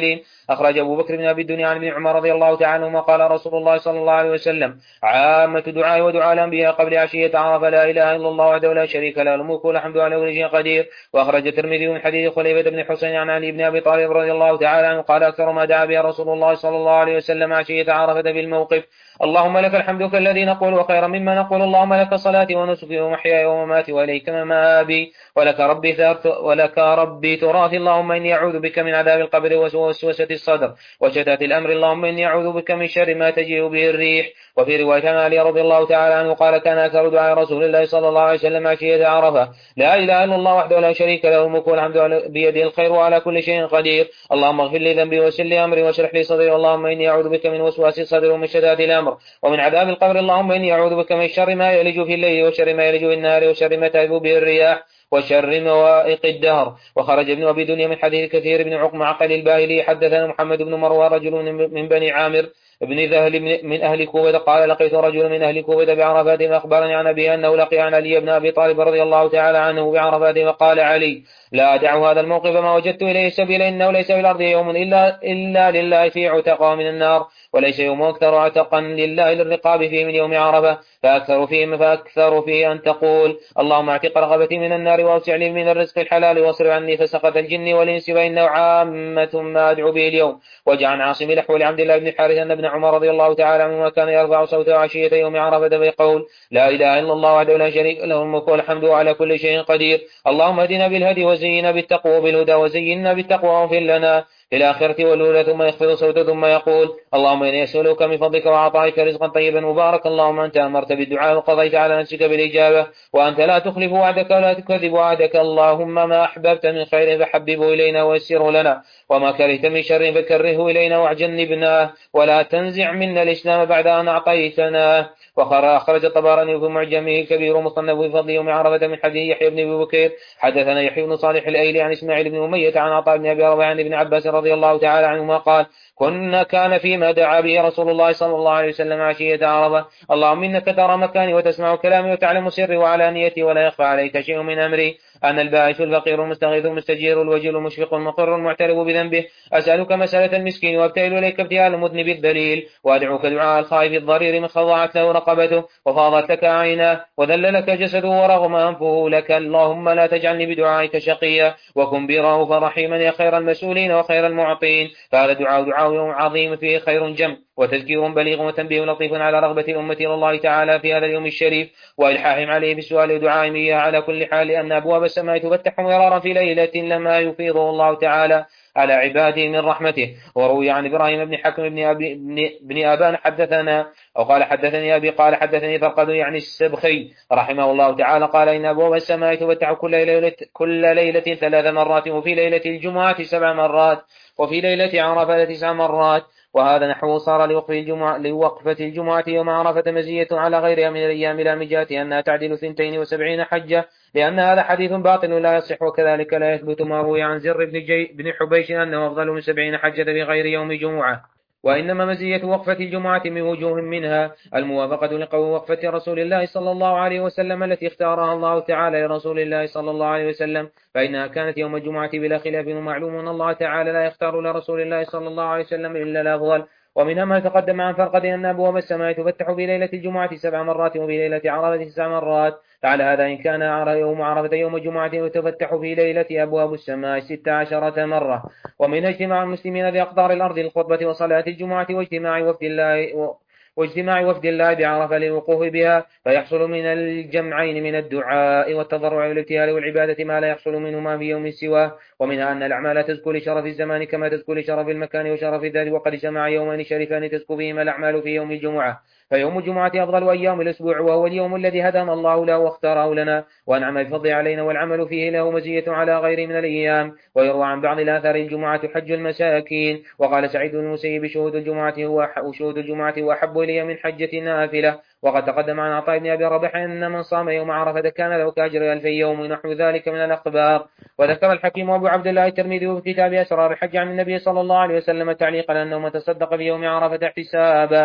أخرج أبو بكر بن أبي الدنيا عن ابن عمر رضي الله تعالى عنهما قال رسول الله صلى الله عليه وسلم عامة دعاء ودعاء الأنبياء قبل عشية عرفة لا إله إلا الله وحده لا شريك له الملك والحمد على كل شيء قدير. وأخرج الترمذي من حديث خليفة بن حسين عن علي بن أبي طالب رضي الله تعالى عنه قال أكثر ما دعا به رسول الله صلى الله عليه وسلم عشية عرفة بالموقف اللهم لك الحمد كالذي نقول وخيرا مما نقول اللهم لك صلاتي ونسكي ومحياي ومماتي وإليك مآبي ولك ربي ولك ربي تراثي اللهم إني أعوذ بك من عذاب القبر ووسوسة الصدر وشتات الأمر اللهم إني أعوذ بك من شر ما تجيء به الريح. وفي رواية عن علي رضي الله تعالى عنه قال كان أكثر دعاء رسول الله صلى الله عليه وسلم عشية عرفة لا إله إلا الله وحده لا شريك له الملك والحمد بيده الخير وعلى كل شيء قدير اللهم اغفر لي ذنبي ويسر لي أمري واشرح لي صدري اللهم إني أعوذ بك من وسواس الصدر ومن شتات الأمر ومن عذاب القبر اللهم إني أعوذ بك من شر ما يلج في الليل وشر ما يلج في النهار وشر ما تهب به الرياح وشر موائق الدهر. وخرج ابن أبي دنيا من حديث كثير بن عقم عقل الباهلي حدثنا محمد بن مروان رجل من بني عامر ابن ذهل من أهل كوفة قال لقيت رجل من أهل كوفة بعرفات فأخبرني عن أبي أنه لقي عن علي بن أبي طالب رضي الله تعالى عنه بعرفات فقال علي لا أدع هذا الموقف ما وجدت إليه سبيل إنه ليس في الأرض يوم إلا, إلا لله في عتقى من النار وليس يوم أكثر عتقا لله للرقاب فيه من يوم عرفة فأكثر فيه, فأكثر فيه أن تقول اللهم اعتق رغبتي من النار وأوسع لي من الرزق الحلال واصرف عني فسقط الجن والإنس فإنه عامة ما أدعو به اليوم. وجاء عن عاصم الأحول عبد الله بن حارث أن ابن عمر رضي الله تعالى عنهما كان يرفع صوته عشية يوم عرفة فيقول لا إله إلا الله وحده لا شريك له الملك والحمد على كل شيء قدير اللهم اهدنا بالهدي وزينا بالتقوى وبالهدى وزينا بالتقوى واغفر لنا في الآخرة والأولى ثم يخفض صوته ثم يقول اللهم إني أسألك من فضلك وعطائك رزقا طيبا مباركا اللهم أنت أمرت بالدعاء وقضيت على نفسك بالإجابة وأنت لا تخلف وعدك ولا تكذب وعدك اللهم ما أحببت من خير فحببه إلينا ويسره لنا وما كرهت من شر فكره إلينا واجنبناه ولا تنزع منا الإسلام بعد أن أعطيتنا. وأخرج الطبراني في معجمه الكبير ومصنفه في فضل يوم عرفة من حديث يحيى بن أبي بكير حدثنا يحيى بن صالح الأيلي عن إسماعيل بن أمية عن عطاء بن أبي رباح عن ابن عباس رضي الله تعالى عنهما قال كنا كان فيما دعا به رسول الله صلى الله عليه وسلم عشية عرفة اللهم إنك ترى مكاني وتسمع كلامي وتعلم سري وعلانيتي ولا يخفى عليك شيء من أمري أنا البائس الفقير المستغيث المستجير الوجل المشفق المقر المعترف بذنبه أسألك مسألة المسكين وابتهل إليك ابتهال المذنب الذليل وأدعوك دعاء الخائف الضرير من خضعت له رقبته وفاضت لك عيناه وذل لك جسده ورغم أنفه لك اللهم لا تجعلني بدعائك شقيا وكن بي رؤوفا رحيما يا خير المسؤولين وخير المعطين. فهذا دعاء دعاء يوم عظيم فيه خير جم وتذكير بليغ وتنبيه لطيف على رغبة الأمة إلى الله تعالى في هذا اليوم الشريف وإلحاحهم عليه بالسؤال ودعائهم إياه على كل حال لأن أبواب السماء تفتح مرارا في ليلة لما يفيضه الله تعالى على عباده من رحمته. وروي عن إبراهيم بن حكم بن, أبي بن, بن أبان حدثنا أو قال حدثني أبي قال حدثني فرقد يعني السبخي رحمه الله تعالى قال إن أبواب السماء تفتح كل ليلة, كل ليلة ثلاث مرات وفي ليلة الجمعة سبع مرات وفي ليلة عرفة تسع مرات. وهذا نحو صار لوقف الجمعة, لوقفة الجمعة يوم عرفة مزية على غيرها من الأيام لا مجات أنها تعدل ثنتين وسبعين حجة لأن هذا حديث باطل لا يصح وكذلك لا يثبت ما روي عن زر بن, جي بن حبيش أنه أفضل من سبعين حجة في غير يوم جمعة وإنما مزية وقفة الجمعة من وجوه منها الموافقة لقول وقفة رسول الله صلى الله عليه وسلم التي اختارها الله تعالى لرسول الله صلى الله عليه وسلم فإنها كانت يوم الجمعة بلا خلاف ومعلوم أن الله تعالى لا يختار لرسول الله صلى الله عليه وسلم إلا الأفضل. ومنها ما تقدم عن فرقد أن أبواب السماء تفتح في ليلة الجمعة سبع مرات وفي ليلة عرفة تسع مرات فعلى هذا إن كان يوم عرفة يوم الجمعة وتفتح في ليلة أبواب السماء ست عشرة مرة. ومن اجتماع المسلمين بأقطار الأرض للخطبة وصلاة الجمعة واجتماع وفد الله و... واجتماع وفد الله بعرفة للوقوف بها فيحصل من الجمعين من الدعاء والتضرع والابتهال والعبادة ما لا يحصل منهما في يوم سواه. ومنها أن الأعمال تزكو لشرف الزمان كما تزكو لشرف المكان وشرف الذات وقد جمع يومان شريفان تزكو بهما الأعمال في يوم الجمعة فيوم الجمعة أفضل أيام الأسبوع وهو اليوم الذي هدانا الله له واختاره لنا وأنعم بفضل علينا والعمل فيه له مزية على غير من الأيام. ويروى عن بعض الآثار الجمعة حج المساكين وقال سعيد بن المسيب شهود الجمعة هو شهود الجمعة وأحب إلي من حجة نافلة. وقد تقدم عن عطاء بن أبي رباح أن من صام يوم عرفة كان له كأجر ألف يوم نحو ذلك من الأخبار. وذكر الحكيم أبو عبد الله الترمذي في كتاب أسرار الحج عن النبي صلى الله عليه وسلم تعليقا أنه من تصدق في يوم عرفة حسابا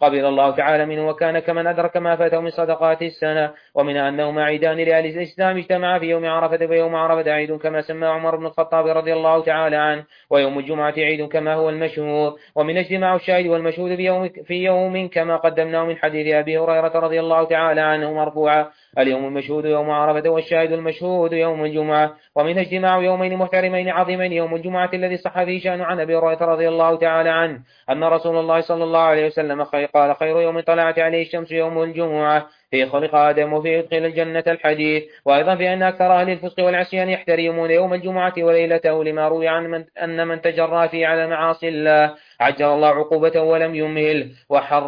قبل الله تعالى منه وكان كمن أدرك ما فاته من صدقات السنة. ومن أنهما عيدان لأهل الإسلام اجتمعا في يوم عرفة، فيوم عرفة عيد كما سمى عمر بن الخطاب رضي الله تعالى عنه، ويوم الجمعة عيد كما هو المشهور. ومن اجتماع الشاهد والمشهود في يوم, في يوم كما قدمناه من حديث أبي هريرة رضي الله تعالى عنه مرفوعا: اليوم المشهود يوم عرفة، والشاهد المشهود يوم الجمعة. ومن اجتماع يومين محترمين عظيمين: يوم الجمعة الذي صح فيه شأن عن أبي هريرة رضي الله تعالى عنه أن رسول الله صلى الله عليه وسلم قال: خير يوم طلعت عليه الشمس يوم الجمعة، فيه خلق آدم وفيه يدخل الجنة الحديث. وأيضا في أن أكثر أهل الفسق والعصيان يحترمون يوم الجمعة وليلته، لما روي عن من أن من تجرى فيه على معاصي الله عجل الله عقوبته ولم يمهل. وحر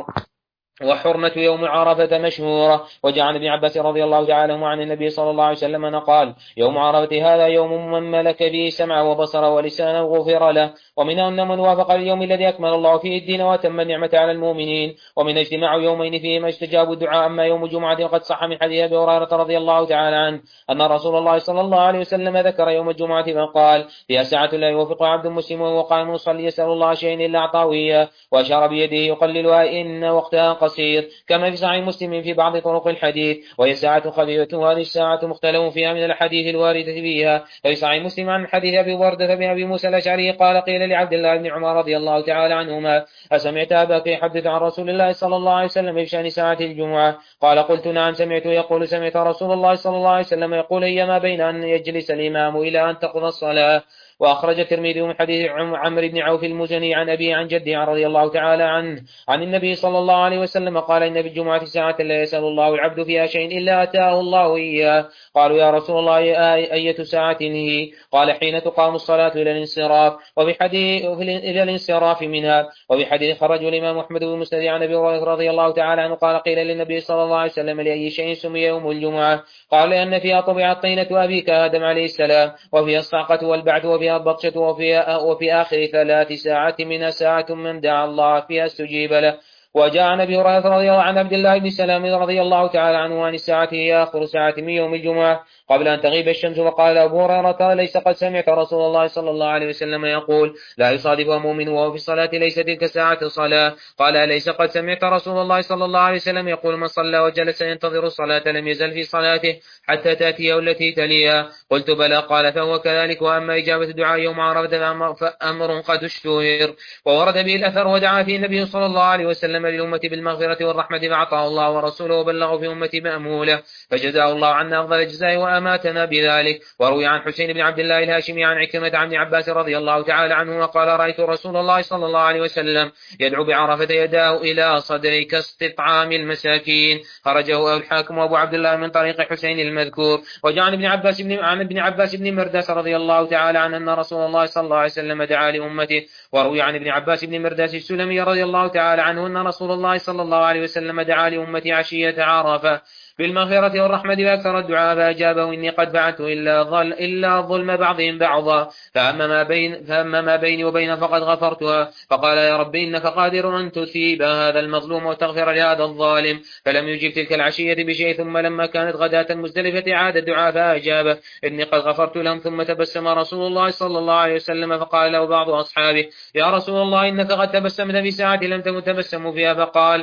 وحرمة يوم عرفة مشهورة. وجاء عن ابن عباس رضي الله تعالى عنه عن النبي صلى الله عليه وسلم أن قال: يوم عرفة هذا يوم من ملك فيه سمعه وبصره ولسانه غفر له. ومن أن من وافق اليوم الذي أكمل الله فيه الدين وأتم النعمة على المؤمنين. ومن اجتماع يومين فيهما استجابوا الدعاء. أما يوم الجمعة وقد صح من حديث أبي هريرة رضي الله تعالى عنه أن رسول الله صلى الله عليه وسلم ذكر يوم الجمعة فقال: فيها ساعة لا يوافق عبد مسلم وهو قائم يصلي يسأل الله شيئا إلا أعطاه إياه، وأشار بيده يقللها إن وقتها قصير، كما في صحيح مسلم في بعض طرق الحديث. وهي ساعة خفيفة، هذه الساعة مختلف فيها من الحديث الواردة فيها. ففي صحيح مسلم عن حديث أبي بردة بن أبي موسى الأشعري قال: قيل لعبد الله بن عمر رضي الله تعالى عنهما: أسمعت أباك يحدث عن رسول الله صلى الله عليه وسلم بشأن ساعة الجمعة؟ قال: قلت نعم، سمعته يقول: سمعت رسول الله صلى الله عليه وسلم يقول: هي ما بين أن يجلس الإمام إلى أن تقضى الصلاة. وأخرج الترمذي من حديث عمرو بن عوف المزني عن أبي عن جده رضي الله تعالى عنه عن النبي صلى الله عليه وسلم قال: إن في الجمعة ساعة لا يسأل الله العبد فيها شيء إلا أتاه الله إياه. قالوا: يا رسول الله أية ساعة هي؟ قال: حين تقام الصلاة إلى الانصراف، وفي حديث إلى الانصراف منها. وفي حديث خرج الإمام أحمد بن مسند عن أبي هريرة رضي الله تعالى عنه قال: قيل للنبي صلى الله عليه وسلم: لأي شيء سمي يوم الجمعة؟ قال: لأن فيها طبعت طينة أبيك آدم عليه السلام، وفيها الصعقة والبعث، وفيها البطشة، وفي, وفي آخر ثلاث ساعات منها ساعة من دعا الله فيها استجيب له. وجاء عن أبي هريرة رضي الله عن عبد الله بن سلام رضي الله تعالى عنه عن الساعة هي آخر ساعة من يوم الجمعة قبل أن تغيب الشمس. وقال أبو هريرة: ليس قد سمعت رسول الله صلى الله عليه وسلم يقول: لا يصادفها مؤمن وهو في الصلاة ليس تلك ساعة صلاة. قال: ليس قد سمعت رسول الله صلى الله عليه وسلم يقول: من صلى وجلس ينتظر الصلاة لم يزل في صلاته حتى تأتيه التي تليها. قلت: بلى. قال: فهو كذلك. وأما إجابة الدعاء يوم عرفة فأمر قد اشتهر وورد به الأثر، ودعا فيه النبي صلى الله عليه وسلم للأمة بالمغفرة والرحمة فأعطاه الله ورسوله وبلغه في أمة مأمولة، فجزاه الله عنا أفضل الجزاء وأماتنا بذلك. وروي عن حسين بن عبد الله الهاشمي عن عكرمة عن ابن عباس رضي الله تعالى عنه قال: رأيت رسول الله صلى الله عليه وسلم يدعو بعرفة يداه إلى صدره كاستطعام المساكين. خرجه الحاكم وأبو عبد الله من طريق حسين المذكور. وجاء عن ابن عباس بن عن ابن عباس بن مرداس رضي الله تعالى عنه أن رسول الله صلى الله عليه وسلم دعا لأمته. وروي عن ابن عباس بن مرداس السلمي رضي الله تعالى عنه أن رسول الله صلى الله عليه وسلم دعا لأمته عشية عرفة بالمغفرة والرحمة فأكثر الدعاء فأجابه: إني قد فعلت إلا ظل إلا ظلم بعضهم بعضا، فأما ما بين فأما ما بيني وبين فقد غفرتها. فقال: يا رب إنك قادر أن تثيب هذا المظلوم وتغفر لهذا الظالم. فلم يجب تلك العشية بشيء. ثم لما كانت غداة مزدلفة عاد الدعاء فأجابه: إني قد غفرت لهم. ثم تبسم رسول الله صلى الله عليه وسلم فقال له بعض أصحابه: يا رسول الله إنك قد تبسمت في ساعة لم تكن تبسم فيها. فقال: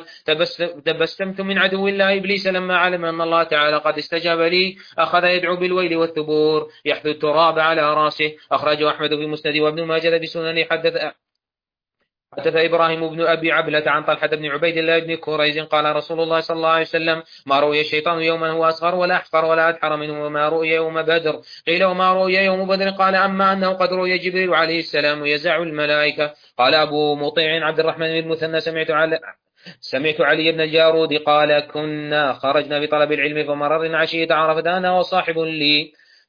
تبسمت من عدو الله إبليس لما علم أن الله تعالى قد استجاب لي أخذ يدعو بالويل والثبور يحث التراب على رأسه. أخرجه أحمد في مسند وابن ماجه بسنن. حدث حدث إبراهيم بن أبي عبلة عن طلحة بن عبيد الله بن كريز قال: رسول الله صلى الله عليه وسلم: ما رؤي الشيطان يوما هو أصغر ولا أحقر ولا أدحر منه وما رؤي يوم بدر. قيل: وما رؤي يوم بدر؟ قال: أما أنه قد رؤي جبريل عليه السلام يزع الملائكة. قال أبو مطيع عبد الرحمن بن المثنى: سمعت على سمعت علي بن الجارود قال: كنا خرجنا بطلب العلم فمررنا عشية عرفة أنا وصاحب لي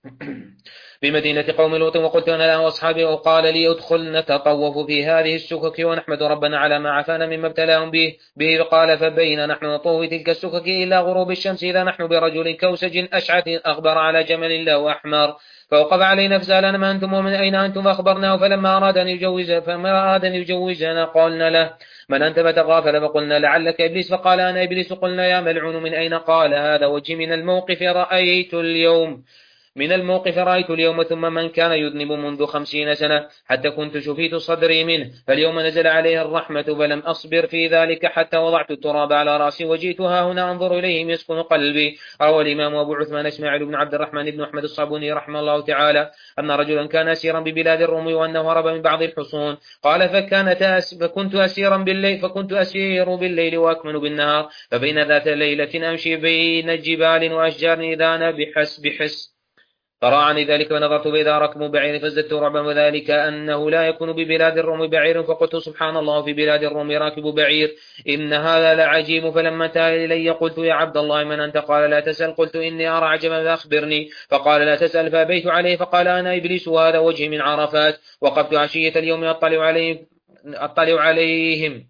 بمدينة قوم لوط، وقلت أنا له وأصحابي، وقال لي: ادخل نتطوف في هذه السكك ونحمد ربنا على ما عافانا مما ابتلاهم به به قال: فبين نحن نطوف تلك السكك إلى غروب الشمس إذا نحن برجل كوسج أشعث أغبر على جمل له أحمر، فوقف علينا فسألنا: ما أنتم ومن أين أنتم؟ فأخبرناه. فلما أراد أن يجوز فما أراد أن يجوزنا قلنا له: من أنت؟ فتغافل فقلنا: لعلك إبليس. فقال: أنا إبليس. قلنا: يا ملعون من أين؟ قال: هذا وجه من الموقف رأيت اليوم. من الموقف رأيت اليوم ثم من كان يذنب منذ خمسين سنة حتى كنت شفيت صدري منه، فاليوم نزل عليه الرحمة فلم أصبر في ذلك حتى وضعت التراب على رأسي وجئت ها هنا أنظر إليهم يسكن قلبي. روى الإمام أبو عثمان إسماعيل بن عبد الرحمن بن أحمد الصابوني رحمه الله تعالى أن رجلا كان أسيرا ببلاد الروم وأنه هرب من بعض الحصون. قال فكانت أس... فكنت أسيرا بالليل فكنت أسير بالليل وأكمن بالنهار، فبين ذات ليلة أمشي بين جبال وأشجار إذا أنا بحس بحس فراعني ذلك ونظرت بإذا ركب بعير فازددت رعبا، وذلك أنه لا يكون ببلاد الروم بعير، فقلت سبحان الله في بلاد الروم راكب بعير إن هذا لعجيب. فلما انتهى إلي قلت يا عبد الله من أنت؟ قال لا تسأل. قلت إني أرى عجبا فأخبرني. فقال لا تسأل. فأبيت عليه فقال أنا إبليس وهذا وجهي من عرفات، وقفت عشية اليوم أطلع عليهم, أطلع عليهم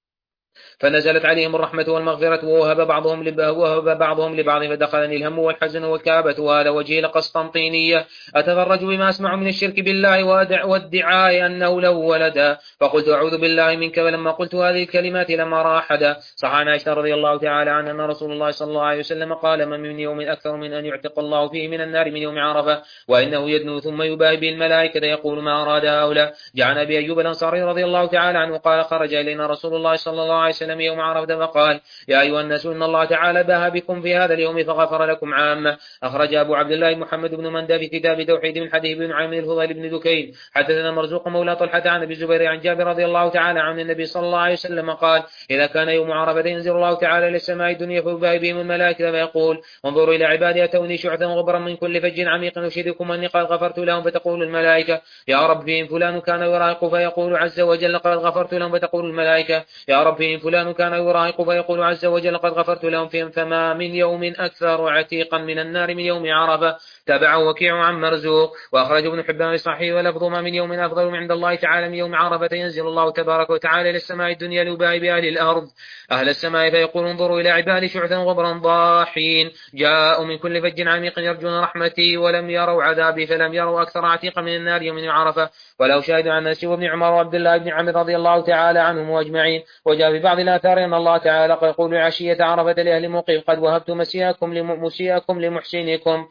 فنزلت عليهم الرحمة والمغفرة ووهب بعضهم ووهب بعضهم لبعض، فدخلني الهم والحزن والكآبة وهذا وجهي لقسطنطينية أتفرج بما أسمع من الشرك بالله وادعاء أنه له ولدا، فقلت أعوذ بالله منك. ولما قلت هذه الكلمات لما رأى أحدا. صح عن عائشة رضي الله تعالى عنها أن رسول الله صلى الله عليه وسلم قال ما من يوم أكثر من أن يعتق الله فيه من النار من يوم عرفة، وإنه يدنو ثم يباهي به الملائكة يقول ما أراد هؤلاء. جعل أبي أيوب الأنصاري رضي الله تعالى عنه قال خرج إلينا رسول الله صلى الله عليه وسلم يوم عرفة فقال يا أيها الناس إن الله تعالى باها بكم في هذا اليوم فغفر لكم عامة. أخرج أبو عبد الله محمد بن مندى في كتاب توحيد من حديث بن عامر الفضيل بن دكين. حدثنا مرزوق مولى طلحة عن أبي الزبير عن جابر رضي الله تعالى عن النبي صلى الله عليه وسلم قال إذا كان يوم عرفة ينزل الله تعالى إلى السماء الدنيا فيباهي بهم الملائكة فيقول انظروا إلى عبادي أتوني شعثا وغبرا من كل فج عميق أشهدكم أني قد غفرت لهم، فتقول الملائكة يا رب فيهم فلان كان يراهق فيقول عز وجل قد غفرت لهم، فتقول الملائكة يا رب فيهم فلان كان يراهق فيقول عز وجل قد غفرت لهم فيهم. فما من يوم أكثر عتيقا من النار من يوم عرفة. تابعه وكيع عن مرزوق. وأخرج ابن حبان الصحيح ولفظ ما من يوم أفضل من عند الله تعالى من يوم عرفة ينزل الله تبارك وتعالى إلى السماء الدنيا ليباهي بأهل الأرض أهل السماء فيقول انظروا إلى عبادي شعثا غبرا ضاحين جاءوا من كل فج عميق يرجون رحمتي ولم يروا عذابي فلم يروا أكثر عتيقا من النار يوم عرفة. ولو شاهد عن أنس وابن عمر وعبد الله بن عمرو رضي الله تعالى عنهم أجمعين. وجاء في بعض الآثار أن الله تعالى يقول عشية عرفة لأهل موقف قد وهبت مسيئكم لمسيئكم لمحسنكم.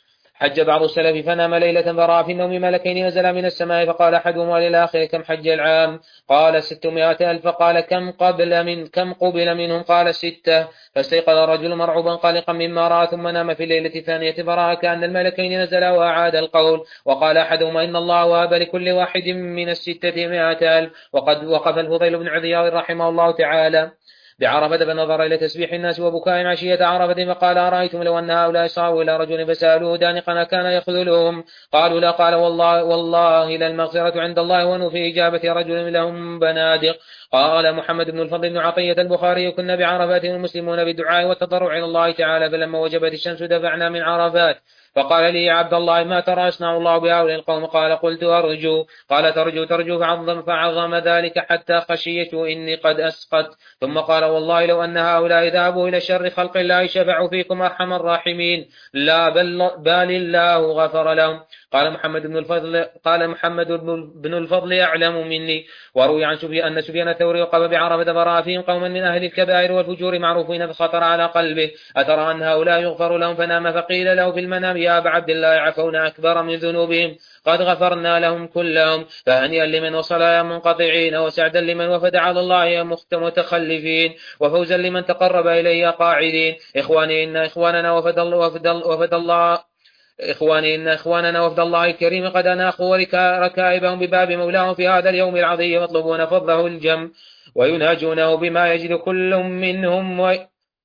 حج بعض السلف فنام ليلة فرأى في النوم ملكين نزلا من السماء فقال أحدهما للآخر كم حج العام؟ قال ستمائة ألف. قال كم قبل من كم قبل منهم؟ قال ستة. فاستيقظ الرجل مرعوبا قلقا مما رأى ثم نام في الليلة الثانية فرأى كأن الملكين نزلا وأعاد القول. وقال أحدهما إن الله وهب لكل واحد من الستة مائة ألف. وقد وقف الفضيل بن عياض رحمه الله تعالى بعرفة فنظر إلى تسبيح الناس وبكاء عشية عرفة فقال أرأيتم لو أن هؤلاء صاروا إلى رجل فسألوه دانقا كان يخذلهم؟ قالوا لا. قال والله والله للمغفرة عند الله ونفي إجابة رجل لهم بنادق. قال محمد بن الفضل بن عطية البخاري كنا بعرفات المسلمون بالدعاء والتضرع إلى الله تعالى فلما وجبت الشمس دفعنا من عرفات. فقال لي يا عبد الله ما ترى يصنع الله بهؤلاء القوم؟ قال قلت أرجو. قال ترجو ترجو فعظم, فعظم ذلك حتى خشيت إني قد أسقط. ثم قال والله لو أن هؤلاء ذهبوا إلى شر خلق الله شفعوا فيكم أرحم الراحمين لا بل, بل الله غفر لهم. قال محمد بن الفضل قال محمد بن الفضل يعلم مني. وروي عن سفيان أن سفيان الثوري وقف بعرفة فرأى فيهم قوما من أهل الكبائر والفجور معروفين فخطر على قلبه أترى أن هؤلاء يغفر لهم؟ فنام فقيل له في المنام يا أبا عبد الله عفون أكبر من ذنوبهم قد غفرنا لهم كلهم. فهنيئا لمن وصل يا منقطعين وسعدا لمن وفد على الله يا متخلفين وفوزا لمن تقرب إليه قاعدين. إخواني إن إخواننا وفد الله, وفد وفد الله إخواني إن إخواننا وفد الله الكريم قد أناخوا ركائبهم بباب مولاهم في هذا اليوم العظيم يطلبون فضله الجم ويناجونه بما يجد كل منهم و...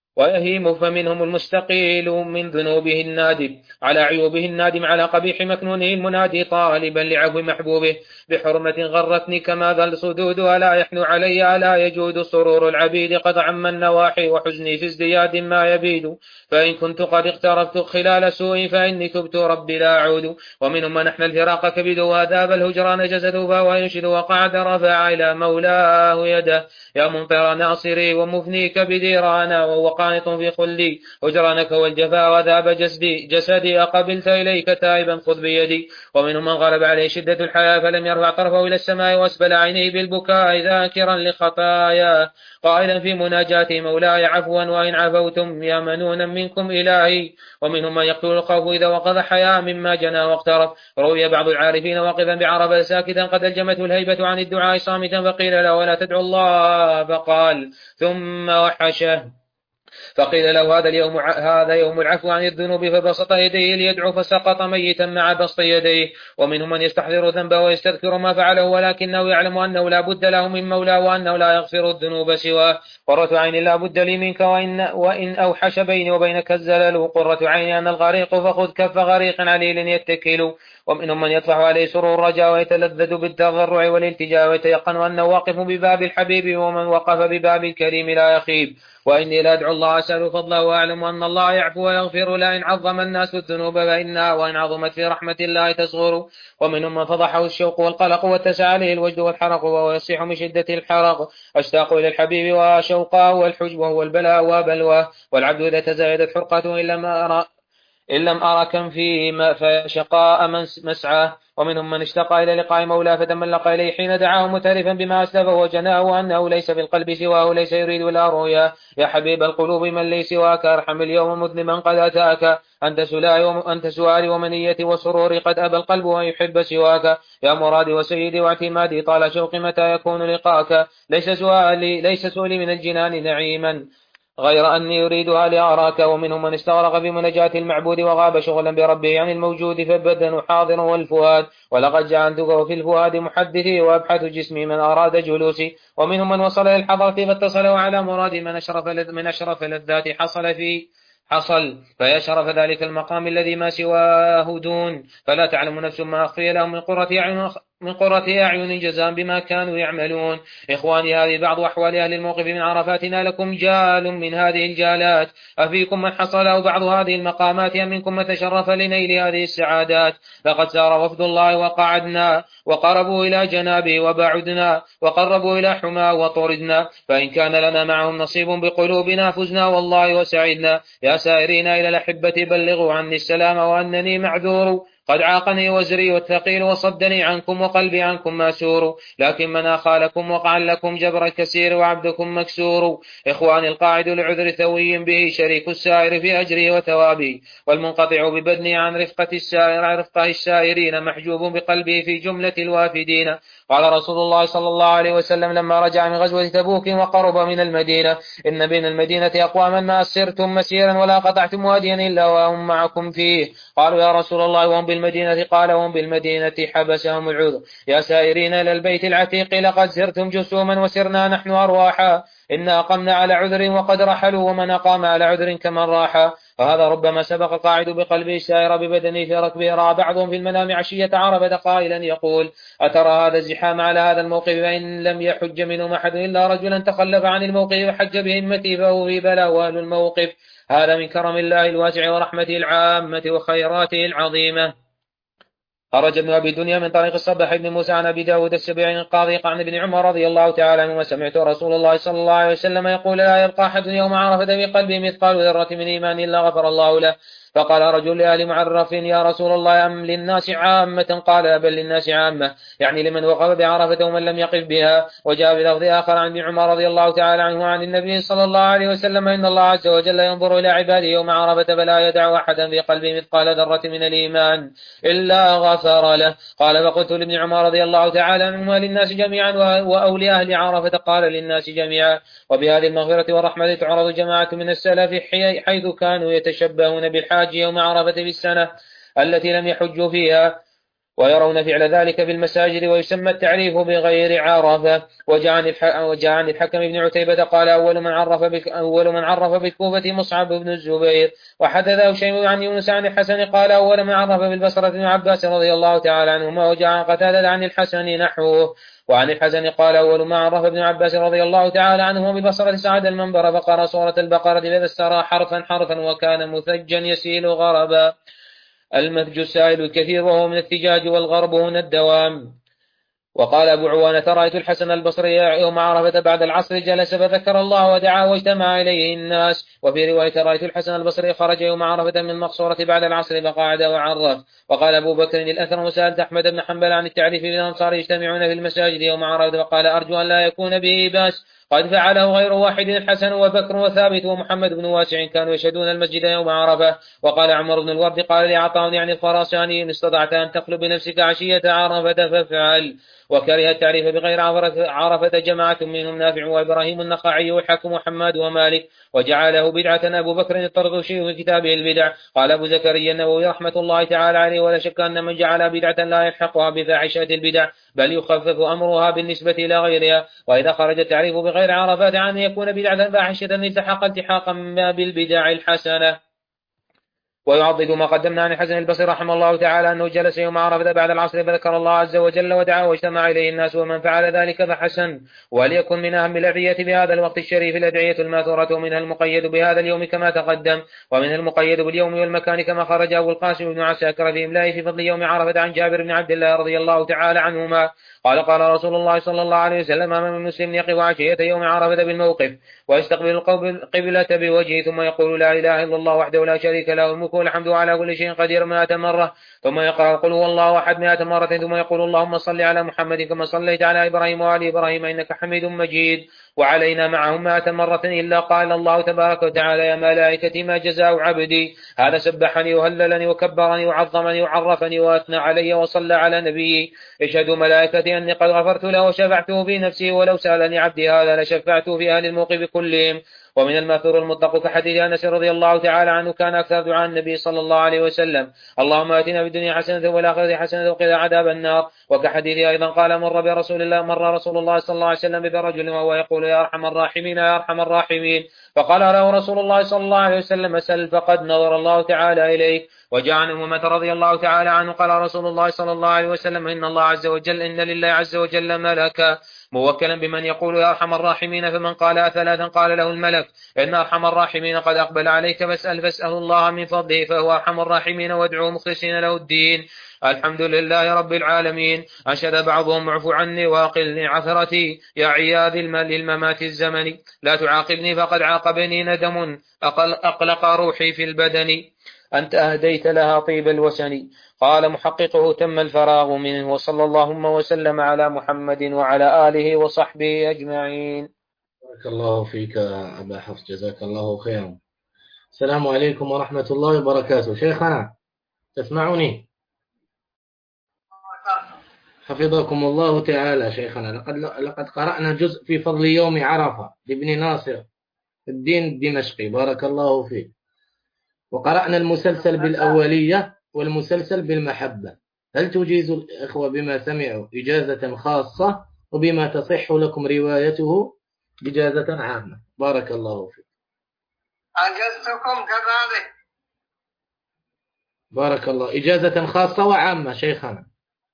ويهيم فمنهم المستقيل من ذنوبه النادم على عيوبه النادم على قبيح مكنونه المنادي طالبا لعفو محبوبه بحرمة غرتني كما ذا الصدود ألا يحنو علي ألا يجود سرور العبيد قد عم النواحي وحزني في ازدياد ما يبيد فإن كنت قد اقترفت خلال سوء فإني تبت ربي لا أعود. ومنهم من نحن الفراق كبد وذاب الهجران جسده فهو ينشد وقعد رفع إلى مولاه يده يا ممطر ناصري ومفني كبدي رانا ووقع قانط في خلدي هجرانك والجفا وذاب جسدي جسدي أقبلت إليك تائبا خذ بيدي. ومنهم من غلب عليه شدة الحياة فلم يرفع طرفه إلى السماء وأسبل عينيه بالبكاء ذاكرا لخطاياه قائلا في مناجاته مولاي عفوا وإن عفوتم يا منونا منكم إلهي. ومنهم من يقتل الخوف إذا وقظ حياء مما جنى واقترف. روي بعض العارفين واقفا بعرفة ساكتا قد ألجمته الهيبة عن الدعاء صامتا فقيل له ولا تدعو الله فقال ثم وحشه فقيل له هذا اليوم هذا يوم العفو عن الذنوب فبسط يديه ليدعو فسقط ميتا مع بسط يديه. ومنهم من يستحضر ذنبه ويستذكر ما فعله ولكنه يعلم أنه لا بد له من مولى وأنه لا يغفر الذنوب سواه. قرة عين لا بد لي منك وإن, وإن أوحش بيني وبينك الزلل قرة عين أنا الغريق فخذ كف غريق عليل يتكل. ومنهم من يطفح عليه سرور الرجاء ويتلذذ بالتضرع والالتجاء ويتيقن أنه واقف بباب الحبيب ومن وقف بباب الكريم لا يخيب. وإني لا أدعو الله أسأل فضله وأعلم أن الله يعفو ويغفر لا إن عظم الناس الذنوب فإنها وإن عظمت في رحمة الله تصغر. ومنهم من فضحه الشوق والقلق واتسع عليه الوجد والحرق وهو يصيح من شدة الحرق أشتاق إلى الحبيب وشوقه والحجب وهو البلاء وبلواه. والعبد إذا تزايدت حرقته إلا ما أرى إن لم أرى كم فيه فشقاء مسعاه. ومنهم من اشتقى إلى لقاء مولاه فتملق إليه حين دعاه مترفا بما أسلفه وجناه وأنه ليس في القلب سواه ليس يريد لا رؤيا. يا حبيب القلوب من لي سواك ارحم اليوم مذنبا قد أتاك أنت سؤالي وأنت سؤالي ومنيتي وسروري قد أبى القلب أن يحب سواك. يا مرادي وسيدي واعتمادي طال شوقي متى يكون لقاك ليس سؤالي ليس سؤالي من الجنان نعيما غير أني يريدها لأراك. ومنهم من استغرق في مناجاة المعبود وغاب شغلا بربه عن الموجود فالبدن حاضر والفؤاد ولقد جعلتك في الفؤاد محدثي وأبحث جسمي من أراد جلوسي. ومنهم من وصل للحضرة فاتصل وعلى مراد من أشرف من أشرف للذات حصل فيه حصل فيشرف ذلك المقام الذي ما سواه دون فلا تعلم نفس ما أخفي لهم من قرة أعين من قرة أعين جزاء بما كانوا يعملون. إخواني هذه بعض أحوال أهل الموقف من عرفاتنا لكم جال من هذه الجالات أفيكم من حصل له بعض هذه المقامات أم منكم من تشرف لنيل هذه السعادات. لقد سار وفد الله وقعدنا وقربوا إلى جنابه وبعدنا وقربوا إلى حما وطردنا فإن كان لنا معهم نصيب بقلوبنا فزنا والله وسعدنا. يا سائرين إلى الأحبة بلغوا عني السلام وأنني معذور قد عاقني وزري والثقيل وصدني عنكم وقلبي عنكم ماسور لكن من أخى لكم وقع لكم جبر كثير وعبدكم مكسور. إخواني القاعد لعذر ثوي به شريك السائر في أجره وثوابه والمنقطع ببدني عن رفقة السائر عن رفقه السائرين محجوب بقلبه في جملة الوافدين. قال رسول الله صلى الله عليه وسلم لما رجع من غزوة تبوك وقرب من المدينة إن بين المدينة أقواما ما أسرتم مسيرا ولا قطعتم واديا إلا وهم معكم فيه. قالوا يا رسول الله وهم بالمدينة؟ قال وهم بالمدينة حبسهم العذر. يا سائرين إلى البيت العتيق لقد سرتم جسوما وسرنا نحن أرواحا إنا أقمنا على عذر وقد رحلوا ومن أقام على عذر كمن راحا. وهذا ربما سبق قاعد بقلبه السائر ببدنه في ركبه رأى بعضهم في المنام عشية عرفة قائلا يقول أترى هذا الزحام على هذا الموقف فإن لم يحج منهم أحد إلا رجلا تخلف عن الموقف وحج بهمته فهو في بلاء وأهل الموقف. هذا من كرم الله الواسع ورحمته العامة وخيراته العظيمة. خرج ابن أبي الدنيا من طريق الصباح بن موسى عن أبي داود السبيعي القاضي عن ابن عمر رضي الله تعالى عنه وسمعت رسول الله صلى الله عليه وسلم يقول لا يبقى أحد يوم عرفة في قلبه مثقال ذرة من إيمان إلا غفر الله له. فقال رجل لآل معرف يا رسول الله أم للناس عامة؟ قال بل للناس عامة يعني لمن وقف بعرفة ومن لم يقف بها. وجاء بلفظ آخر عن ابن عمر رضي الله تعالى عنه عن النبي صلى الله عليه وسلم إن الله عز وجل ينظر إلى عباده يوم عرفة فلا يدع أحدا في قلبه مثقال ذرة من الإيمان إلا غفر له. قال فقلت لابن عمر رضي الله تعالى عنهما للناس جميعا وأولي أهل عرفة؟ قال للناس جميعا. وبهذه المغفرة والرحمة تعرض جماعة من السلف حيث كانوا يتشبهون بالحاج يوم عرفة بالسنة التي لم يحجوا فيها ويرون فعل ذلك في المساجد ويسمى التعريف بغير عرفة. وجاء عن الحكم بن عتيبة قال أول من عرف بك أول من عرف بالكوفة مصعب بن الزبير. وحدثه شيء عن يونس عن الحسن قال أول من عرف بالبصرة بن عباس رضي الله تعالى عنهما. وجاء عن قتادة عن الحسن نحوه. وعن الحسن قال أول ما عرف ابن عباس رضي الله تعالى عنه ببصرة سعد المنبر فقرأ سورة البقرة فذكر حرفا حرفا وكان مثجا يسيل غربا. المثج السائل الكثير وهو من الثجاج والغرب هنا الدوام. وقال أبو عوانة رأيت الحسن البصري يوم عرفة بعد العصر جلس فذكر الله ودعا واجتمع إليه الناس. وفي رواية رأيت الحسن البصري خرج يوم عرفة من المقصورة بعد العصر فقعد وعرف. وقال أبو بكر الأثرم سألت أحمد بن حنبل عن التعريف بالأنصار يجتمعون في المساجد يوم عرفة فقال أرجو أن لا يكون به بأس قد فعله غير واحد الحسن وبكر وثابت ومحمد بن واسع كانوا يشهدون المسجد يوم عرفة. وقال عمر بن الورد قال لي عطاء يعني الخراساني إن استطعت أن تخلو بنفسك عشية عرفة فافعل. وكره التعريف بغير عرفة جماعة منهم نافع وإبراهيم النخعي والحكم وحماد ومالك وجعله بدعة أبو بكر الطرطوشي في كتابه البدع. قال أبو زكريا النووي رحمة الله تعالى عليه ولا شك أن من جعل بدعة لا يلحقها بفاحشة البدع بل يخفف أمرها بالنسبة إلى غيرها. وإذا خرج التعريف بغير عرفات عن أن يكون بدعة فاحشة التحق التحاقا بالبدع الحسنة. ويعضد ما قدمنا عن الحسن البصري رحمه الله تعالى أنه جلس يوم عرفة بعد العصر فذكر الله عز وجل ودعا واجتمع إليه الناس ومن فعل ذلك فحسن. وليكن من أهم الأدعية بهذا الوقت الشريف الأدعية الماثورة ومنها المقيد بهذا اليوم كما تقدم ومنها المقيد باليوم والمكان كما خرج أبو القاسم بن عساكر في إملائه في فضل يوم عرفة عن جابر بن عبد الله رضي الله تعالى عنهما قال قال رسول الله صلى الله عليه وسلم أمام المسلم يقف عشية يوم عرفة بالموقف ويستقبل القبلة بوجهه ثم يقول لا إله إلا الله وحده لا شريك له الملك والحمد على كل شيء قدير مائة مرة ثم يقرأ قل هو الله أحد مائة مرة ثم يقول اللهم صل على محمد كما صليت على إبراهيم وآل إبراهيم إنك حميد مجيد وعلينا معهم مائة مرة إلا قال الله تبارك وتعالى يا ملائكتي ما جزاء عبدي هذا سبحني وهللني وكبرني وعظمني وعرفني وأثنى علي وصلى على نبيي اشهدوا ملائكتي أني قد غفرت له وشفعته في نفسي ولو سألني عبدي هذا لشفعته في أهل الموقف كلهم. ومن الماثور المطلق كحديث أنس رضي الله تعالى عنه كان أكثر دعاء النبي صلى الله عليه وسلم اللهم آتنا في الدنيا حسنة والآخرة حسنة وقنا عذاب النار. وكحديث أيضا قال مر برسول الله مر رسول الله صلى الله عليه وسلم برجل وهو يقول يا أرحم الراحمين يا أرحم الراحمين فقال له رسول الله صلى الله عليه وسلم سل فقد نظر الله تعالى إليك. وجاء عن أمة رضي الله تعالى عنه قال رسول الله صلى الله عليه وسلم إن الله عز وجل إن لله عز وجل ملكا موكلا بمن يقول يا أرحم الراحمين فمن قالها ثلاثا قال له الملك إن أرحم الراحمين قد أقبل عليك فاسأل فاسأل الله من فضله فهو أرحم الراحمين وادعوا مخلصين له الدين. الحمد لله رب العالمين. أنشد بعضهم اعف عني وأقلني عثرتي يا عياذ الممات الزمن لا تعاقبني فقد عاقبني ندم أقل أقلق روحي في البدن أنت أهديت لها طيب الوسن. قال محققه تم الفراغ منه وصلى اللهم وسلم على محمد وعلى آله وصحبه أجمعين. بارك الله فيك أبا حفص جزاك الله خيرا. السلام عليكم ورحمة الله وبركاته. شيخنا تسمعني؟ حفظكم الله تعالى. شيخنا لقد لقد قرأنا جزء في فضل يوم عرفة لابن ناصر الدين الدمشقي بارك الله فيك وقرأنا المسلسل بالأولية والمسلسل بالمحبة. هل تجيز الإخوة بما سمعوا إجازة خاصة وبما تصح لكم روايته إجازة عامة؟ بارك الله فيك. أجزتكم كذلك. بارك الله. إجازة خاصة وعامة شيخنا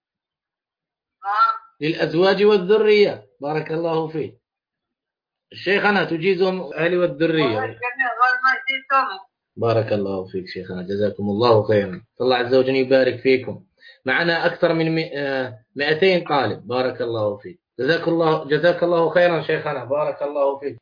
للأزواج والذرية. بارك الله فيك. شيخنا تجيزهم الأهل والذرية. بارك الله فيك شيخنا جزاكم الله خيرا. الله عز وجل يبارك فيكم. معنا أكثر من مئتين طالب. بارك الله فيك. جزاك الله جزاك الله خيرا شيخنا. بارك الله فيك.